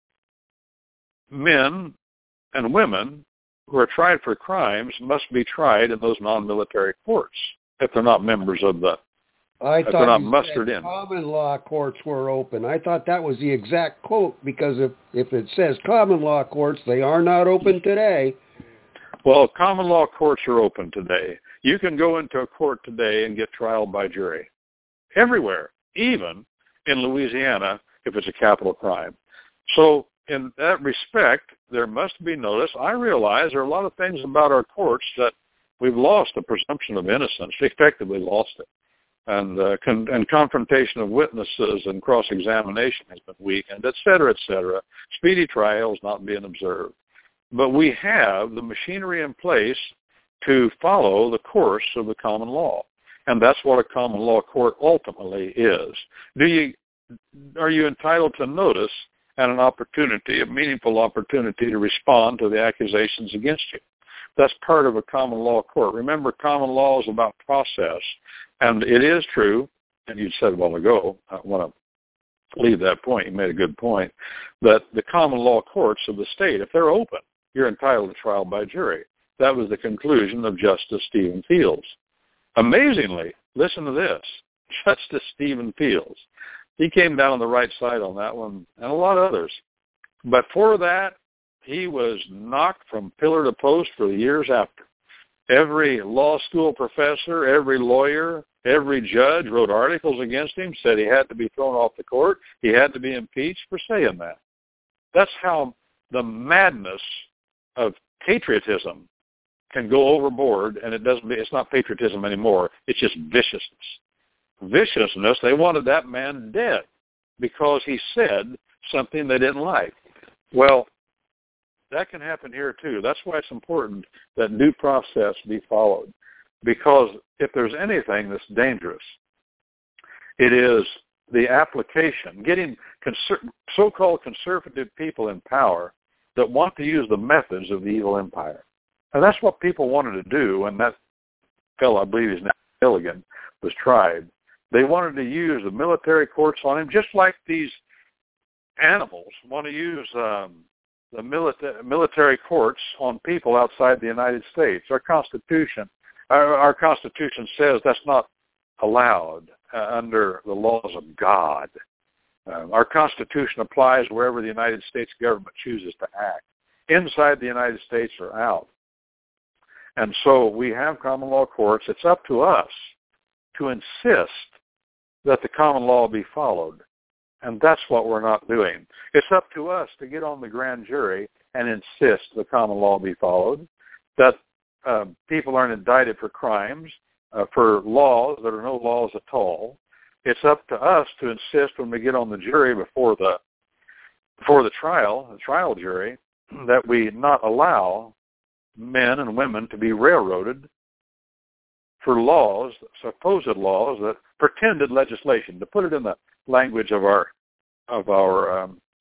men and women who are tried for crimes must be tried in those non-military courts if they're not members of the, I if thought they're not you mustered said in. common law courts were open. I thought that was the exact quote, because if, if it says common law courts, they are not open today. Well, common law courts are open today. You can go into a court today and get trial by jury. Everywhere, even in Louisiana, if it's a capital crime. So in that respect, there must be notice. I realize there are a lot of things about our courts that we've lost the presumption of innocence, effectively lost it. And, uh, con- and confrontation of witnesses and cross-examination has been weakened, et cetera, et cetera. Speedy trials not being observed. But we have the machinery in place to follow the course of the common law. And that's what a common law court ultimately is. Do you, are you entitled to notice and an opportunity, a meaningful opportunity to respond to the accusations against you? That's part of a common law court. Remember, common law is about process. And it is true, and you said a while ago, I want to leave that point, you made a good point, that the common law courts of the state, if they're open, you're entitled to trial by jury. That was the conclusion of Justice Stephen Fields. Amazingly, listen to this, Justice Stephen Fields. He came down on the right side on that one, and a lot of others. But for that, he was knocked from pillar to post for the years after. Every law school professor, every lawyer, every judge wrote articles against him, said he had to be thrown off the court, he had to be impeached for saying that. That's how the madness of patriotism can go overboard, and it doesn't. It's not patriotism anymore. It's just viciousness. Viciousness. They wanted that man dead because he said something they didn't like. Well, that can happen here too. That's why it's important that due process be followed. Because if there's anything that's dangerous, it is the application, getting conser- so-called conservative people in power that want to use the methods of the evil empire. And that's what people wanted to do when that fellow, I believe his name is Milligan, was tried. They wanted to use the military courts on him, just like these animals want to use um, the milita- military courts on people outside the United States. Our Constitution, our, our Constitution says that's not allowed uh, under the laws of God. Uh, our Constitution applies wherever the United States government chooses to act, inside the United States or out. And so we have common law courts. It's up to us to insist that the common law be followed. And that's what we're not doing. It's up to us to get on the grand jury and insist the common law be followed, that uh, people aren't indicted for crimes, uh, for laws that are no laws at all. It's up to us to insist when we get on the jury before the before the trial, the trial jury, that we not allow men and women to be railroaded for laws, supposed laws, that pretended legislation, to put it in the language of our of our um,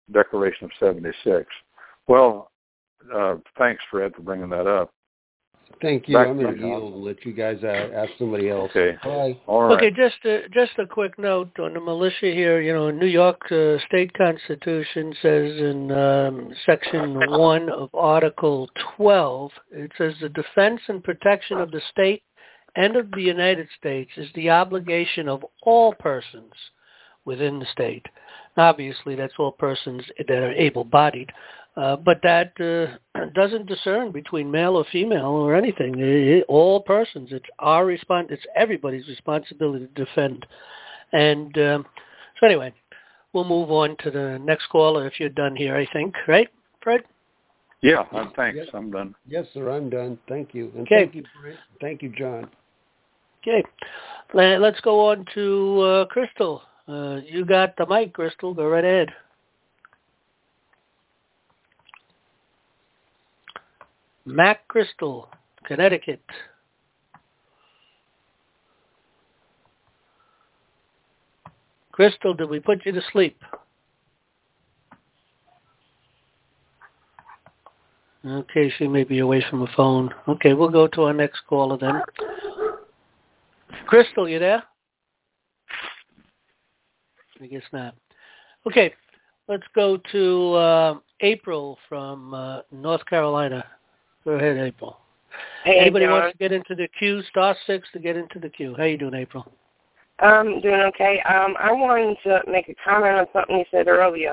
Declaration of seventy-six. Well, uh, thanks, Fred, for bringing that up. Thank you. Back I'm going to to yield and let you guys uh, ask somebody else. Okay. Bye. All right. Okay, just a, just a quick note on the militia here. You know, New York uh, State Constitution says in um, Section one of Article twelve, it says the defense and protection of the state and of the United States is the obligation of all persons within the state. Obviously, that's all persons that are able-bodied. Uh, but that uh, doesn't discern between male or female or anything. It, it, all persons. It's our respons- It's everybody's responsibility to defend. And um, so anyway, we'll move on to the next caller if you're done here, I think. Right, Fred? Yeah, I'm, thanks. Yes. I'm done. Yes, sir. I'm done. Thank you. And Okay. thank you, Brent. Thank you, John. Okay. Let's go on to uh, Crystal. Uh, you got the mic, Crystal. Go right ahead. Mac Crystal, Connecticut. Crystal, did we put you to sleep? Okay, she may be away from the phone. Okay, we'll go to our next caller then. Crystal, you there? I guess not. Okay, let's go to uh, April from uh, North Carolina. Go ahead, April. Hey, Anybody John. wants to get into the queue? Star six to get into the queue. How you doing, April? Um, doing okay. Um, I wanted to make a comment on something you said earlier.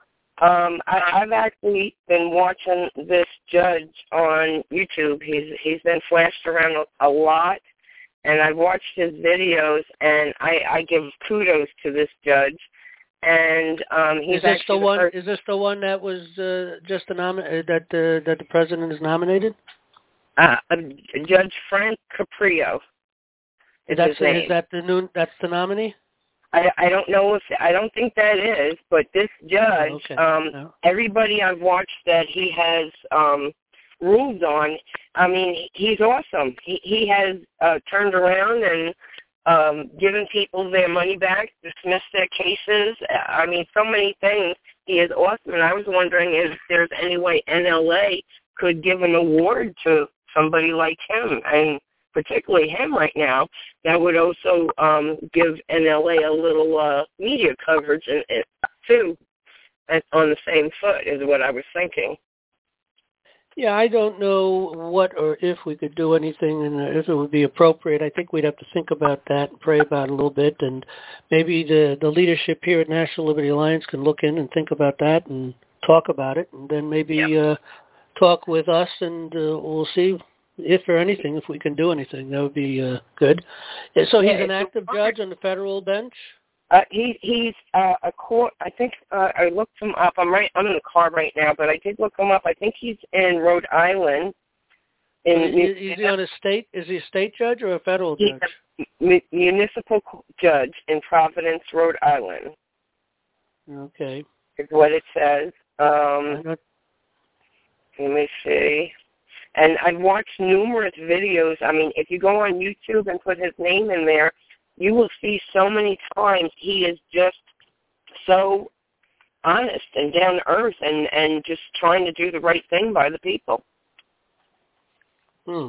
Um, I, I've actually been watching this judge on YouTube. He's he's been flashed around a, a lot, and I've watched his videos, and I, I give kudos to this judge. And um, he's is this actually the one? first, Is this the one that was uh, just a nom- uh, that uh, that the president is nominated? uh, Judge Frank Caprio. Is That's his name. is that the new? That's the nominee. I, I don't know if I don't think that is, but this judge, Okay. um, No. everybody I've watched that he has um, ruled on, I mean, he's awesome. He he has uh, turned around and um, given people their money back, dismissed their cases. I mean, so many things. He is awesome, and I was wondering if there's any way N L A could give an award to somebody like him, and particularly him right now, that would also um, give N L A a little uh, media coverage and, and too, and on the same foot is what I was thinking. Yeah, I don't know what or if we could do anything and if it would be appropriate. I think we'd have to think about that and pray about it a little bit, and maybe the, the leadership here at National Liberty Alliance can look in and think about that and talk about it, and then maybe Yep. uh, talk with us, and uh, we'll see if or anything, if we can do anything. That would be uh, good. Yeah, so he's Yeah, an active judge on the federal bench? Uh, he he's uh, a court. I think uh, I looked him up. I'm right. I'm in the car right now, but I did look him up. I think he's in Rhode Island. In Is, is he on a state? Is he a state judge or a federal he's judge? a mu- municipal judge in Providence, Rhode Island. Okay. Is what it says. Um, Not, let me see. And I've watched numerous videos. I mean, if you go on YouTube and put his name in there, you will see so many times he is just so honest and down to earth and, and just trying to do the right thing by the people. hmm.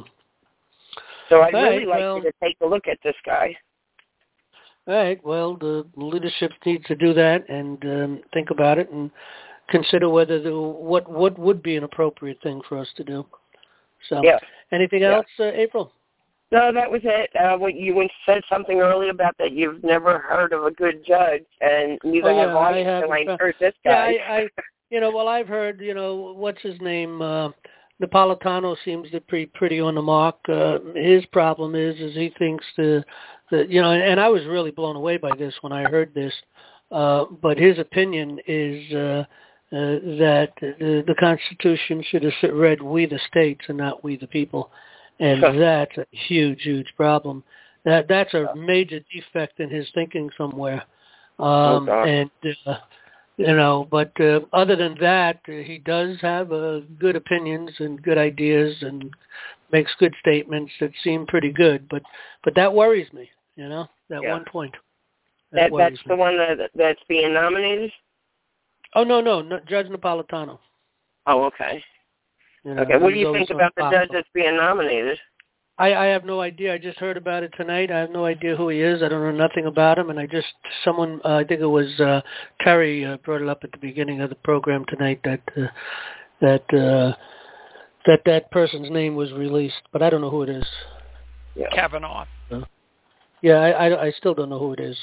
So I'd All really right, like well, you to take a look at this guy. All right. Well, the leadership needs to do that and um, think about it and consider whether the, what what would be an appropriate thing for us to do. So, Yeah. anything Yeah. else, uh, April? No, that was it. Uh, what you went- said something earlier about that you've never heard of a good judge, and neither Oh, yeah, have I I have. until I Uh, heard this Yeah, guy. I, I, you know, well, I've heard, you know, what's his name? Uh, Napolitano seems to be pretty on the mark. Uh, his problem is, is he thinks the, the, you know, and I was really blown away by this when I heard this. Uh, but his opinion is uh, uh, that the, the Constitution should have read "We the states" and not "We the people," and that's a huge, huge problem. That that's a major defect in his thinking somewhere. Um, Oh, and uh, you know, but uh, other than that, uh, he does have uh, good opinions and good ideas and makes good statements that seem pretty good. But but that worries me. You know, that Yeah. one point. That, worries that's the me. one that that's being nominated? Oh, no, no, no Judge Napolitano. Oh, okay. You know, okay, what do he's you think always about the on judge top. that's being nominated? I, I have no idea. I just heard about it tonight. I have no idea who he is. I don't know nothing about him. And I just, someone, uh, I think it was uh, Terry uh, brought it up at the beginning of the program tonight that uh, that uh, that that person's name was released. But I don't know who it is. Yeah. Kavanaugh. Uh, yeah, I, I, I still don't know who it is.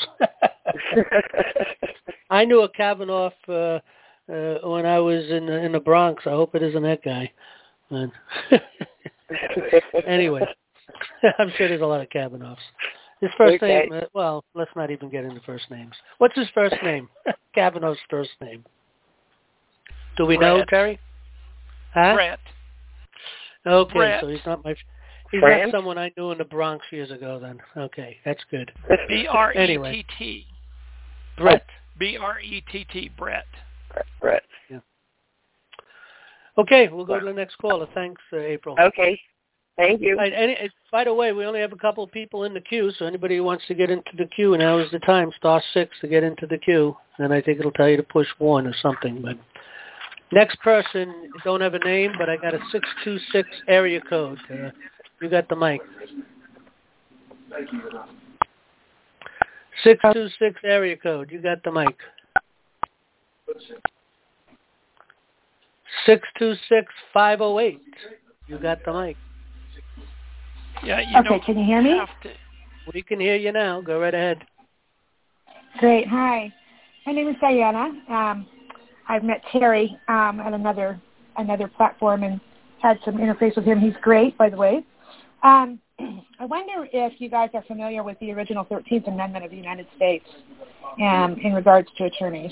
I knew a Kavanaugh uh, uh, when I was in the, in the Bronx. I hope it isn't that guy. And anyway. I'm sure there's a lot of Kavanaughs. His first okay. name, uh, well, let's not even get into first names. What's his first name? Kavanaugh's first name. Do we Brett. know, Terry? Huh? Brett. Okay, Brett. so he's not my, he's Brent? not someone I knew in the Bronx years ago then. Okay, that's good. B R E T T. Anyway. Brett. B R E T T, Brett. Brett. Yeah. Okay, we'll go to the next caller. Thanks, uh, April. Okay. Thank you. Right, any, by the way, we only have a couple of people in the queue, so anybody who wants to get into the queue, now is the time. Star six to get into the queue, and I think it'll tell you to push one or something. But next person, don't have a name, but I got a six two six area code. Uh, you got the mic. six two six area code. You got the mic. six two six five oh eight. You got the mic. Yeah, you okay, can you hear me? To... We can hear you now. Go right ahead. Great. Hi. My name is Diana. Um, I've met Terry um, at another another platform and had some interface with him. He's great, by the way. Um, I wonder if you guys are familiar with the original thirteenth Amendment of the United States um, in regards to attorneys.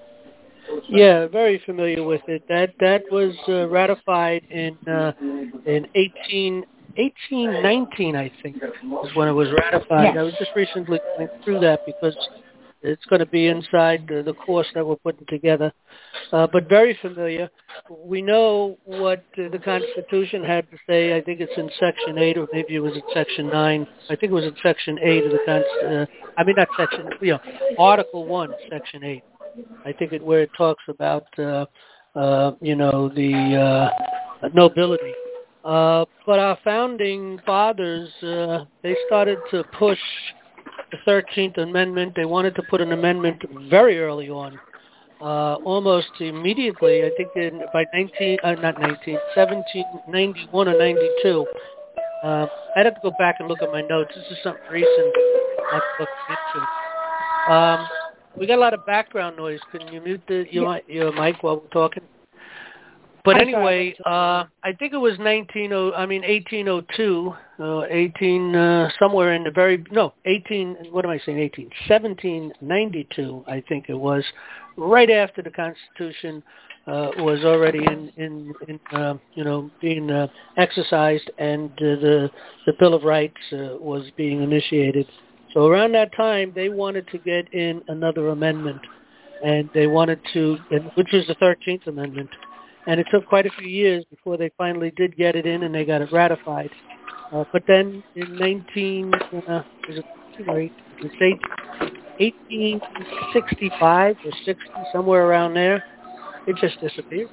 Yeah, very familiar with it. That that was uh, ratified in uh, in eighteen nineteen, I think, is when it was ratified. Yes. I was just recently going through that because it's going to be inside the, the course that we're putting together. Uh, but very familiar. We know what uh, the Constitution had to say. I think it's in Section eight, or maybe it was in Section nine. I think it was in Section eight of the Constitution. Uh, I mean, not Section, you know, Article one, Section eight. I think it where it talks about, uh, uh, you know, the uh, nobility. Uh, but our founding fathers, uh, they started to push the thirteenth Amendment. They wanted to put an amendment very early on, uh, almost immediately. I think in, by nineteen, uh, not nineteen, seventeen ninety-one or ninety-two. Uh, I'd have to go back and look at my notes. This is something recent I've looked into. Um, we got a lot of background noise. Can you mute the, your, yeah. your mic while we're talking? But I'm anyway, uh, I think it was nineteen oh, I mean eighteen oh two, uh, eighteen uh, somewhere in the very no eighteen. What am I saying? Eighteen seventeen ninety-two. I think it was right after the Constitution uh, was already in in, in uh, you know being uh, exercised, and uh, the the Bill of Rights uh, was being initiated. So around that time, they wanted to get in another amendment, and they wanted to, which was the thirteenth Amendment. And it took quite a few years before they finally did get it in and they got it ratified. Uh, but then in nineteen, uh, was it, it was eighteen sixty-five or sixty, somewhere around there, it just disappeared.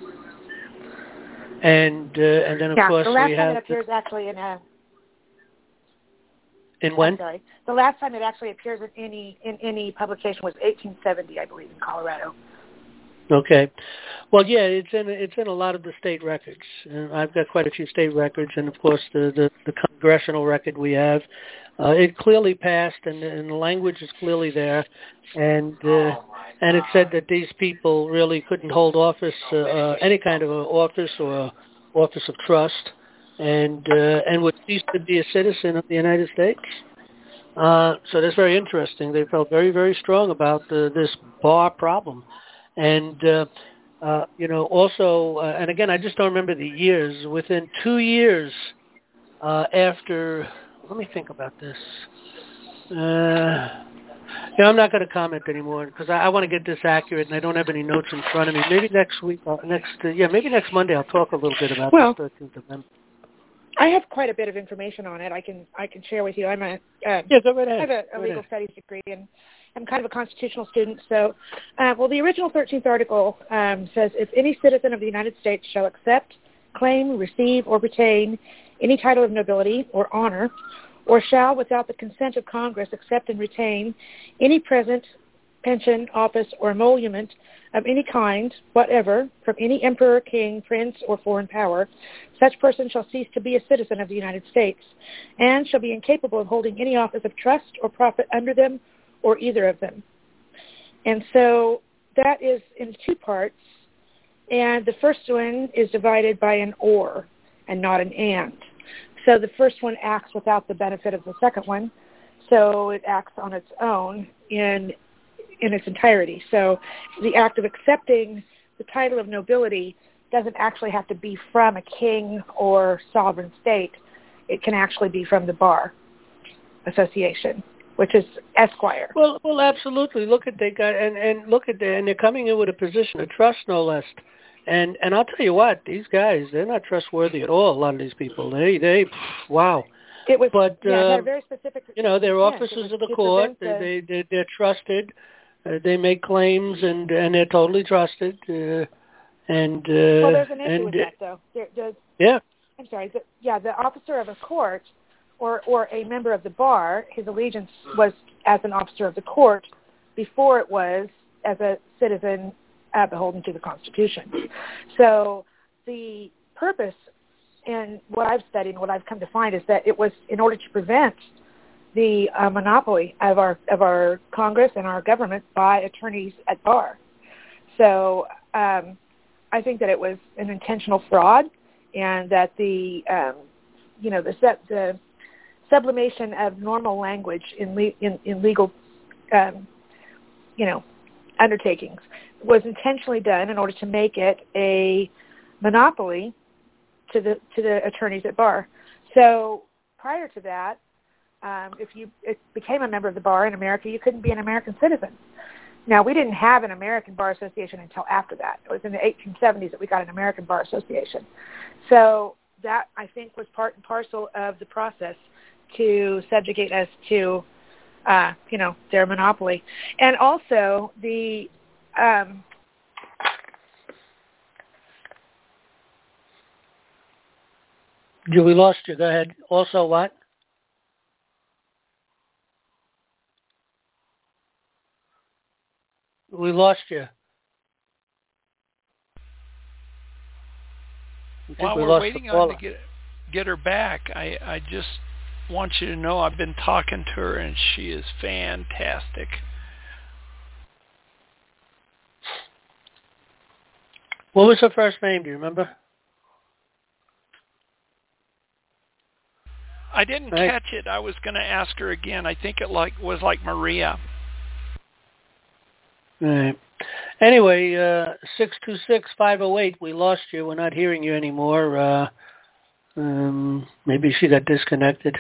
And uh, and then of yeah, course the last we time have it appeared actually in a. In when? I'm sorry, the last time it actually appeared in any in any publication was eighteen seventy, I believe, in Colorado. Okay. Well, yeah, it's in it's in a lot of the state records. And I've got quite a few state records, and of course the the, the congressional record we have. Uh, it clearly passed, and, and the language is clearly there, and uh, and it said that these people really couldn't hold office, uh, uh, any kind of a office or a office of trust, and uh, and would cease to be a citizen of the United States. Uh, so that's very interesting. They felt very very strong about the, this bar problem. And, uh, uh, you know, also, uh, and again, I just don't remember the years. Within two years uh, after, let me think about this. Uh, you know, I'm not going to comment anymore because I, I want to get this accurate, and I don't have any notes in front of me. Maybe next week, uh, next, uh, yeah, maybe next Monday I'll talk a little bit about well, the thirteenth Amendment. I have quite a bit of information on it. I can I can share with you. I'm a uh, yeah, go right ahead. I have a, a right legal ahead. studies degree, and I'm kind of a constitutional student. So, uh, well, the original thirteenth article um, says, if any citizen of the United States shall accept, claim, receive, or retain any title of nobility or honor, or shall, without the consent of Congress, accept and retain any present, pension, office, or emolument of any kind whatever from any emperor, king, prince, or foreign power, such person shall cease to be a citizen of the United States and shall be incapable of holding any office of trust or profit under them or either of them. And so that is in two parts, and the first one is divided by an or and not an and. So the first one acts without the benefit of the second one, so it acts on its own in in its entirety. So the act of accepting the title of nobility doesn't actually have to be from a king or sovereign state. It can actually be from the Bar Association, which is Esquire. Well, well, absolutely. Look at they got and, and look at the, and they're coming in with a position of trust, no less. And and I'll tell you what, these guys, they're not trustworthy at all. A lot of these people, they they, wow. It was, but yeah, it had a uh, very specific. You know, they're yes, officers of the to court. prevent They the- they they're trusted. Uh, they make claims and and they're totally trusted. Uh, and uh, well, there's an issue and, with that, though. There, there's, yeah. I'm sorry. The, yeah, the officer of a court or or a member of the bar, his allegiance was as an officer of the court before it was as a citizen uh, beholden to the Constitution. So the purpose, and what I've studied and what I've come to find, is that it was in order to prevent the uh, monopoly of our of our Congress and our government by attorneys at bar. So um, I think that it was an intentional fraud, and that the um, you know the the sublimation of normal language in le- in, in legal um, you know undertakings was intentionally done in order to make it a monopoly to the to the attorneys at bar. So prior to that, um, if you it became a member of the bar in America, you couldn't be an American citizen. Now, we didn't have an American Bar Association until after that. It was in the eighteen seventies that we got an American Bar Association. So that, I think, was part and parcel of the process to subjugate us to, uh, you know, their monopoly. And also the um, We lost you. Go ahead. Also what? We lost you. I think While we we're lost waiting the on caller. to get get her back, I, I just want you to know I've been talking to her and she is fantastic. What was her first name? Do you remember? I didn't Right. catch it. I was going to ask her again. I think it like was like Maria. All right. Anyway, uh, six two six, five oh eight, we lost you. We're not hearing you anymore. Uh, um, maybe she got disconnected.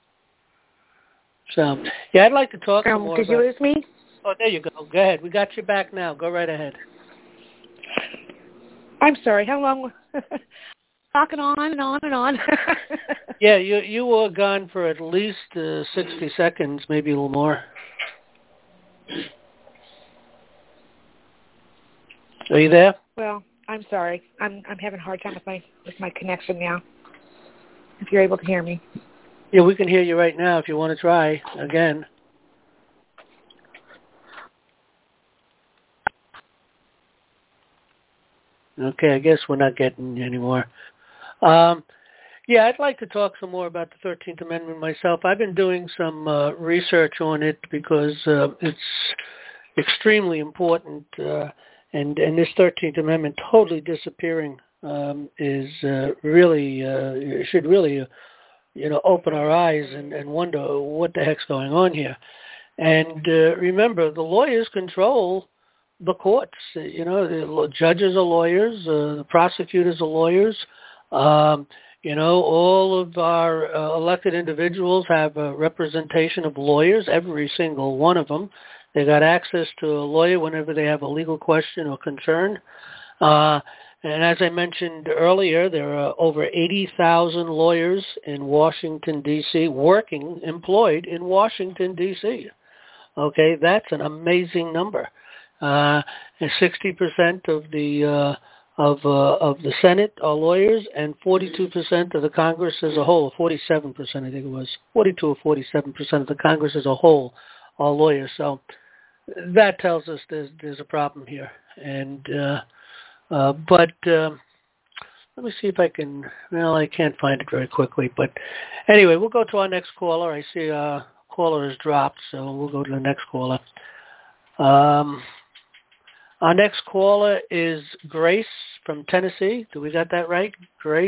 So, yeah, I'd like to talk some um, more did about... you lose me? Oh, there you go. Go ahead. We got you back now. Go right ahead. I'm sorry. How long? Talking on and on and on. Yeah, you you were gone for at least uh, sixty seconds, maybe a little more. Are you there? Well, I'm sorry. I'm I'm having a hard time with my with my connection now. If you're able to hear me. Yeah, we can hear you right now if you want to try again. Okay, I guess we're not getting you anymore. Um, yeah, I'd like to talk some more about the thirteenth Amendment myself. I've been doing some uh, research on it because uh, it's extremely important, uh, and, and this thirteenth Amendment totally disappearing um, is uh, really, uh, should really, uh, you know, open our eyes and, and wonder what the heck's going on here. And uh, remember, the lawyers control the courts. You know, the judges are lawyers, uh, the prosecutors are lawyers. Um, you know, all of our uh, elected individuals have a representation of lawyers, every single one of them. They got access to a lawyer whenever they have a legal question or concern. Uh, and as I mentioned earlier, there are over eighty thousand lawyers in Washington, D C, working, employed in Washington, D C. Okay, that's an amazing number. Uh, and sixty percent of the uh, of uh, of the Senate are lawyers, and forty-two percent of the Congress as a whole, forty-seven percent I think it was, forty-two or forty-seven percent of the Congress as a whole are lawyers. So that tells us there's there's a problem here. And uh, uh, but uh, let me see if I can. Well, I can't find it very quickly. But anyway, we'll go to our next caller. I see a caller has dropped, so we'll go to the next caller. Um, our next caller is Grace from Tennessee. Do we got that right? Grace?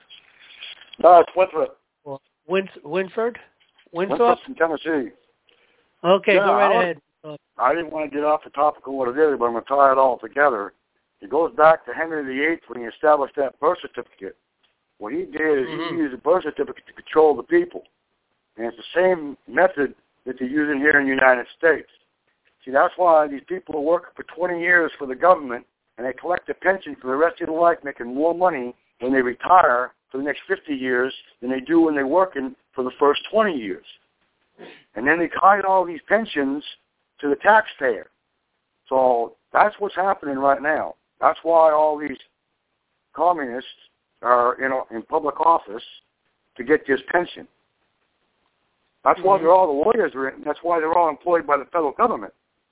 No, it's Winthrop. Win- Winford? Winthrop? Winthrop from Tennessee. Okay, yeah, go right I ahead. Was, I didn't want to get off the topic of what it is, but I'm going to tie it all together. It goes back to Henry the Eighth when he established that birth certificate. What he did is mm-hmm. he used the birth certificate to control the people. And it's the same method that they're using here in the United States. See, that's why these people are working for twenty years for the government, and they collect a pension for the rest of their life, making more money when they retire for the next fifty years than they do when they're working for the first twenty years. And then they hide all these pensions to the taxpayer. So that's what's happening right now. That's why all these communists are you know, in public office to get this pension. That's why they're all the lawyers are in. That's why they're all employed by the federal government.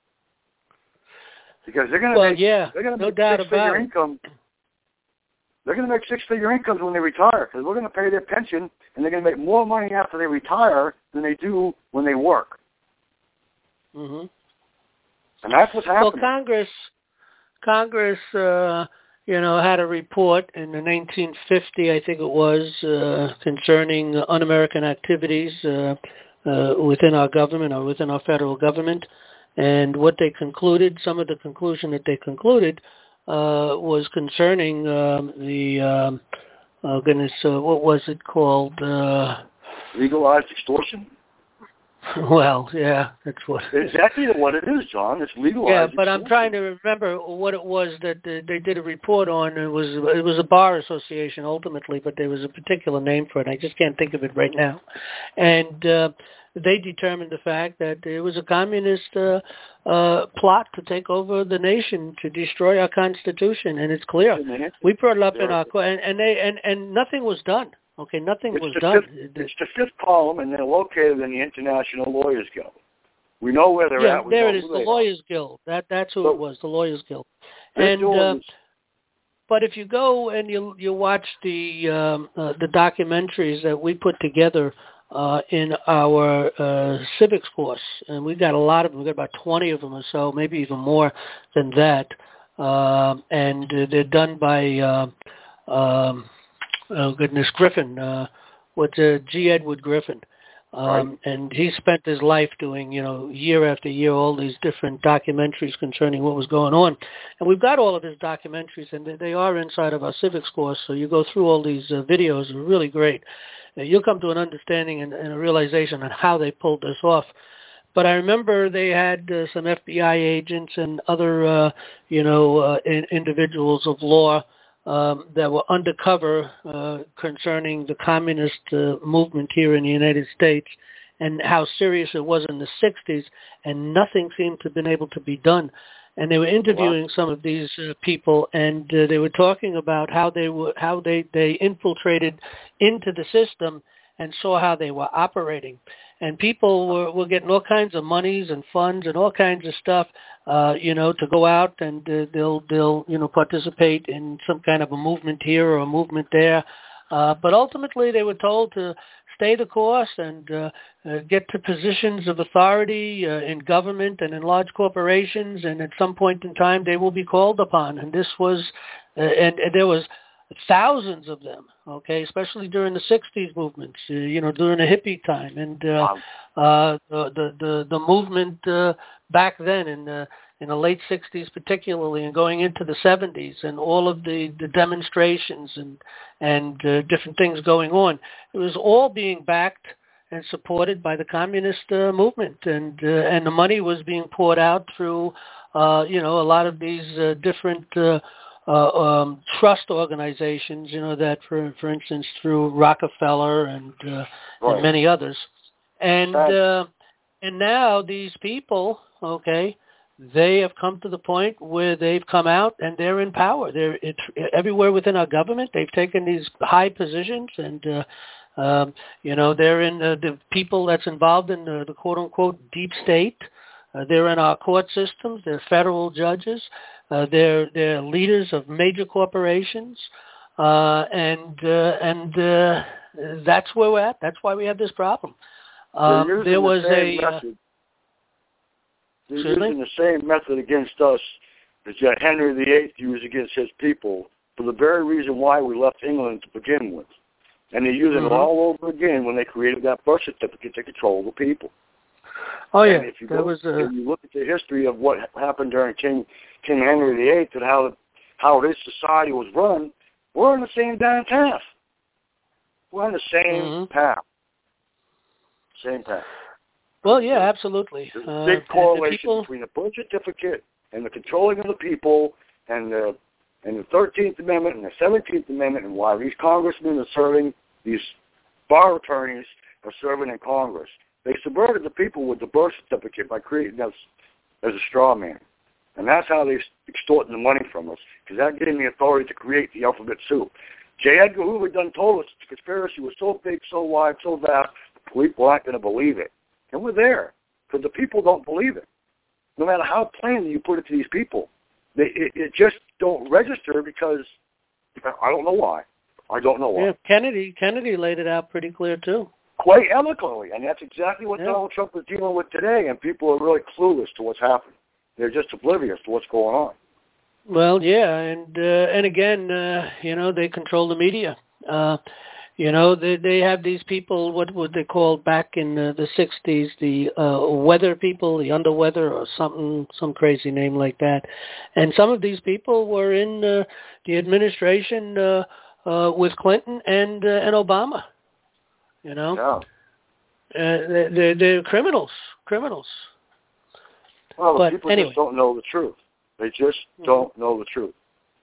Because they're going to well, make, yeah, they're going to no make doubt six-figure about income. They're going to make six-figure incomes when they retire because we're going to pay their pension, and they're going to make more money after they retire than they do when they work. Mm-hmm. And that's what's happening. Well, Congress, Congress, uh, you know, had a report in the nineteen fifty, I think it was, uh, concerning un-American activities uh, uh, within our government or within our federal government. And what they concluded, some of the conclusion that they concluded uh, was concerning um, the, um, oh goodness, uh, what was it called? Uh, Legalized extortion? Well, yeah, that's what. Exactly what it is, John. It's legalized. Yeah, but extortion. I'm trying to remember what it was that they did a report on. It was it was a bar association ultimately, but there was a particular name for it. I just can't think of it right now. And uh, they determined the fact that it was a communist uh, uh, plot to take over the nation, to destroy our Constitution, and it's clear. We brought it up in our and, and they and, and nothing was done. Okay, nothing it's was the done. Fifth, it's the fifth column, and they're located in the International Lawyers Guild. We know where they're yeah, at. We there know it is, the are. Lawyers Guild. That that's who so, it was, the Lawyers Guild. And uh, but if you go and you you watch the um, uh, the documentaries that we put together uh, in our uh, civics course, and we got a lot of them. We got about twenty of them or so, maybe even more than that. Uh, and uh, they're done by. Uh, um, Oh goodness, Griffin. Uh, what's uh, G. Edward Griffin, um, right. and he spent his life doing, you know, year after year, all these different documentaries concerning what was going on. And we've got all of his documentaries, and they are inside of our civics course. So you go through all these uh, videos; they're really great. Uh, you'll come to an understanding and, and a realization on how they pulled this off. But I remember they had uh, some F B I agents and other, uh, you know, uh, in, individuals of law. Um, that were undercover uh, concerning the communist uh, movement here in the United States and how serious it was in the sixties, and nothing seemed to have been able to be done. And they were interviewing some of these uh, people, and uh, they were talking about how they were, how they, they infiltrated into the system and saw how they were operating. And people were, were getting all kinds of monies and funds and all kinds of stuff, uh, you know, to go out and uh, they'll, they'll, you know, participate in some kind of a movement here or a movement there. Uh, but ultimately they were told to stay the course and uh, uh, get to positions of authority uh, in government and in large corporations. And at some point in time they will be called upon. And this was, uh, and, and there was thousands of them, okay, especially during the sixties movements, uh, you know, during the hippie time, and uh, uh, the, the the the movement uh, back then in the in the late sixties, particularly, and going into the seventies, and all of the, the demonstrations and and uh, different things going on. It was all being backed and supported by the communist uh, movement, and uh, and the money was being poured out through, uh, you know, a lot of these uh, different. Uh, Uh, um, trust organizations, you know, that for for instance through Rockefeller and, uh, right. and many others, and uh, and now these people, okay, they have come to the point where they've come out and they're in power. They're it's everywhere within our government. They've taken these high positions, and uh, um, you know they're in uh, the people that's involved in the, the quote unquote deep state. Uh, they're in our court systems. They're federal judges. Uh, they're they're leaders of major corporations, uh, and uh, and uh, that's where we're at. That's why we have this problem. Um, there was the a. Uh, They're using the same method against us as that Henry the Eighth used against his people for the very reason why we left England to begin with. And they're using mm-hmm. it all over again when they created that birth certificate to control the people. Oh, yeah. And if you, that go, was, uh... if you look at the history of what happened during King King Henry the Eighth and how, how his society was run, we're on the same damn path. We're on the same mm-hmm. path. Same path. Well, yeah, absolutely. There's a uh, big correlation people... between the birth certificate and the controlling of the people and the and the thirteenth Amendment and the seventeenth Amendment, and why these congressmen are serving, these bar attorneys are serving in Congress. They subverted the people with the birth certificate by creating us as a straw man. And that's how they're extorting the money from us, because that gave them the authority to create the alphabet soup. J. Edgar Hoover done told us the conspiracy was so big, so wide, so vast, the people aren't going to believe it. And we're there, because the people don't believe it. No matter how plain you put it to these people, they it, it just don't register because I don't know why. I don't know why. Yeah, Kennedy Kennedy laid it out pretty clear too. Quite eloquently, and that's exactly what yeah. Donald Trump is dealing with today. And people are really clueless to what's happening. They're just oblivious to what's going on. Well, yeah, and uh, and again, uh, you know, they control the media. Uh, You know, they they have these people, what would they call back in uh, the sixties, the uh, weather people, the underweather or something, some crazy name like that. And some of these people were in uh, the administration uh, uh, with Clinton and uh, and Obama. You know, yeah. uh, they're, they're criminals, criminals. Well, but people anyway. just don't know the truth. They just don't know the truth.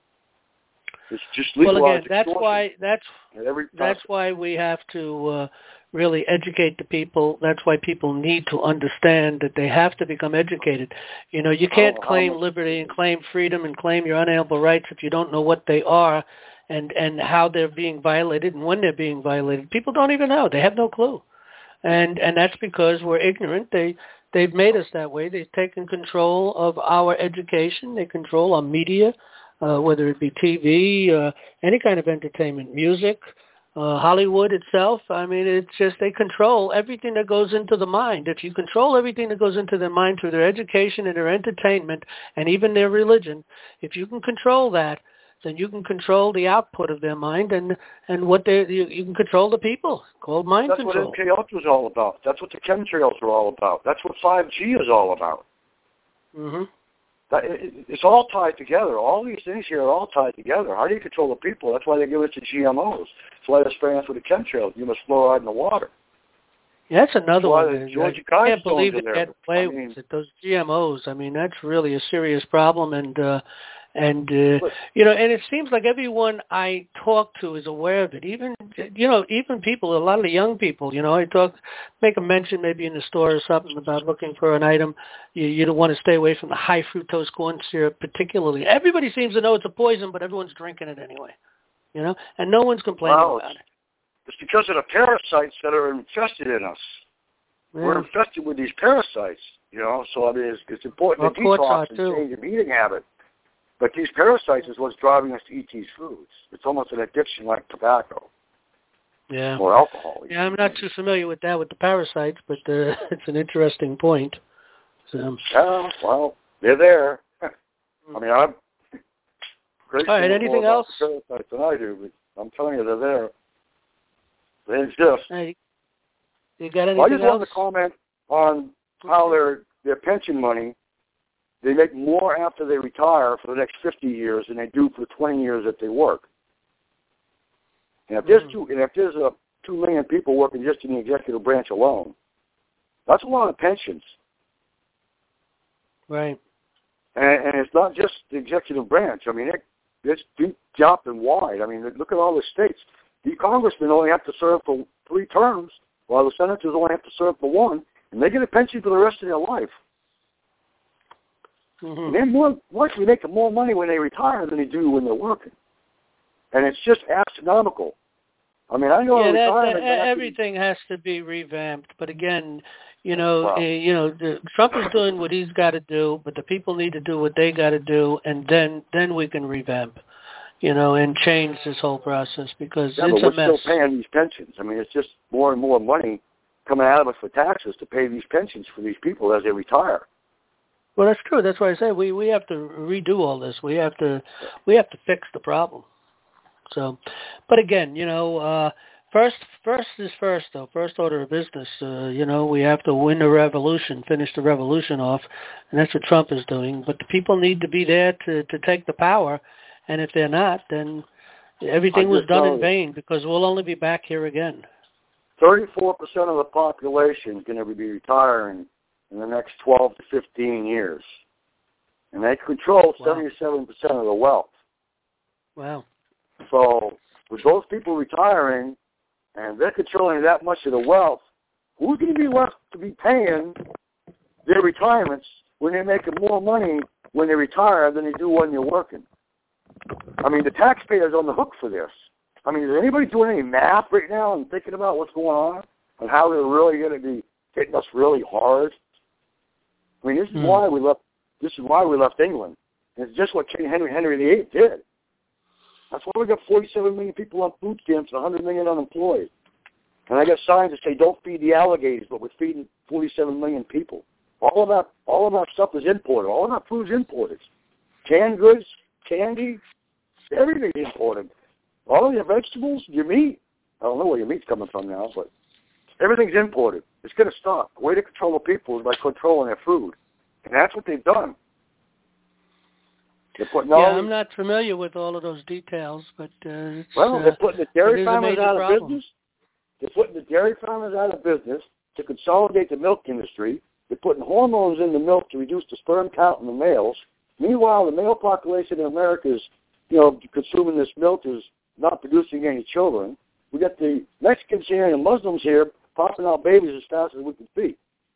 It's just legalized well, again, that's why that's that's why we have to uh, really educate the people. That's why people need to understand that they have to become educated. You know, you can't oh, claim liberty and claim freedom and claim your unalienable rights if you don't know what they are and and how they're being violated and when they're being violated. People don't even know. They have no clue, and and that's because we're ignorant. They they've made us that way. They've taken control of our education. They control our media. Uh, whether it be T V, uh, any kind of entertainment, music, uh, Hollywood itself. I mean, it's just they control everything that goes into the mind. If you control everything that goes into their mind through their education and their entertainment and even their religion, if you can control that, then you can control the output of their mind and, and what they you, you can control the people. Called mind That's control. That's what M K Ultra is all about. That's what the chemtrails are all about. That's what five G is all about. Mm-hmm. That, it, it's all tied together. All these things here are all tied together. How do you control the people? That's why they give us the G M Os. That's why they're spraying us with the chemtrails. You must fluoride in the water. Yeah, that's another that's one. Georgia I can't believe they there. get away I mean, with it. Those G M Os. I mean, that's really a serious problem. And uh, and uh, you know, and it seems like everyone I talk to is aware of it. Even you know, even people, a lot of the young people. You know, I talk, make a mention maybe in the store or something about looking for an item. You, you don't want to stay away from the high fructose corn syrup, particularly. Everybody seems to know it's a poison, but everyone's drinking it anyway. You know, and no one's complaining well, about it. It's because of the parasites that are infested in us. Yeah. We're infested with these parasites. You know, so I mean, it's, it's important well, to detox and too. change your eating habit. But these parasites is what's driving us to eat these foods. It's almost an addiction like tobacco. Yeah. Or alcohol. Yeah, I'm not too familiar with that, with the parasites, but uh, it's an interesting point. So. Yeah, well, they're there. I mean, I'm All right, anything else? Parasites than I do, but I'm telling you, they're there. They exist. Hey, you got anything well, I just else? wanted to comment on how their their pension money, they make more after they retire for the next fifty years than they do for the twenty years that they work. And if there's two, and if there's a two million people working just in the executive branch alone, that's a lot of pensions. Right. And, and it's not just the executive branch. I mean, it, it's deep, deep and wide. I mean, look at all the states. The congressmen only have to serve for three terms, while the senators only have to serve for one, and they get a pension for the rest of their life. Mm-hmm. And they're more likely making more money when they retire than they do when they're working. And it's just astronomical. I mean, I know yeah, that, retirement. that, everything has to be revamped. But again, you know, wow. uh, you know, the, Trump is doing what he's got to do, but the people need to do what they got to do, and then then we can revamp, you know, and change this whole process because yeah, it's but a we're mess. still paying these pensions. I mean, it's just more and more money coming out of us for taxes to pay these pensions for these people as they retire. Well, that's true. That's why I say we, we have to redo all this. We have to we have to fix the problem. So, but again, you know, uh, first first is first, though. First order of business. Uh, you know, we have to win the revolution, finish the revolution off, and that's what Trump is doing. But the people need to be there to, to take the power, and if they're not, then everything was done in vain because we'll only be back here again. Thirty-four percent of the population is going to be retiring in the next twelve to fifteen years, and they control wow. seventy-seven percent of the wealth. Wow. So with those people retiring and they're controlling that much of the wealth, who's going to be left to be paying their retirements when they're making more money when they retire than they do when you're working? I mean, the taxpayer's on the hook for this. I mean, is anybody doing any math right now and thinking about what's going on and how they're really going to be hitting us really hard? I mean, this is mm. why we left. This is why we left England. And it's just what King Henry Henry the Eighth did. That's why we got forty-seven million people on food stamps and one hundred million unemployed. And I got signs that say, "Don't feed the alligators," but we're feeding forty-seven million people. All of that, all of our stuff is imported. All of our food's imported. Canned goods, candy, everything's imported. All of your vegetables, your meat. I don't know where your meat's coming from now, but everything's imported. It's going to stop. The way to control the people is by controlling their food, and that's what they've done. Yeah, I'm not familiar with all of those details, but uh, it's, well, they're putting the dairy farmers out of problem. business. They're putting the dairy farmers out of business to consolidate the milk industry. They're putting hormones in the milk to reduce the sperm count in the males. Meanwhile, the male population in America is, you know, consuming this milk is not producing any children. We got the Mexicans here and the Muslims here popping out babies as fast as we can feed.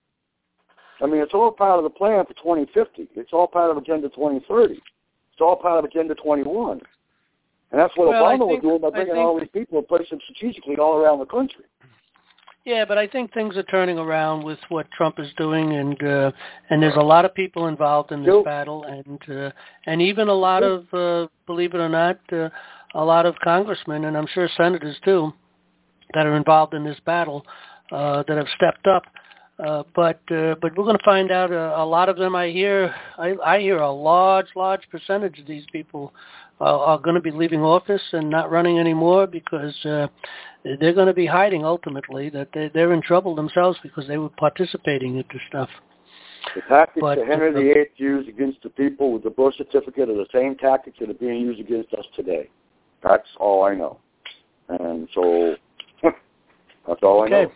I mean, it's all part of the plan for twenty fifty. It's all part of Agenda twenty thirty. It's all part of Agenda twenty-one. And that's what well, Obama think, was doing by bringing think, all these people and placing them strategically all around the country. Yeah, but I think things are turning around with what Trump is doing, and uh, and there's a lot of people involved in this Still, battle, and uh, and even a lot of, uh, believe it or not, uh, a lot of congressmen, and I'm sure senators too, that are involved in this battle, uh, that have stepped up. Uh, but uh, but we're going to find out uh, a lot of them. I hear I, I hear a large large percentage of these people uh, are going to be leaving office and not running anymore because uh, they're going to be hiding ultimately that they, they're in trouble themselves because they were participating in this stuff. The tactics but, that Henry uh, the Eighth used against the people with the birth certificate are the same tactics that are being used against us today. That's all I know, and so that's all okay. I know.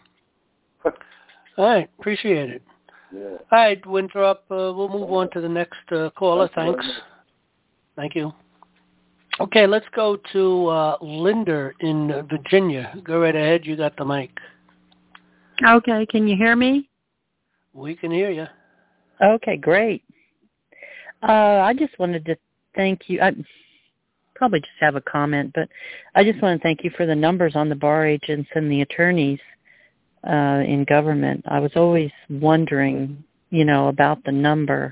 All right, appreciate it. Yeah. All right, Winthrop, uh, we'll move on to the next uh, caller. Thanks. Thank you. Okay, let's go to uh, Linda in Virginia. Go right ahead. You got the mic. Okay, can you hear me? We can hear you. Okay, great. Uh, I just wanted to thank you. I probably just have a comment, but I just want to thank you for the numbers on the bar agents and the attorneys uh, in government. I was always wondering, you know, about the number,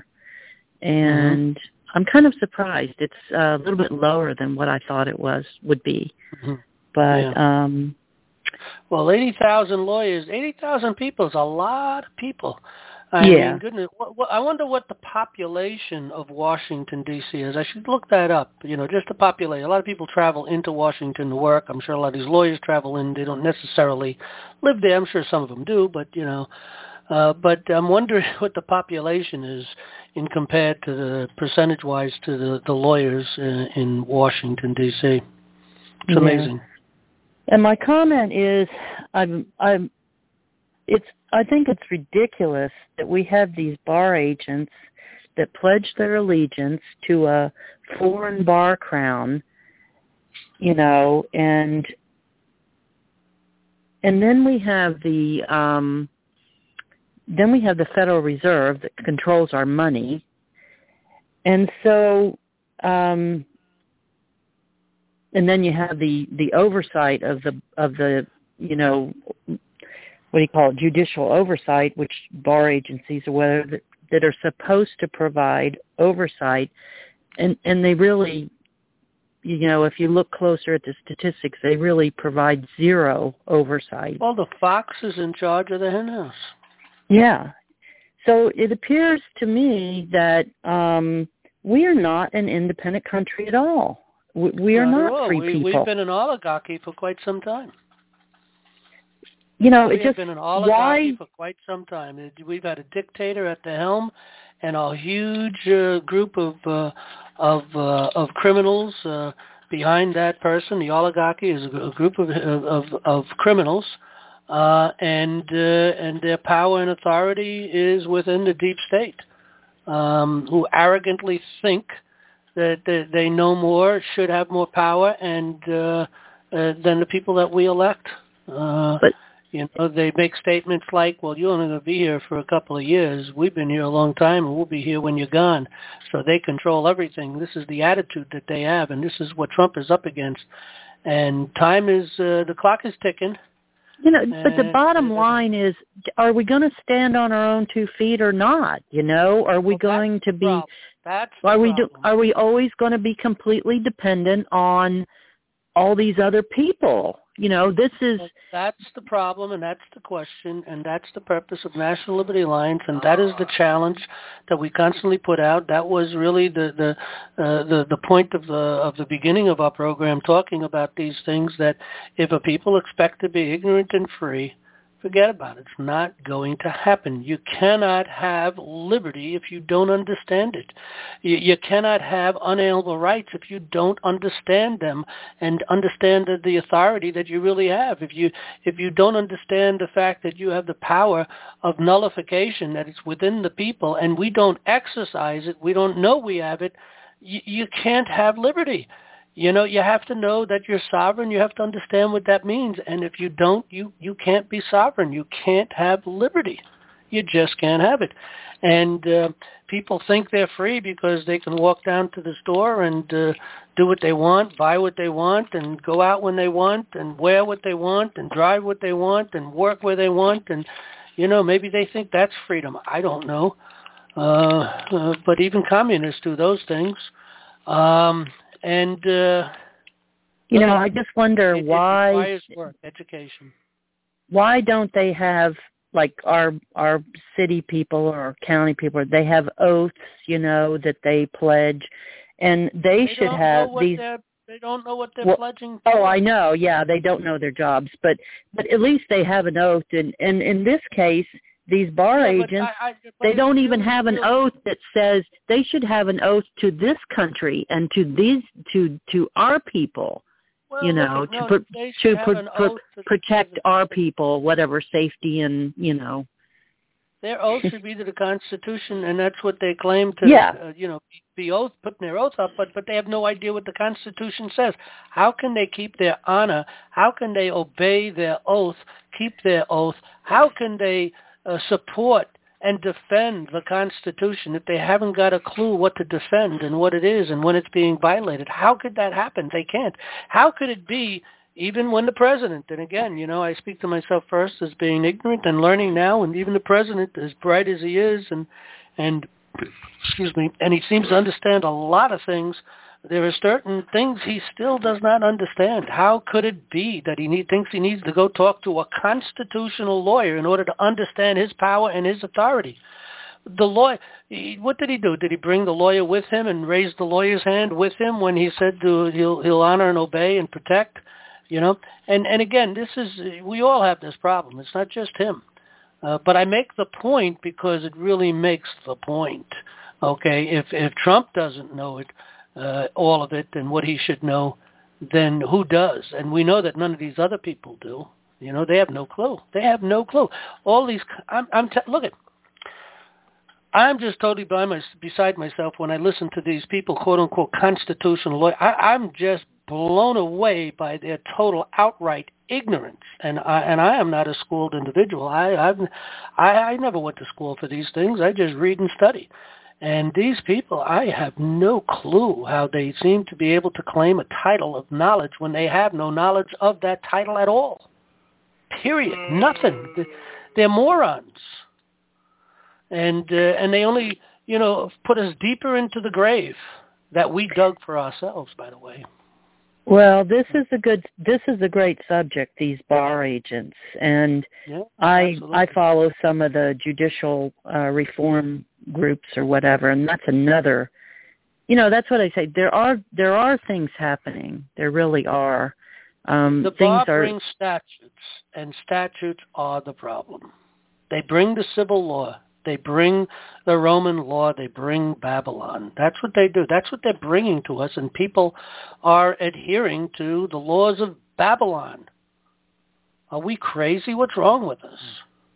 and mm-hmm. I'm kind of surprised. It's a little bit lower than what I thought it was would be. Mm-hmm. But yeah. um, well, eighty thousand lawyers, eighty thousand people is a lot of people. I yeah. mean, goodness, what, what, I wonder what the population of Washington, D C is. I should look that up, you know, just the population. A lot of people travel into Washington to work. I'm sure a lot of these lawyers travel in. They don't necessarily live there. I'm sure some of them do, but, you know, uh, but I'm wondering what the population is in compared to the percentage-wise to the, the lawyers in, in Washington, D C. It's yeah. amazing. And my comment is, I'm, I'm, it's, I think it's ridiculous that we have these bar agents that pledge their allegiance to a foreign bar crown, you know, and and then we have the um, then we have the Federal Reserve that controls our money. And so, um, and then you have the, the oversight of the, of the, you know, what do you call it, judicial oversight, which bar agencies or whatever that, that are supposed to provide oversight. And, and they really, you know, if you look closer at the statistics, they really provide zero oversight. Well, the Fox is in charge of the hen house. Yeah. So it appears to me that um, we are not an independent country at all. We, we are not, not free we, people. We've been an oligarchy for quite some time. You know, we it have just been an oligarchy why, for quite some time. We've had a dictator at the helm, and a huge uh, group of uh, of uh, of criminals uh, behind that person. The oligarchy is a, a group of of, of criminals, uh, and uh, and their power and authority is within the deep state, um, who arrogantly think that, that they know more, should have more power, and uh, uh, than the people that we elect. Uh, but, You know, they make statements like, well, you're only going to be here for a couple of years. We've been here a long time, and we'll be here when you're gone. So they control everything. This is the attitude that they have, and this is what Trump is up against. And time is, uh, the clock is ticking. You know, and, but the bottom line is, are we going to stand on our own two feet or not? You know, are we well, going to be, that's are we, do, are we always going to be completely dependent on all these other people? You know, this is... That's the problem, and that's the question, and that's the purpose of National Liberty Alliance, and that is the challenge that we constantly put out. That was really the the uh, the, the point of the of the beginning of our program, talking about these things, that if a people expect to be ignorant and free, forget about it. It's not going to happen. You cannot have liberty if you don't understand it. You, you cannot have unalienable rights if you don't understand them and understand the, the authority that you really have. If you if you don't understand the fact that you have the power of nullification, that it's within the people, and we don't exercise it, we don't know we have it, you, you can't have liberty. You know, you have to know that you're sovereign. You have to understand what that means. And if you don't, you, you can't be sovereign. You can't have liberty. You just can't have it. And uh, people think they're free because they can walk down to the store and uh, do what they want, buy what they want, and go out when they want, and wear what they want, and drive what they want, and work where they want. And, you know, maybe they think that's freedom. I don't know. Uh, uh, but even communists do those things. Um And, uh, you know, I just wonder it, why, it requires work, education. Why don't they have, like our, our city people or county people, they have oaths, you know, that they pledge, and they, they should don't have know what these. They don't know what they're well, pledging for. Oh, I know. Yeah, they don't know their jobs, but, but at least they have an oath. And, and in this case, these bar yeah, agents, I, I, they don't even really, have an really, oath that says they should have an oath to this country and to these to to our people, well, you know, look, to no, pro- they to should pro- have an pro- oath to protect the, our people, whatever safety and you know. Their oath should be to the Constitution, and that's what they claim to, yeah. uh, you know, be oath putting their oath up. But but they have no idea what the Constitution says. How can they keep their honor? How can they obey their oath? Keep their oath? How can they uh, support and defend the Constitution if they haven't got a clue what to defend and what it is and when it's being violated? How could that happen? They can't. How could it be even when the president, and again, you know, I speak to myself first as being ignorant and learning now, and even the president, as bright as he is, and, and excuse me, and he seems to understand a lot of things, there are certain things he still does not understand. How could it be that he need, thinks he needs to go talk to a constitutional lawyer in order to understand his power and his authority? The lawyer, he, what did he do? Did he bring the lawyer with him and raise the lawyer's hand with him when he said to, he'll, he'll honor and obey and protect? You know, and, and again, this is, we all have this problem. It's not just him. Uh, but I make the point because it really makes the point. Okay, if if Trump doesn't know it, uh, all of it, and what he should know, then who does? And we know that none of these other people do. You know, they have no clue. They have no clue. All these, I'm, I'm t- look at, I'm just totally by my, beside myself when I listen to these people, quote unquote, constitutional lawyers. I, I'm just blown away by their total outright ignorance. And I and I am not a schooled individual. I I've, I I never went to school for these things. I just read and study. And these people, I have no clue how they seem to be able to claim a title of knowledge when they have no knowledge of that title at all. Period. Nothing. They're morons. And uh, and they only, you know, put us deeper into the grave that we dug for ourselves, by the way. Well, this is a good, this is a great subject, these bar agents. And yeah, I absolutely. I follow some of the judicial uh, reform groups or whatever, and that's another, you know, that's what I say. There are there are things happening. There really are. Um, the things bar are, brings statutes, and statutes are the problem. They bring the civil law. They bring the Roman law. They bring Babylon. That's what they do. That's what they're bringing to us, and people are adhering to the laws of Babylon. Are we crazy? What's wrong with us?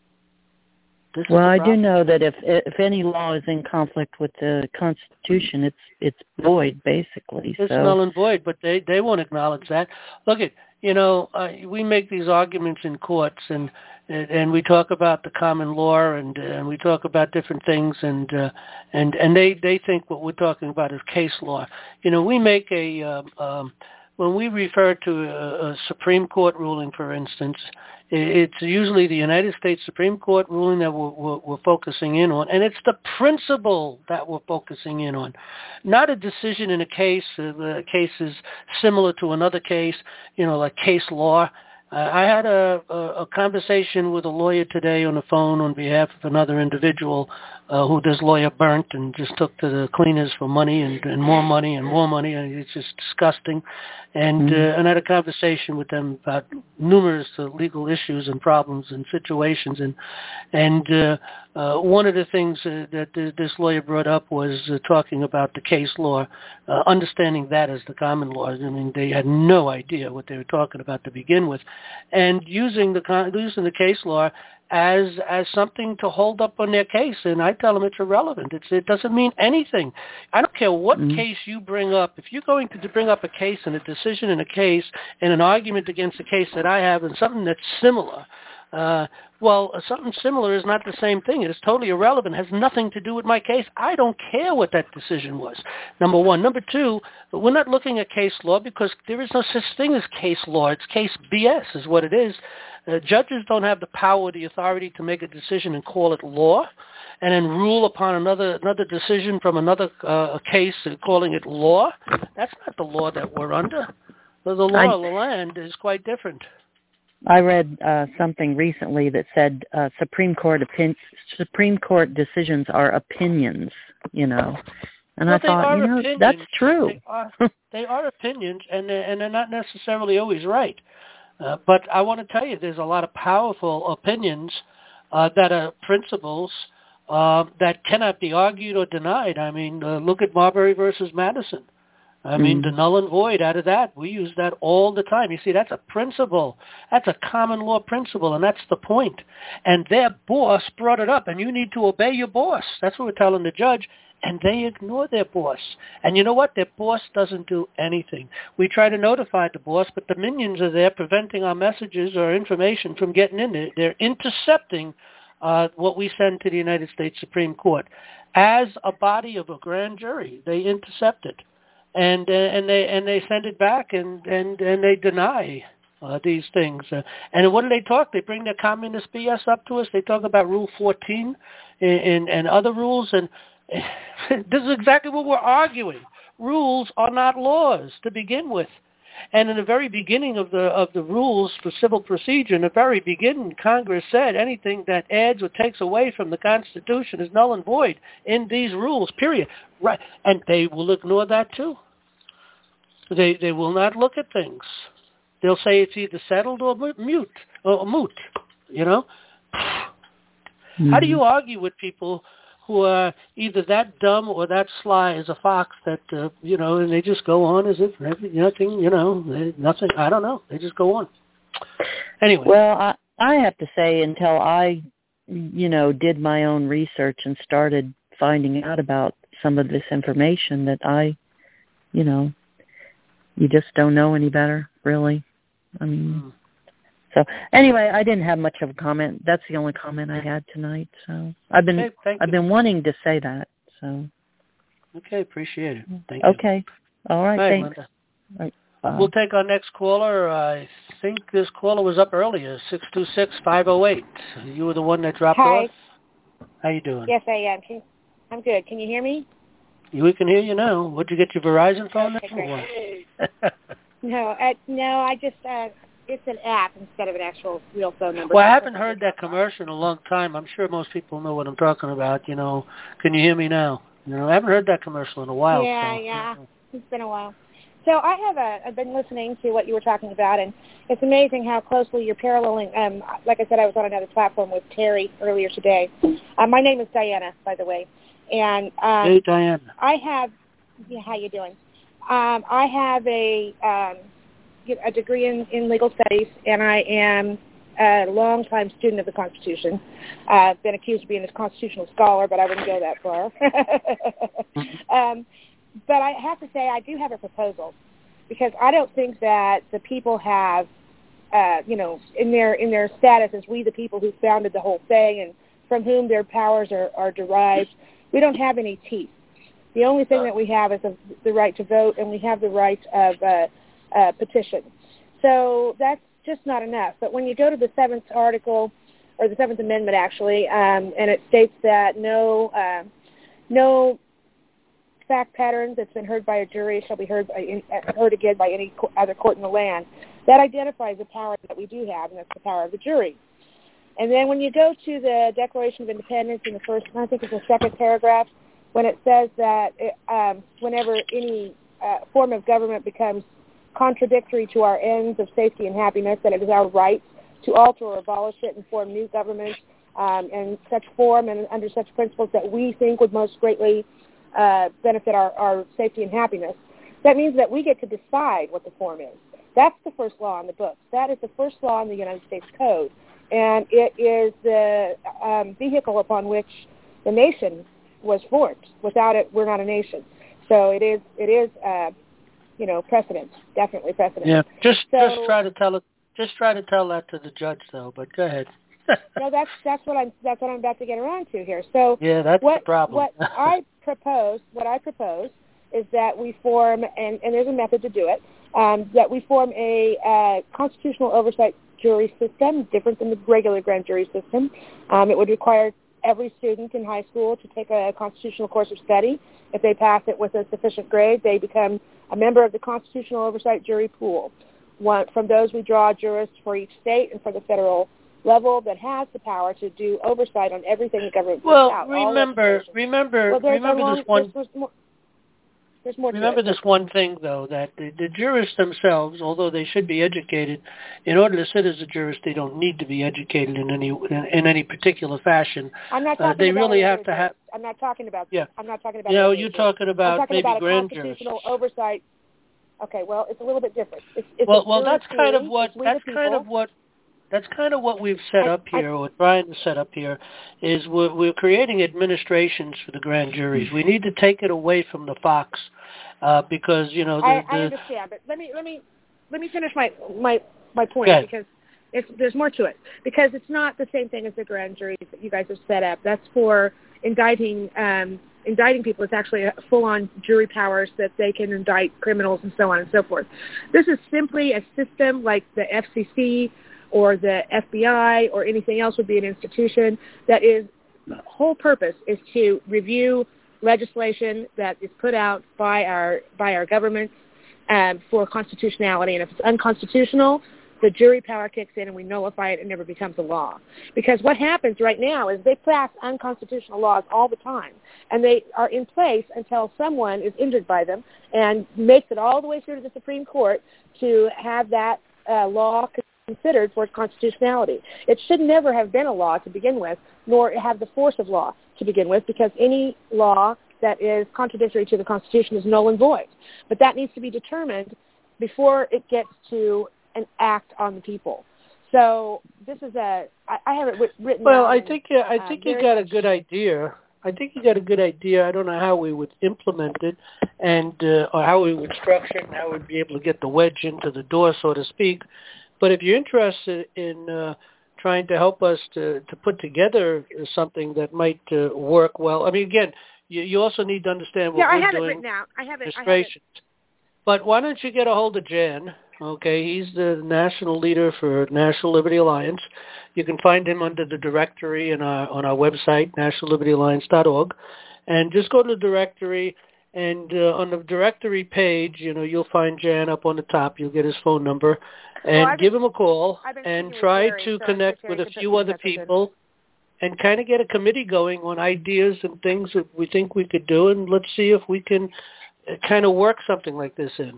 This well, I problem. do know that if if any law is in conflict with the Constitution, it's it's void, basically. It's so. null and void, but they, they won't acknowledge that. Look, at you know, uh, we make these arguments in courts, and and we talk about the common law, and and we talk about different things, and uh, and and they, they think what we're talking about is case law. You know, we make a uh, um, when we refer to a, a Supreme Court ruling, for instance, it's usually the United States Supreme Court ruling that we're, we're, we're focusing in on, and it's the principle that we're focusing in on, not a decision in a case. Uh, the case is similar to another case, you know, like case law. Uh, I had a, a, a conversation with a lawyer today on the phone on behalf of another individual uh, who this lawyer burnt and just took to the cleaners for money and, and more money and more money, and it's just disgusting. And, Mm-hmm. uh, and I had a conversation with them about numerous uh, legal issues and problems and situations. And and uh, uh, one of the things uh, that th- this lawyer brought up was uh, talking about the case law, uh, understanding that as the common law. I mean, they had no idea what they were talking about to begin with, and using the con- using the case law as as something to hold up on their case. And I tell them it's irrelevant. It's, it doesn't mean anything. I don't care what Mm-hmm. case you bring up. If you're going to bring up a case and a decision in a case and an argument against a case that I have and something that's similar, uh, well, something similar is not the same thing. It is totally irrelevant. It has nothing to do with my case. I don't care what that decision was, number one. Number two, we're not looking at case law because there is no such thing as case law. It's case B S is what it is. Uh, judges don't have the power or the authority to make a decision and call it law and then rule upon another another decision from another uh, case and calling it law. That's not the law that we're under. The law I, of the land is quite different. I read uh, something recently that said uh, Supreme Court opin- Supreme Court decisions are opinions, you know. And well, I thought, you know, opinions. that's true. They are, they are opinions, and they're, and they're not necessarily always right. Uh, but I want to tell you, there's a lot of powerful opinions uh, that are principles uh, that cannot be argued or denied. I mean, uh, look at Marbury versus Madison. I mean, Mm-hmm. the null and void out of that. We use that all the time. You see, that's a principle. That's a common law principle, and that's the point. And their boss brought it up, and you need to obey your boss. That's what we're telling the judge. And they ignore their boss. And you know what? Their boss doesn't do anything. We try to notify the boss, but the minions are there preventing our messages or information from getting in there. They're intercepting uh, what we send to the United States Supreme Court. As a body of a grand jury, they intercept it. And uh, and they and they send it back, and, and, and they deny uh, these things. Uh, and what do they talk? They bring their communist B S up to us. They talk about Rule fourteen and, and, and other rules, and this is exactly what we're arguing. Rules are not laws to begin with. And in the very beginning of the of the rules for civil procedure, in the very beginning, Congress said anything that adds or takes away from the Constitution is null and void in these rules, period. Right. And they will ignore that too. They they will not look at things. They'll say it's either settled or mute or moot. You know. Mm-hmm. How do you argue with people who are either that dumb or that sly as a fox that, uh, you know, and they just go on as if nothing, you know, they, nothing, I don't know. They just go on. Anyway. Well, I, I have to say until I, you know, did my own research and started finding out about some of this information that I, you know, you just don't know any better, really. I mean, So anyway, I didn't have much of a comment. That's the only comment I had tonight. So I've been okay, thank I've you. been wanting to say that. So okay, appreciate it. Thank okay. you. Okay, all right. Bye, Thanks. Linda. All right, bye. We'll take our next caller. I think this caller was up earlier, six two six, five oh eight. You were the one that dropped Hi. off? How you doing? Yes, I am. Can, I'm good. Can you hear me? We can hear you now. Would you get your Verizon phone Okay, now? Or what? No, I, no, I just, uh, it's an app instead of an actual real phone number. Well, I haven't heard that commercial in a long time. I'm sure most people know what I'm talking about. You know, can you hear me now? You know, I haven't heard that commercial in a while. Yeah, so. yeah. It's been a while. So I have a, I've been listening to what you were talking about, and it's amazing how closely you're paralleling. Um, like I said, I was on another platform with Terry earlier today. Uh, my name is Diana, by the way, and um, hey, Diana. I have. Yeah, how you doing? Um, I have a um, a degree in, in legal studies, and I am a long-time student of the Constitution. I've uh, been accused of being a constitutional scholar, but I wouldn't go that far. um, But I have to say I do have a proposal, because I don't think that the people have, uh, you know, in their in their status as we the people who founded the whole thing and from whom their powers are, are derived, we don't have any teeth. The only thing that we have is a, the right to vote, and we have the right of uh, uh, petition. So that's just not enough. But when you go to the seventh article, or the Seventh Amendment actually, um, and it states that no uh, no fact patterns that's been heard by a jury shall be heard by in, heard again by any co- other court in the land. That identifies the power that we do have, and that's the power of the jury. And then when you go to the Declaration of Independence in the first, I think it's the second paragraph, when it says that it, um, whenever any uh, form of government becomes contradictory to our ends of safety and happiness, that it is our right to alter or abolish it and form new governments um, in such form and under such principles that we think would most greatly uh, benefit our, our safety and happiness. That means that we get to decide what the form is. That's the first law in the books. That is the first law in the United States Code. And it is the um, vehicle upon which the nation was formed. Without it, we're not a nation. So it is, it is, uh, you know, precedent, definitely precedent. Yeah, just so, just try to tell it. Just try to tell that to the judge, though. But go ahead. no, that's that's what I'm that's what I'm about to get around to here. So yeah, that's what, the problem. what I propose, what I propose, is that we form, and, and there's a method to do it, um, that we form a uh, constitutional oversight jury system, different than the regular grand jury system. Um, it would require every student in high school to take a constitutional course of study. If they pass it with a sufficient grade, they become a member of the constitutional oversight jury pool. One, from those, we draw jurists for each state and for the federal level that has the power to do oversight on everything the government puts well, out. Well, remember, remember, well, remember long, this one. There's, there's more, there's more remember to this one thing, though, that the, the jurists themselves, although they should be educated, in order to sit as a jurist, they don't need to be educated in any in, in any particular fashion. I'm not talking uh, they about really have to have. I'm not talking about. Yeah. I'm not talking about. You know, you're talking about I'm talking maybe about a grand constitutional jurists. oversight. Okay, well, it's a little bit different. It's, it's well, well, that's kind of theory, what that's kind of what that's kind of what we've set I, up here, I, or trying to set up here, is we're, we're creating administrations for the grand juries. We need to take it away from the Fox, uh, because you know the, I, the I understand, but let me let me let me finish my my my point okay. because it's, there's more to it. Because it's not the same thing as the grand juries that you guys have set up. That's for indicting. Um, indicting people. It's actually a full-on jury powers that they can indict criminals and so on and so forth. This is simply a system like the F C C or the F B I or anything else would be an institution that is, the whole purpose is to review legislation that is put out by our by our government um, for constitutionality. And if it's unconstitutional, the jury power kicks in and we nullify it and it never becomes a law. Because what happens right now is they pass unconstitutional laws all the time, and they are in place until someone is injured by them and makes it all the way through to the Supreme Court to have that uh, law considered for its constitutionality. It should never have been a law to begin with, nor have the force of law to begin with, because any law that is contradictory to the Constitution is null and void. But that needs to be determined before it gets to an act on the people. So this is a, I, I have it w- written Well, down I in, think uh, I think uh, you got a good idea. I think you got a good idea. I don't know how we would implement it, and uh, or how we would structure it, and how we'd be able to get the wedge into the door, so to speak. But if you're interested in uh, trying to help us to, to put together something that might uh, work well, I mean, again, you, you also need to understand what yeah, we're I have doing. it written out. I have it. I have it. But why don't you get a hold of Jan? Okay, he's the national leader for National Liberty Alliance. You can find him under the directory in our, on our website, national liberty alliance dot org. And just go to the directory, and uh, on the directory page, you know, you'll find Jan up on the top. You'll get his phone number. And well, give been, him a call and try Jerry, to so connect with a few other people and kind of get a committee going on ideas and things that we think we could do, and let's see if we can kind of work something like this in.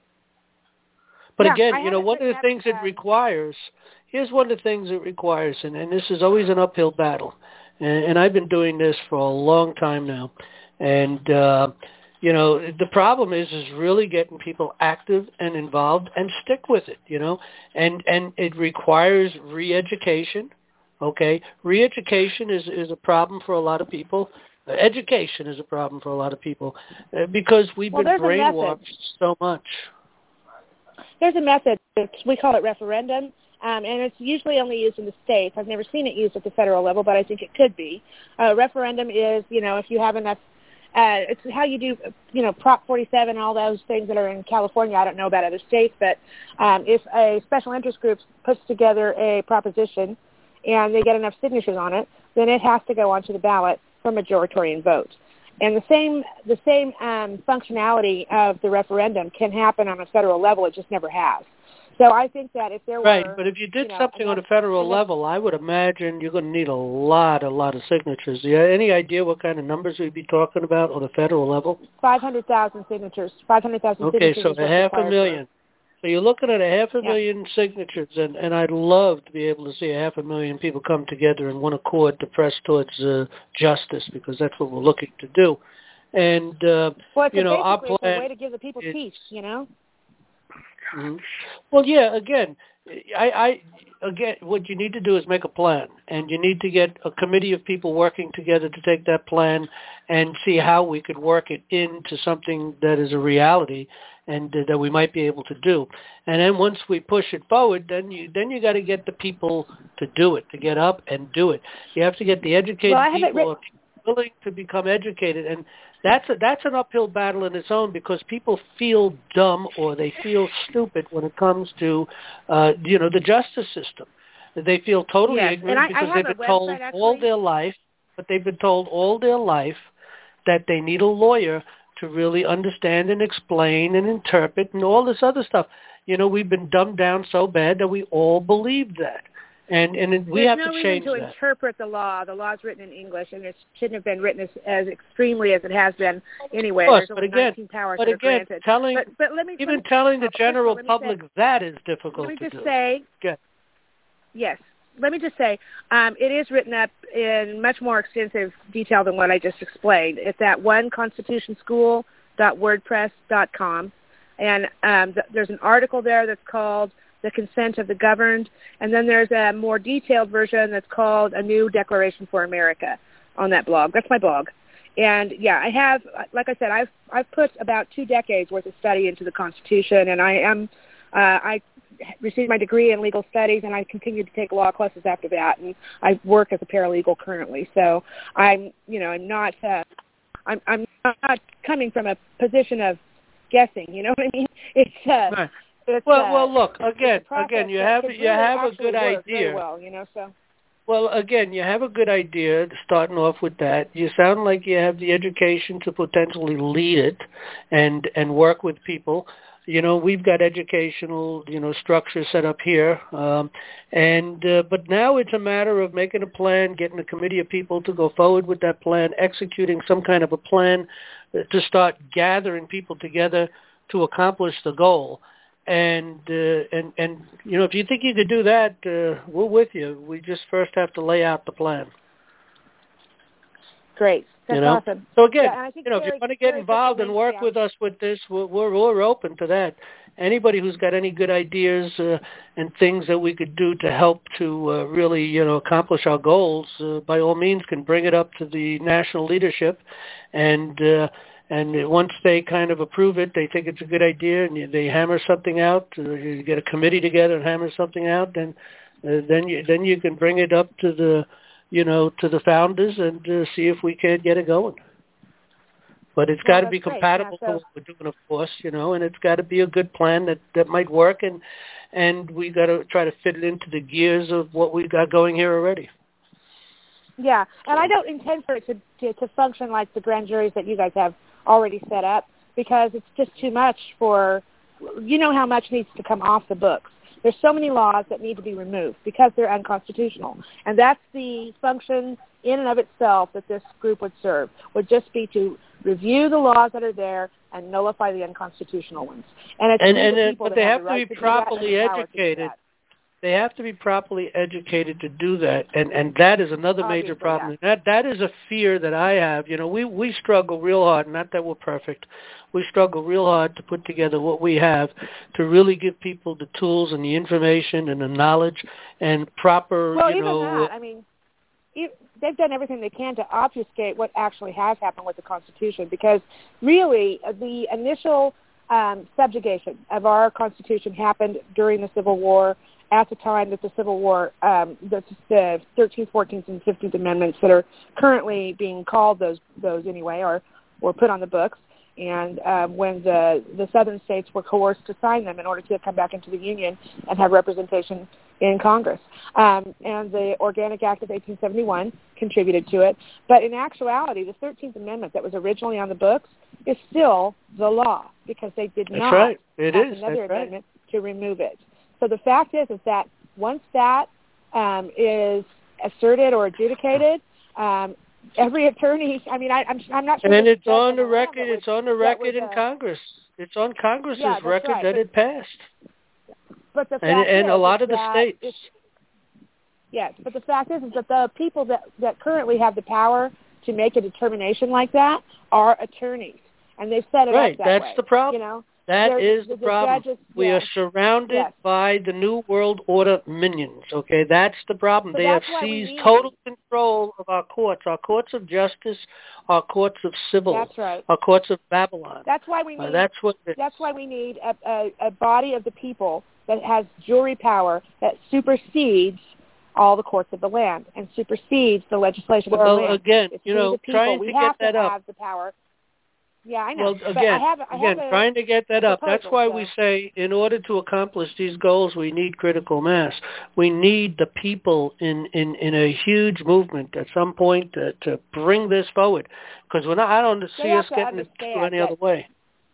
But yeah, again, you know, one of the things uh, it requires, here's one of the things it requires, and, and this is always an uphill battle. And, and I've been doing this for a long time now. And, uh, you know, the problem is, is really getting people active and involved and stick with it, you know. And, and it requires re-education, okay? Re-education is, is a problem for a lot of people. Education is a problem for a lot of people uh, because we've well, been brainwashed so much. There's a method. We call it referendum, um, and it's usually only used in the states. I've never seen it used at the federal level, but I think it could be. Uh, referendum is, you know, if you have enough, uh, it's how you do, you know, Prop forty-seven and all those things that are in California. I don't know about other states, but um, if a special interest group puts together a proposition and they get enough signatures on it, then it has to go onto the ballot for majority vote. And the same the same um, functionality of the referendum can happen on a federal level. It just never has. So I think that if there were... Right, but if you did you know, something enough, on a federal enough, level, I would imagine you're going to need a lot, a lot of signatures. Do you have any idea what kind of numbers we'd be talking about on a federal level? five hundred thousand signatures. five hundred thousand okay, signatures. Okay, so a half a million. For. So you're looking at a half a yeah. million signatures, and, and I'd love to be able to see a half a million people come together in one accord to press towards uh, justice, because that's what we're looking to do. And, uh, well, it's you know, our basically plan, it's a way to give the people peace, you know? Mm-hmm. Well, yeah, again, I, I, again, what you need to do is make a plan, and you need to get a committee of people working together to take that plan and see how we could work it into something that is a reality and uh, that we might be able to do. And then once we push it forward, then you then you got to get the people to do it, to get up and do it. You have to get the educated well, people willing to become educated, and that's a, that's an uphill battle in its own, because people feel dumb or they feel stupid when it comes to uh, you know the justice system. They feel totally yes. ignorant I, because I they've been website, told actually. all their life, but they've been told all their life that they need a lawyer to really understand and explain and interpret and all this other stuff. You know, we've been dumbed down so bad that we all believe that. And and we There's have no to change reason to that. interpret the law. The law is written in English, and it shouldn't have been written as, as extremely as it has been anyway. Of course, There's but only again, nineteen powers but that are again, granted. telling but, but let me, even let me, telling the oh, general all, public say, that is difficult let me to just do. say, Good. Yes. Let me just say, um, it is written up in much more extensive detail than what I just explained. It's at one constitution school dot wordpress dot com, and um, th- there's an article there that's called The Consent of the Governed, and then there's a more detailed version that's called A New Declaration for America on that blog. That's my blog. And, yeah, I have, like I said, I've I've put about two decades worth of study into the Constitution, and I am, uh, I received my degree in legal studies, and I continued to take law classes after that, and I work as a paralegal currently. So I'm, you know, I'm not, uh, I'm, I'm not coming from a position of guessing. You know what I mean? It's, uh, Right. it's well, uh, well, look again. Again, you have really you have a good work idea. Very well, you know, so. Well, again, you have a good idea, starting off with that. You sound like you have the education to potentially lead it and and work with people. You know, we've got educational, you know, structure set up here. Um, and uh, but now it's a matter of making a plan, getting a committee of people to go forward with that plan, executing some kind of a plan to start gathering people together to accomplish the goal. And, uh, and, and you know, if you think you could do that, uh, we're with you. We just first have to lay out the plan. Great. That's you know? awesome. So again, yeah, you know, Terry, if you want to get Terry involved and work down. with us with this, we're, we're, we're open to that. Anybody who's got any good ideas uh, and things that we could do to help to uh, really, you know, accomplish our goals, uh, by all means can bring it up to the national leadership and, uh, and once they kind of approve it, they think it's a good idea, and they hammer something out. Uh, you get a committee together and hammer something out, and uh, then you then you can bring it up to the, you know, to the founders and uh, see if we can get it going. But it's Well, got to be that's great. compatible Yeah, so- to what we're doing, of course, you know, and it's got to be a good plan that, that might work, and and we got to try to fit it into the gears of what we got going here already. Yeah, and I don't intend for it to, to, to function like the grand juries that you guys have already set up, because it's just too much for, you know how much needs to come off the books. There's so many laws that need to be removed because they're unconstitutional. And that's the function in and of itself that this group would serve, would just be to review the laws that are there and nullify the unconstitutional ones. And, it's And, we and the uh, people but that they have the to right be to do that and properly the power to do educated. that. They have to be properly educated to do that, and and that is another Obviously, major problem. yeah. That that is a fear that I have. You know, we we struggle real hard. Not that we're perfect. We struggle real hard to put together what we have to really give people the tools and the information and the knowledge and proper. Well, you even know, that, I mean, you, they've done everything they can to obfuscate what actually has happened with the Constitution, because really uh, the initial um, subjugation of our Constitution happened during the Civil War, at the time that the Civil War, um, the, the thirteenth, fourteenth, and fifteenth Amendments that are currently being called those those anyway, or were put on the books, and um, when the the southern states were coerced to sign them in order to come back into the Union and have representation in Congress. Um, and the Organic Act of eighteen seventy-one contributed to it. But in actuality, the thirteenth Amendment that was originally on the books is still the law, because they did That's not right. It pass is. another That's right. amendment to remove it. So the fact is, is that once that um, is asserted or adjudicated, um, every attorney, I mean, I, I'm, I'm not sure. And there's it's a judge on in the land record. that would- It's on the that record would, in uh, Congress. It's on Congress's Yeah, that's record right, that but- it passed. But the fact And and is, a lot is of the that states. it's- Yes, but the fact is, is that the people that, that currently have the power to make a determination like that are attorneys, and they've set it Right, up that that's way. the problem. You know, That They're- is the, the problem. judges, We yes, are surrounded yes. by the New World Order minions, okay? That's the problem. So they have that's why we seized need- total control of our courts, our courts of justice, our courts of civil, That's right. our courts of Babylon. That's why we Uh, need. that's what it is. That's why we need a, a, a body of the people that has jury power that supersedes all the courts of the land and supersedes the legislation of Well, the land. again, It's you we know, the people. trying we to have get that to up. have the power. Yeah, I know. Well, but again, I have, I again, have a, trying to get that a up. That's proposal, why so. we say, in order to accomplish these goals, we need critical mass. We need the people in, in, in a huge movement at some point to, to bring this forward. Because we're not, I don't see They us have to getting it through understand any that- other way.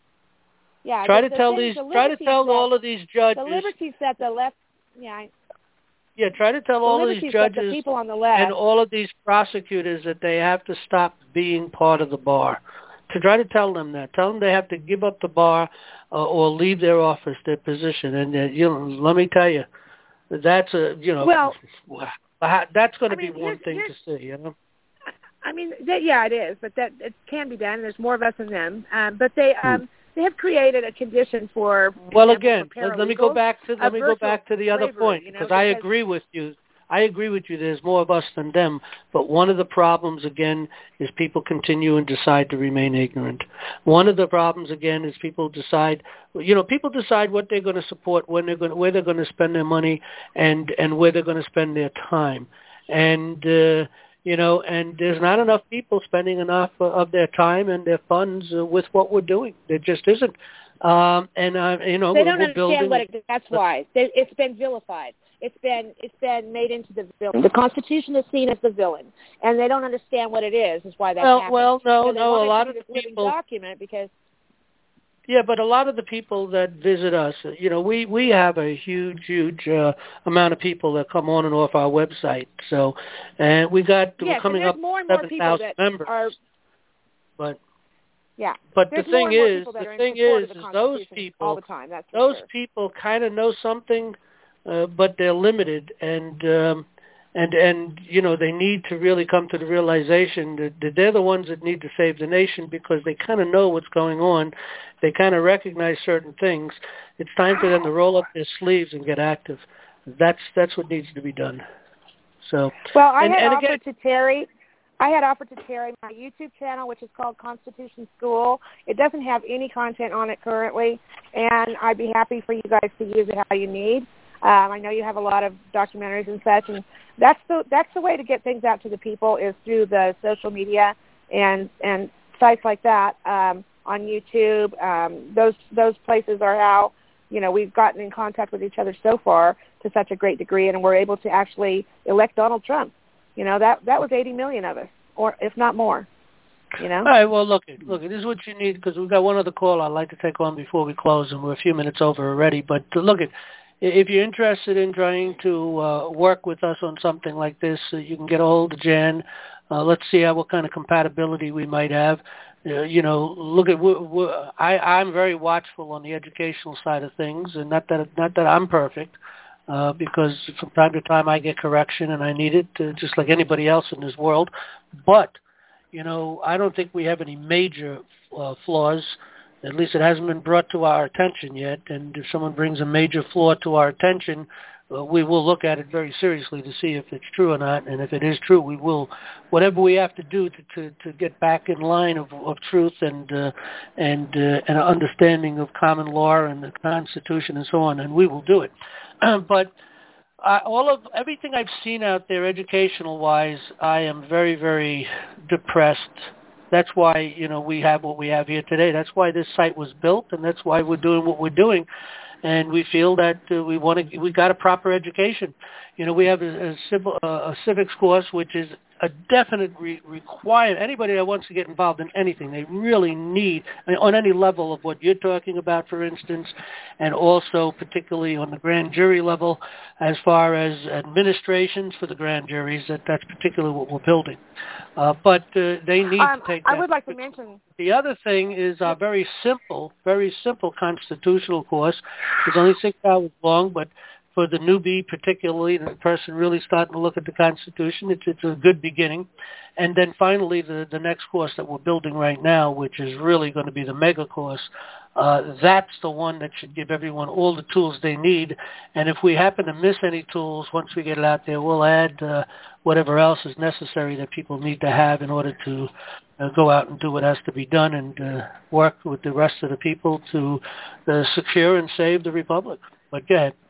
Yeah, Try the, to the tell thing- these, the try to liberties tell that, all of these judges. the liberties that the left. Yeah. I, Yeah, try to tell the all of liberties these that the judges people on the left. and all of these prosecutors that they have to stop being part of the bar. To try to tell them that. Tell them they have to give up the bar uh, or leave their office, their position. And, uh, you know, let me tell you, that's a, you know, Well, that's going to I mean, be one here's- thing here's- to see, you know. I mean, that, yeah, it is, but that it can be done. There's more of us than them, um, but they um, they have created a condition for. Well, example, again, for let, let me go paralegals back to let of me go virtual back to the other slavery, point you know, because I because- agree with you. I agree with you. There's more of us than them. But one of the problems, again, is people continue and decide to remain ignorant. One of the problems, again, is people decide, you know, people decide what they're going to support, when they're going, to, where they're going to spend their money, and and where they're going to spend their time. And uh, you know, and there's not enough people spending enough of their time and their funds uh, with what we're doing. There just isn't. Um, and uh, you know, they we're, don't we're understand building. what it, that's why they, it's been vilified. It's been it's been made into the villain. The Constitution is seen as the villain, and they don't understand what it is. Is why that well, happened. well, no, so they no. want A it lot to of be the this living people. document because. Yeah, but a lot of the people that visit us, you know, we, we have a huge, huge uh, amount of people that come on and off our website. So, and we got Yes, we're coming and up there's more and more seven people thousand that members. are. But Yeah. but There's the more thing and more is, people that the are in thing support is, of the is those Constitution people, all the time. That's for those sure. people kind of know something, uh, but they're limited, and um, and and you know they need to really come to the realization that, that they're the ones that need to save the nation because they kind of know what's going on. They kind of recognize certain things. It's time for them to roll up their sleeves and get active. That's that's what needs to be done. So Well, I and, had and offered again, to Terry. I had offered to Terry my YouTube channel, which is called Constitution School. It doesn't have any content on it currently, and I'd be happy for you guys to use it how you need. Um, I know you have a lot of documentaries and such, and that's the that's the way to get things out to the people is through the social media and and sites like that um, on YouTube. Um, those those places are how you know we've gotten in contact with each other so far to such a great degree, and we're able to actually elect Donald Trump. You know, that that was eighty million of us, or if not more, you know? All right, well, look, look, this is what you need, because we've got one other call I'd like to take on before we close, and we're a few minutes over already. But uh, look, if you're interested in trying to uh, work with us on something like this, uh, you can get a hold of Jan. Uh, let's see how, what kind of compatibility we might have. Uh, you know, look at we're, we're, I, I'm very watchful on the educational side of things, and not that not that I'm perfect. Uh, because from time to time I get correction and I need it, uh, just like anybody else in this world. But, you know, I don't think we have any major uh, flaws. At least it hasn't been brought to our attention yet. And if someone brings a major flaw to our attention, uh, we will look at it very seriously to see if it's true or not. And if it is true, we will, whatever we have to do to, to, to get back in line of, of truth and uh, and uh, and an understanding of common law and the Constitution and so on, and we will do it. But uh, all of everything I've seen out there, educational-wise, I am very, very depressed. That's why you know we have what we have here today. That's why this site was built, and that's why we're doing what we're doing. And we feel that uh, we want to. We got a proper education. You know, we have a, a, civil, uh, a civics course, which is a definite re- requirement. Anybody that wants to get involved in anything, they really need, I mean, on any level of what you're talking about, for instance, and also particularly on the grand jury level, as far as administrations for the grand juries, that that's particularly what we're building. Uh, but uh, they need um, to take I that. would like to mention... The other thing is a very simple, very simple constitutional course. It's only six hours long, but for the newbie particularly, the person really starting to look at the Constitution, it's it's a good beginning. And then finally, the, the next course that we're building right now, which is really going to be the mega course, uh, that's the one that should give everyone all the tools they need. And if we happen to miss any tools, once we get it out there, we'll add uh, whatever else is necessary that people need to have in order to uh, go out and do what has to be done and uh, work with the rest of the people to uh, secure and save the Republic. But go ahead.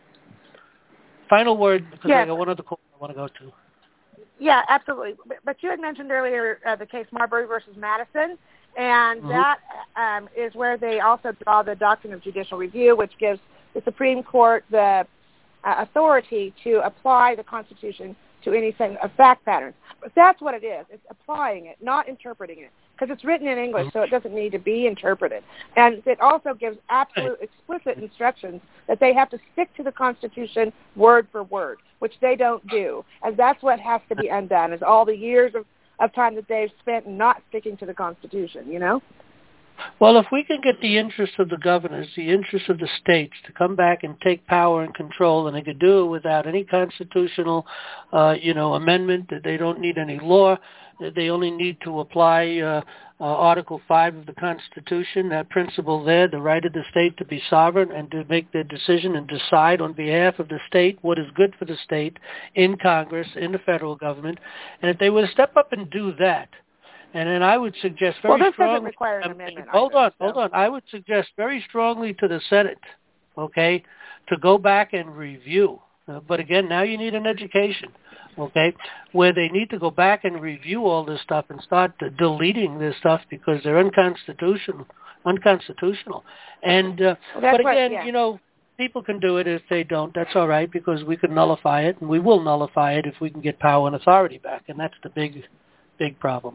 Final word, because yes. I got one other call I want to go to. Yeah, absolutely. But, but you had mentioned earlier uh, the case Marbury versus Madison, and mm-hmm. that um, is where they also draw the doctrine of judicial review, which gives the Supreme Court the uh, authority to apply the Constitution to anything of fact patterns. But that's what it is. It's applying it, not interpreting it, because it's written in English, so it doesn't need to be interpreted. And it also gives absolute explicit instructions that they have to stick to the Constitution word for word, which they don't do. And that's what has to be undone, is all the years of, of time that they've spent not sticking to the Constitution, you know? Well, if we can get the interest of the governors, the interest of the states to come back and take power and control, and they could do it without any constitutional, uh, you know, amendment, that they don't need any law, they only need to apply uh, uh, Article five of the Constitution, that principle there, the right of the state to be sovereign and to make their decision and decide on behalf of the state what is good for the state in Congress, in the federal government. And if they were to step up and do that, and then I would suggest very well, this strongly... doesn't require an amendment. Hold either, on, so. hold on. I would suggest very strongly to the Senate, okay, to go back and review. Uh, but again, now you need an education, okay, where they need to go back and review all this stuff and start uh, deleting this stuff because they're unconstitutional. Unconstitutional. And uh, well, but what, again, yeah. you know, people can do it. If they don't, that's all right, because we can nullify it, and we will nullify it if we can get power and authority back, and that's the big, big problem.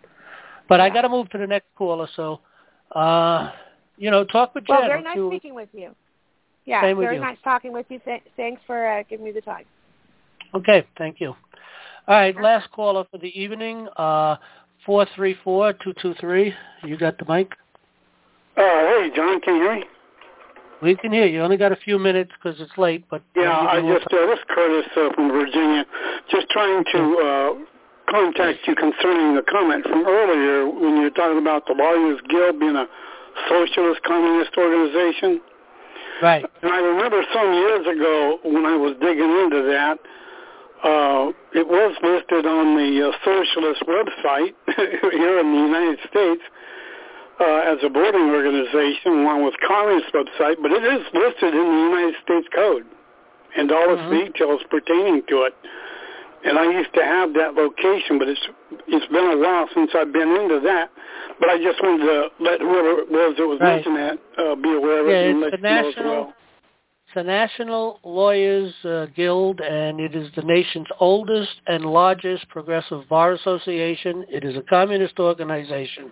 But I got to move to the next caller, so, uh, you know, talk with Jen. Well, very nice you, speaking with you. Yeah, Same with very you. nice talking with you. Th- thanks for uh, giving me the time. Okay, thank you. All right, last caller for the evening, uh, four three four, two two three. You got the mic? Uh, hey, John, can you hear me? We can hear you. Only got a few minutes because it's late, but... Yeah, I just, uh, this is Curtis uh, from Virginia, just trying to... Uh, contact you concerning the comment from earlier when you were talking about the Lawyers Guild being a socialist communist organization. Right. And I remember some years ago when I was digging into that, Uh, it was listed on the uh, socialist website here in the United States uh, as a boarding organization, along with Communist website, but it is listed in the United States Code and all its mm-hmm. details pertaining to it. And I used to have that location, but it's it's been a while since I've been into that. But I just wanted to let whoever it was that was right. mentioning that uh, be aware of yeah, it and let you know as national, well. It's the National Lawyers uh, Guild, and it is the nation's oldest and largest progressive bar association. It is a communist organization,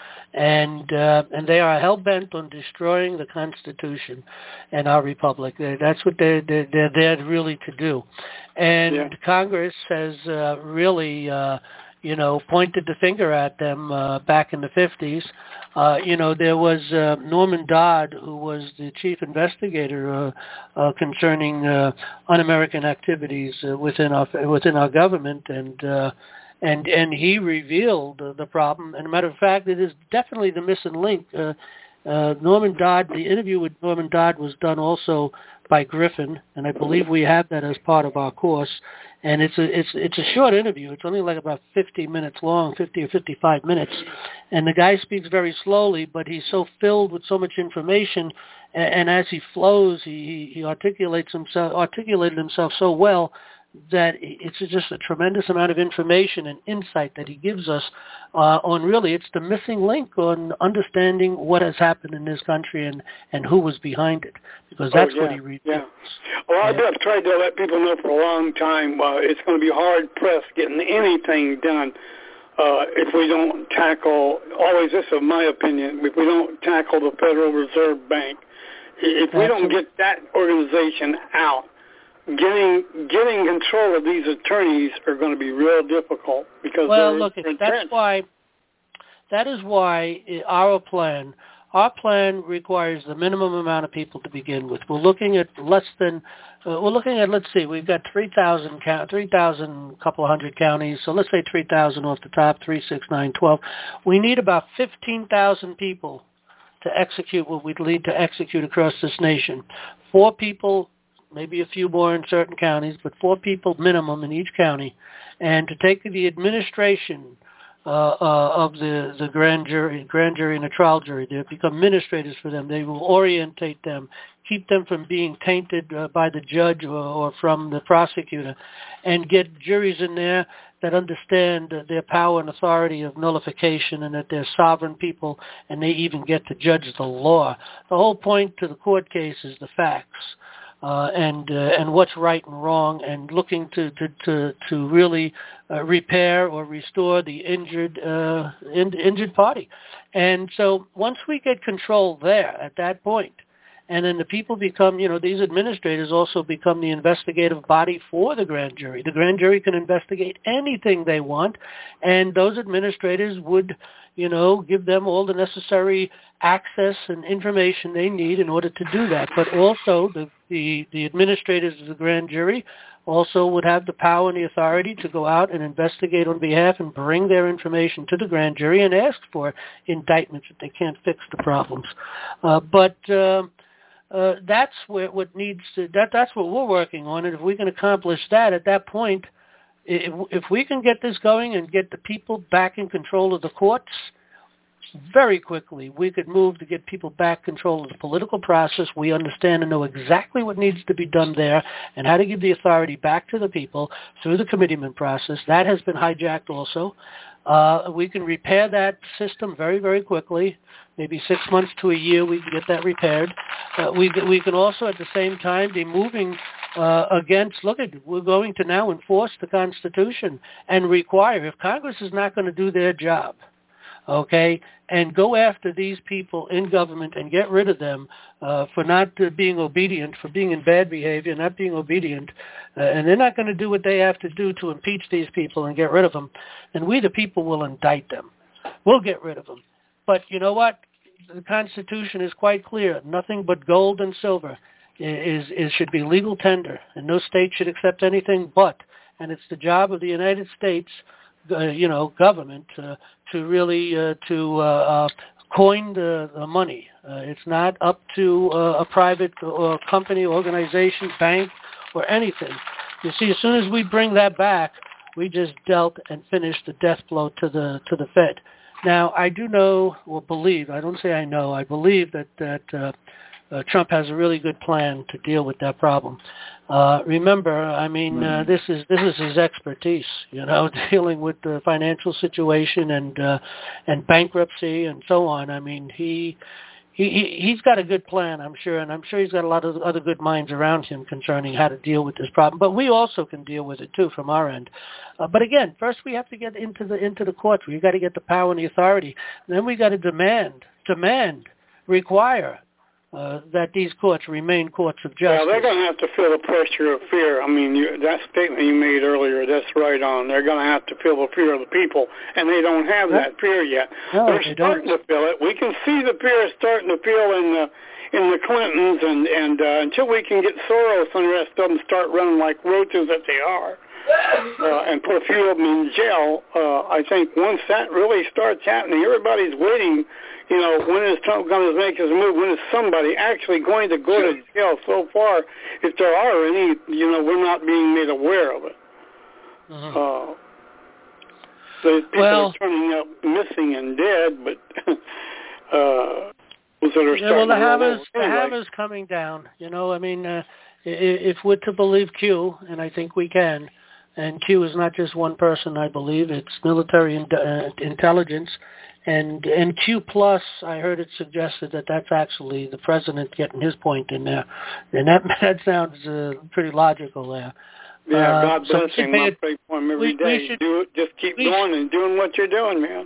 and uh, and they are hell-bent on destroying the Constitution and our republic. That's what they're, they're, they're there really to do. And yeah. Congress has uh, really, uh, you know, pointed the finger at them uh, back in the fifties. Uh, you know, there was uh, Norman Dodd, who was the chief investigator uh, uh, concerning uh, un-American activities uh, within our within our government, and uh, and and he revealed uh, the problem. And a matter of fact, it is definitely the missing link. Uh, uh, Norman Dodd, the interview with Norman Dodd was done also by Griffin, and I believe we have that as part of our course. And it's a it's it's a short interview. It's only like about fifty minutes long, fifty or fifty-five minutes. And the guy speaks very slowly, but he's so filled with so much information, and, and as he flows, he he articulates himself articulated himself so well that it's just a tremendous amount of information and insight that he gives us uh, on really, it's the missing link on understanding what has happened in this country and, and who was behind it, because that's oh, yeah, what he reveals. Yeah. Well, I've yeah. tried to let people know for a long time uh, it's going to be hard-pressed getting anything done uh, if we don't tackle, always this is my opinion, if we don't tackle the Federal Reserve Bank. If we don't get that organization out, Getting getting control of these attorneys are going to be real difficult because well, they're look, entrenched. that's why that is why our plan our plan requires the minimum amount of people to begin with. We're looking at less than uh, we're looking at let's see, we've got three thousand three thousand couple of hundred counties, so let's say three thousand off the top, three, six, nine, twelve. We need about fifteen thousand people to execute what we'd need to execute across this nation. Four people. Maybe a few more in certain counties, but four people minimum in each county, and to take the administration uh, uh, of the, the grand jury, grand jury and the trial jury, they become administrators for them. They will orientate them, keep them from being tainted uh, by the judge or, or from the prosecutor, and get juries in there that understand uh, their power and authority of nullification and that they're sovereign people and they even get to judge the law. The whole point to the court case is the facts. Uh, and uh, and what's right and wrong, and looking to to to, to really uh, repair or restore the injured uh, in, injured party. And so once we get control there at that point, and then the people become, you know, these administrators also become the investigative body for the grand jury. The grand jury can investigate anything they want, and those administrators would, you know, give them all the necessary access and information they need in order to do that. But also the, the, the administrators of the grand jury also would have the power and the authority to go out and investigate on behalf and bring their information to the grand jury and ask for indictments if they can't fix the problems. Uh, but uh, uh, that's where what needs to, that that's what we're working on. And if we can accomplish that at that point, if, if we can get this going and get the people back in control of the courts, very quickly we could move to get people back control of the political process. We understand and know exactly what needs to be done there and how to give the authority back to the people through the committeeman process. That has been hijacked also. Uh, we can repair that system very, very quickly. Maybe six months to a year we can get that repaired. Uh, we, we can also at the same time be moving uh, against, look, at, we're going to now enforce the Constitution and require, if Congress is not going to do their job, okay, and go after these people in government and get rid of them uh, for not uh, being obedient, for being in bad behavior, not being obedient, uh, and they're not going to do what they have to do to impeach these people and get rid of them, and we the people will indict them. We'll get rid of them. But you know what? The Constitution is quite clear. Nothing but gold and silver is, is should be legal tender, and no state should accept anything but, and it's the job of the United States Uh, you know, government uh, to really uh, to uh, uh, coin the, the money. Uh, it's not up to uh, a private or company, organization, bank, or anything. You see, as soon as we bring that back, we just dealt and finished the death blow to the to the Fed. Now, I do know, or believe, I don't say I know, I believe that, that uh, uh, Trump has a really good plan to deal with that problem. Uh, remember, I mean, uh, this is this is his expertise, you know, dealing with the financial situation and uh, and bankruptcy and so on. I mean, he, he he he's got a good plan, I'm sure, and I'm sure he's got a lot of other good minds around him concerning how to deal with this problem. But we also can deal with it too from our end. Uh, but again, first we have to get into the into the courts. We got to get the power and the authority. And then we got to demand, demand, require. Uh, that these courts remain courts of justice. Yeah, they're going to have to feel the pressure of fear. I mean, you, that statement you made earlier, that's right on. They're going to have to feel the fear of the people, and they don't have yeah. that fear yet. No, they're they starting don't. to feel it. We can see the fear starting to feel in the in the Clintons, and and uh, until we can get Soros and the rest of them start running like roaches that they are, uh, and put a few of them in jail, uh, I think once that really starts happening, everybody's waiting. You know, when is Trump going to make his move? When is somebody actually going to go to jail? So far, if there are any, you know, we're not being made aware of it. Mm-hmm. Uh, the people well, are turning up missing and dead, but uh, those that are yeah, well, the hammer's, anyway. the hammer's coming down. You know, I mean, uh, if we're to believe Q, and I think we can, and Q is not just one person, I believe. It's military in, uh, intelligence. And and Q plus, I heard it suggested that that's actually the president getting his point in there, and that that sounds uh, pretty logical there. Yeah, uh, God bless so him. I pray for him every we, day. We should, Do it, just keep we going should, and doing what you're doing, man.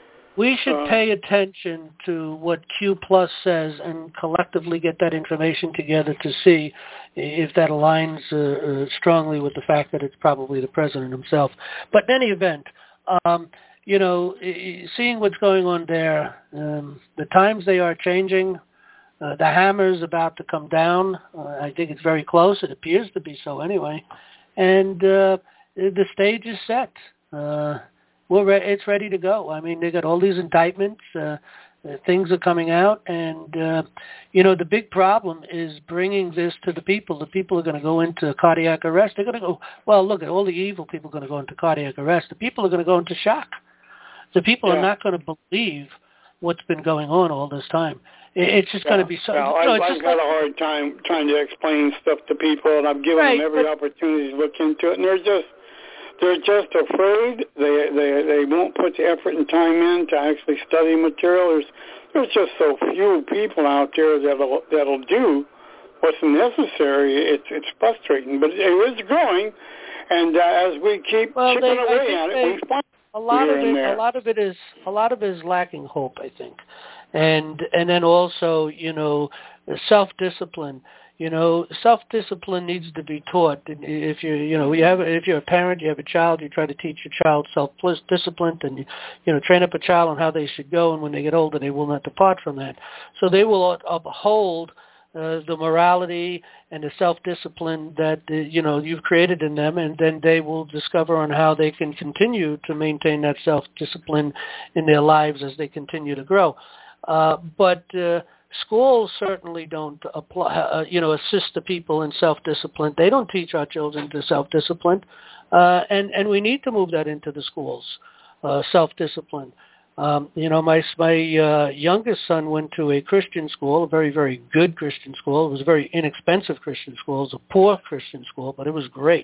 We should uh, pay attention to what Q plus says and collectively get that information together to see if that aligns uh, uh, strongly with the fact that it's probably the president himself. But in any event. Um, You know, seeing what's going on there, um, the times they are changing, uh, the hammer's about to come down. Uh, I think it's very close. It appears to be so anyway. And uh, the stage is set. Uh, we're re- it's ready to go. I mean, they got all these indictments. Uh, uh, things are coming out. And, uh, you know, the big problem is bringing this to the people. The people are going to go into cardiac arrest. They're going to go, well, look, at all the evil people are going to go into cardiac arrest. The people are going to go into shock. The people yeah. are not going to believe what's been going on all this time. It's just yeah. going to be so. Well, no, I've, it's I've just got like, a hard time trying to explain stuff to people, and I've given right, them every but, opportunity to look into it, and they're just they're just afraid. They they they won't put the effort and time in to actually study material. There's there's just so few people out there that'll that'll do what's necessary. It's it's frustrating, but it is growing, and uh, as we keep well, chipping they, away at they, it, we find. A lot of it, there. a lot of it is, a lot of it is lacking hope, I think, and and then also, you know, self-discipline. You know, self-discipline needs to be taught. If you, you know, you have, if you're a parent, you have a child, you try to teach your child self-discipline, and you, you know, train up a child on how they should go, and when they get older, they will not depart from that. So they will uphold uh, the morality and the self-discipline that, uh, you know, you've created in them, and then they will discover on how they can continue to maintain that self-discipline in their lives as they continue to grow. Uh, but uh, schools certainly don't apply, uh, you know, assist the people in self-discipline. They don't teach our children to self-discipline, uh, and, and we need to move that into the schools, uh, self-discipline. Um, you know, my my uh, youngest son went to a Christian school, a very, very good Christian school. It was a very inexpensive Christian school. It was a poor Christian school, but it was great.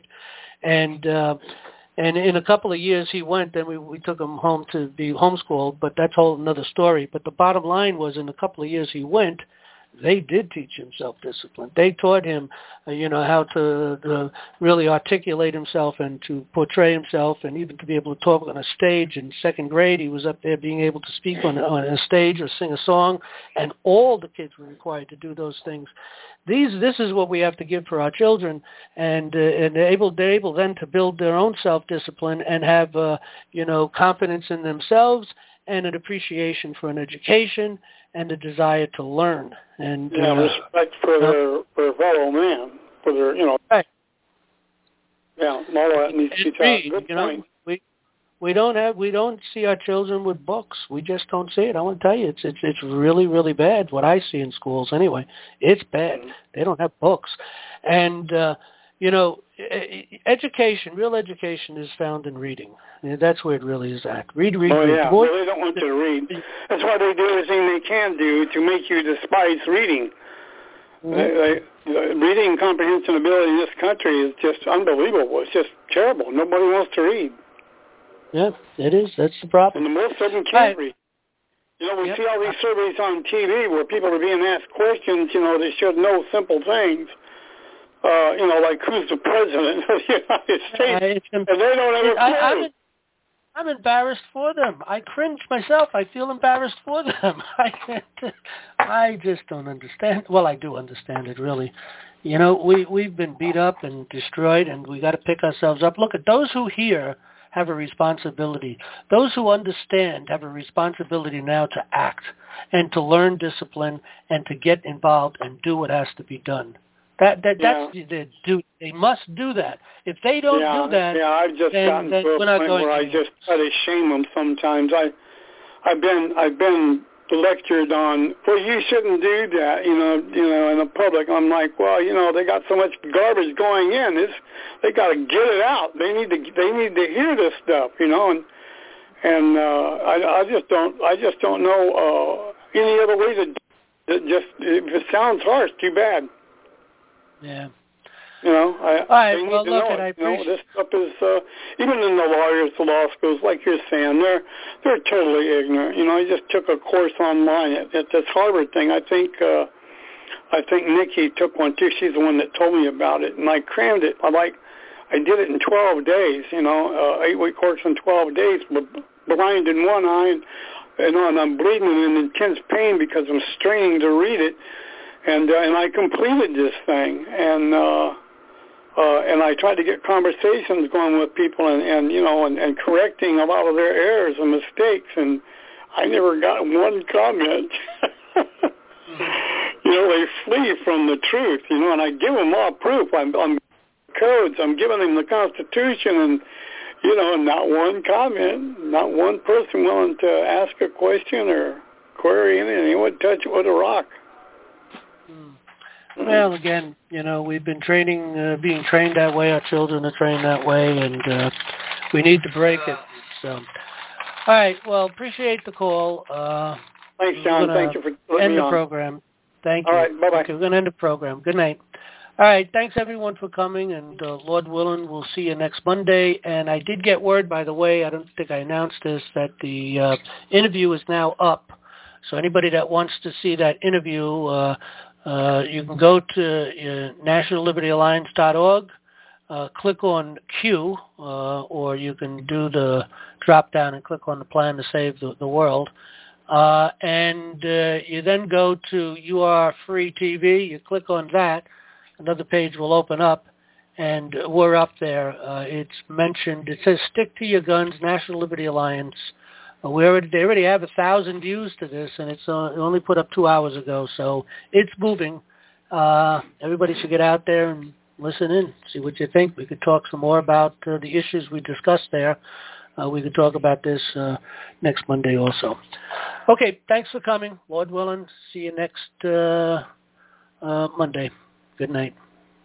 And uh, and in a couple of years he went, then we, we took him home to be homeschooled, but that's a whole another story. But the bottom line was in a couple of years he went, they did teach him self-discipline. They taught him, uh, you know, how to uh, really articulate himself and to portray himself, and even to be able to talk on a stage. In second grade, he was up there being able to speak on, on a stage or sing a song, and all the kids were required to do those things. These, this is what we have to give for our children, and uh, and they're able, they're able then to build their own self-discipline and have, uh, you know, confidence in themselves and an appreciation for an education and a desire to learn. And yeah, uh, respect for uh, their, for their fellow man, for their, you know. Right. Yeah, all that needs to be taught. Good you point. Know, we we don't have we don't see our children with books. We just don't see it. I want to tell you, it's it's it's really really bad. What I see in schools anyway, it's bad. Mm-hmm. They don't have books, and uh, you know, education, real education is found in reading. That's where it really is at. Read, read, oh, read. yeah. Well, they don't want you to read. That's why they do everything they can do to make you despise reading. Mm-hmm. They, they, reading comprehension ability in this country is just unbelievable. It's just terrible. Nobody wants to read. Yeah, it is. That's the problem. And the most of them can't right. read. You know, we yep. see all these surveys on T V where people are being asked questions, you know, they should know simple things. Uh, you know, like who's the president of the United States? I, and they don't ever I, I'm, I'm embarrassed for them. I cringe myself. I feel embarrassed for them. I can't, I just don't understand. Well, I do understand it, really. You know, we, we've been beat up and destroyed, and we got to pick ourselves up. Look, at those who hear have a responsibility. Those who understand have a responsibility now to act and to learn discipline and to get involved and do what has to be done. That that yeah. that's the do. They must do that. If they don't yeah, do that, yeah, I've just then, gotten then to a we're not point going where to I just try to shame them sometimes. I, I've been I've been lectured on. Well, you shouldn't do that. You know, you know, in the public. I'm like, well, you know, they got so much garbage going in. It's they got to get it out. They need to they need to hear this stuff. You know, and and uh, I I just don't I just don't know uh, any other way to. It just if it sounds harsh, too bad. Yeah. You know, I, All right, they need well, to look, know and I it. You know, appreciate... this stuff is, uh, even in the lawyers, the law schools, like you're saying, they're they're totally ignorant. You know, I just took a course online at, at this Harvard thing. I think uh, I think Nikki took one too. She's the one that told me about it, and I crammed it. I like, I did it in twelve days. You know, uh, eight week course in twelve days, but blind in one eye, and, and, and I'm bleeding and in intense pain because I'm straining to read it, and uh, and I completed this thing, and. Uh, Uh, and I tried to get conversations going with people and, and you know, and, and correcting a lot of their errors and mistakes, and I never got one comment. You know, they flee from the truth, you know, and I give them all proof. I'm, I'm codes. I'm giving them the Constitution, and, you know, not one comment, not one person willing to ask a question or query anything. They would touch it with a rock. Well, again, you know, we've been training, uh, being trained that way. Our children are trained that way, and uh, we need to break it. So, all right. Well, appreciate the call. Uh, Thanks, John. Thank you for letting end me the on. program. Thank all you. All right. Bye-bye. Okay, we're going to end the program. Good night. All right. Thanks, everyone, for coming, and uh, Lord willing, we'll see you next Monday. And I did get word, by the way, I don't think I announced this, that the uh, interview is now up. So anybody that wants to see that interview, uh, Uh, you can go to uh, national liberty alliance dot org, uh, click on Q, uh, or you can do the drop down and click on the plan to save the, the world. Uh, and uh, you then go to U R Free T V, you click on that, another page will open up, and we're up there. Uh, it's mentioned, it says Stick to Your Guns, National Liberty Alliance. We already, they already have a thousand views to this, and it's uh, only put up two hours ago, so it's moving. Uh, everybody should get out there and listen in, see what you think. We could talk some more about uh, the issues we discussed there. Uh, we could talk about this uh, next Monday also. Okay, thanks for coming. Lord willing, see you next uh, uh, Monday. Good night.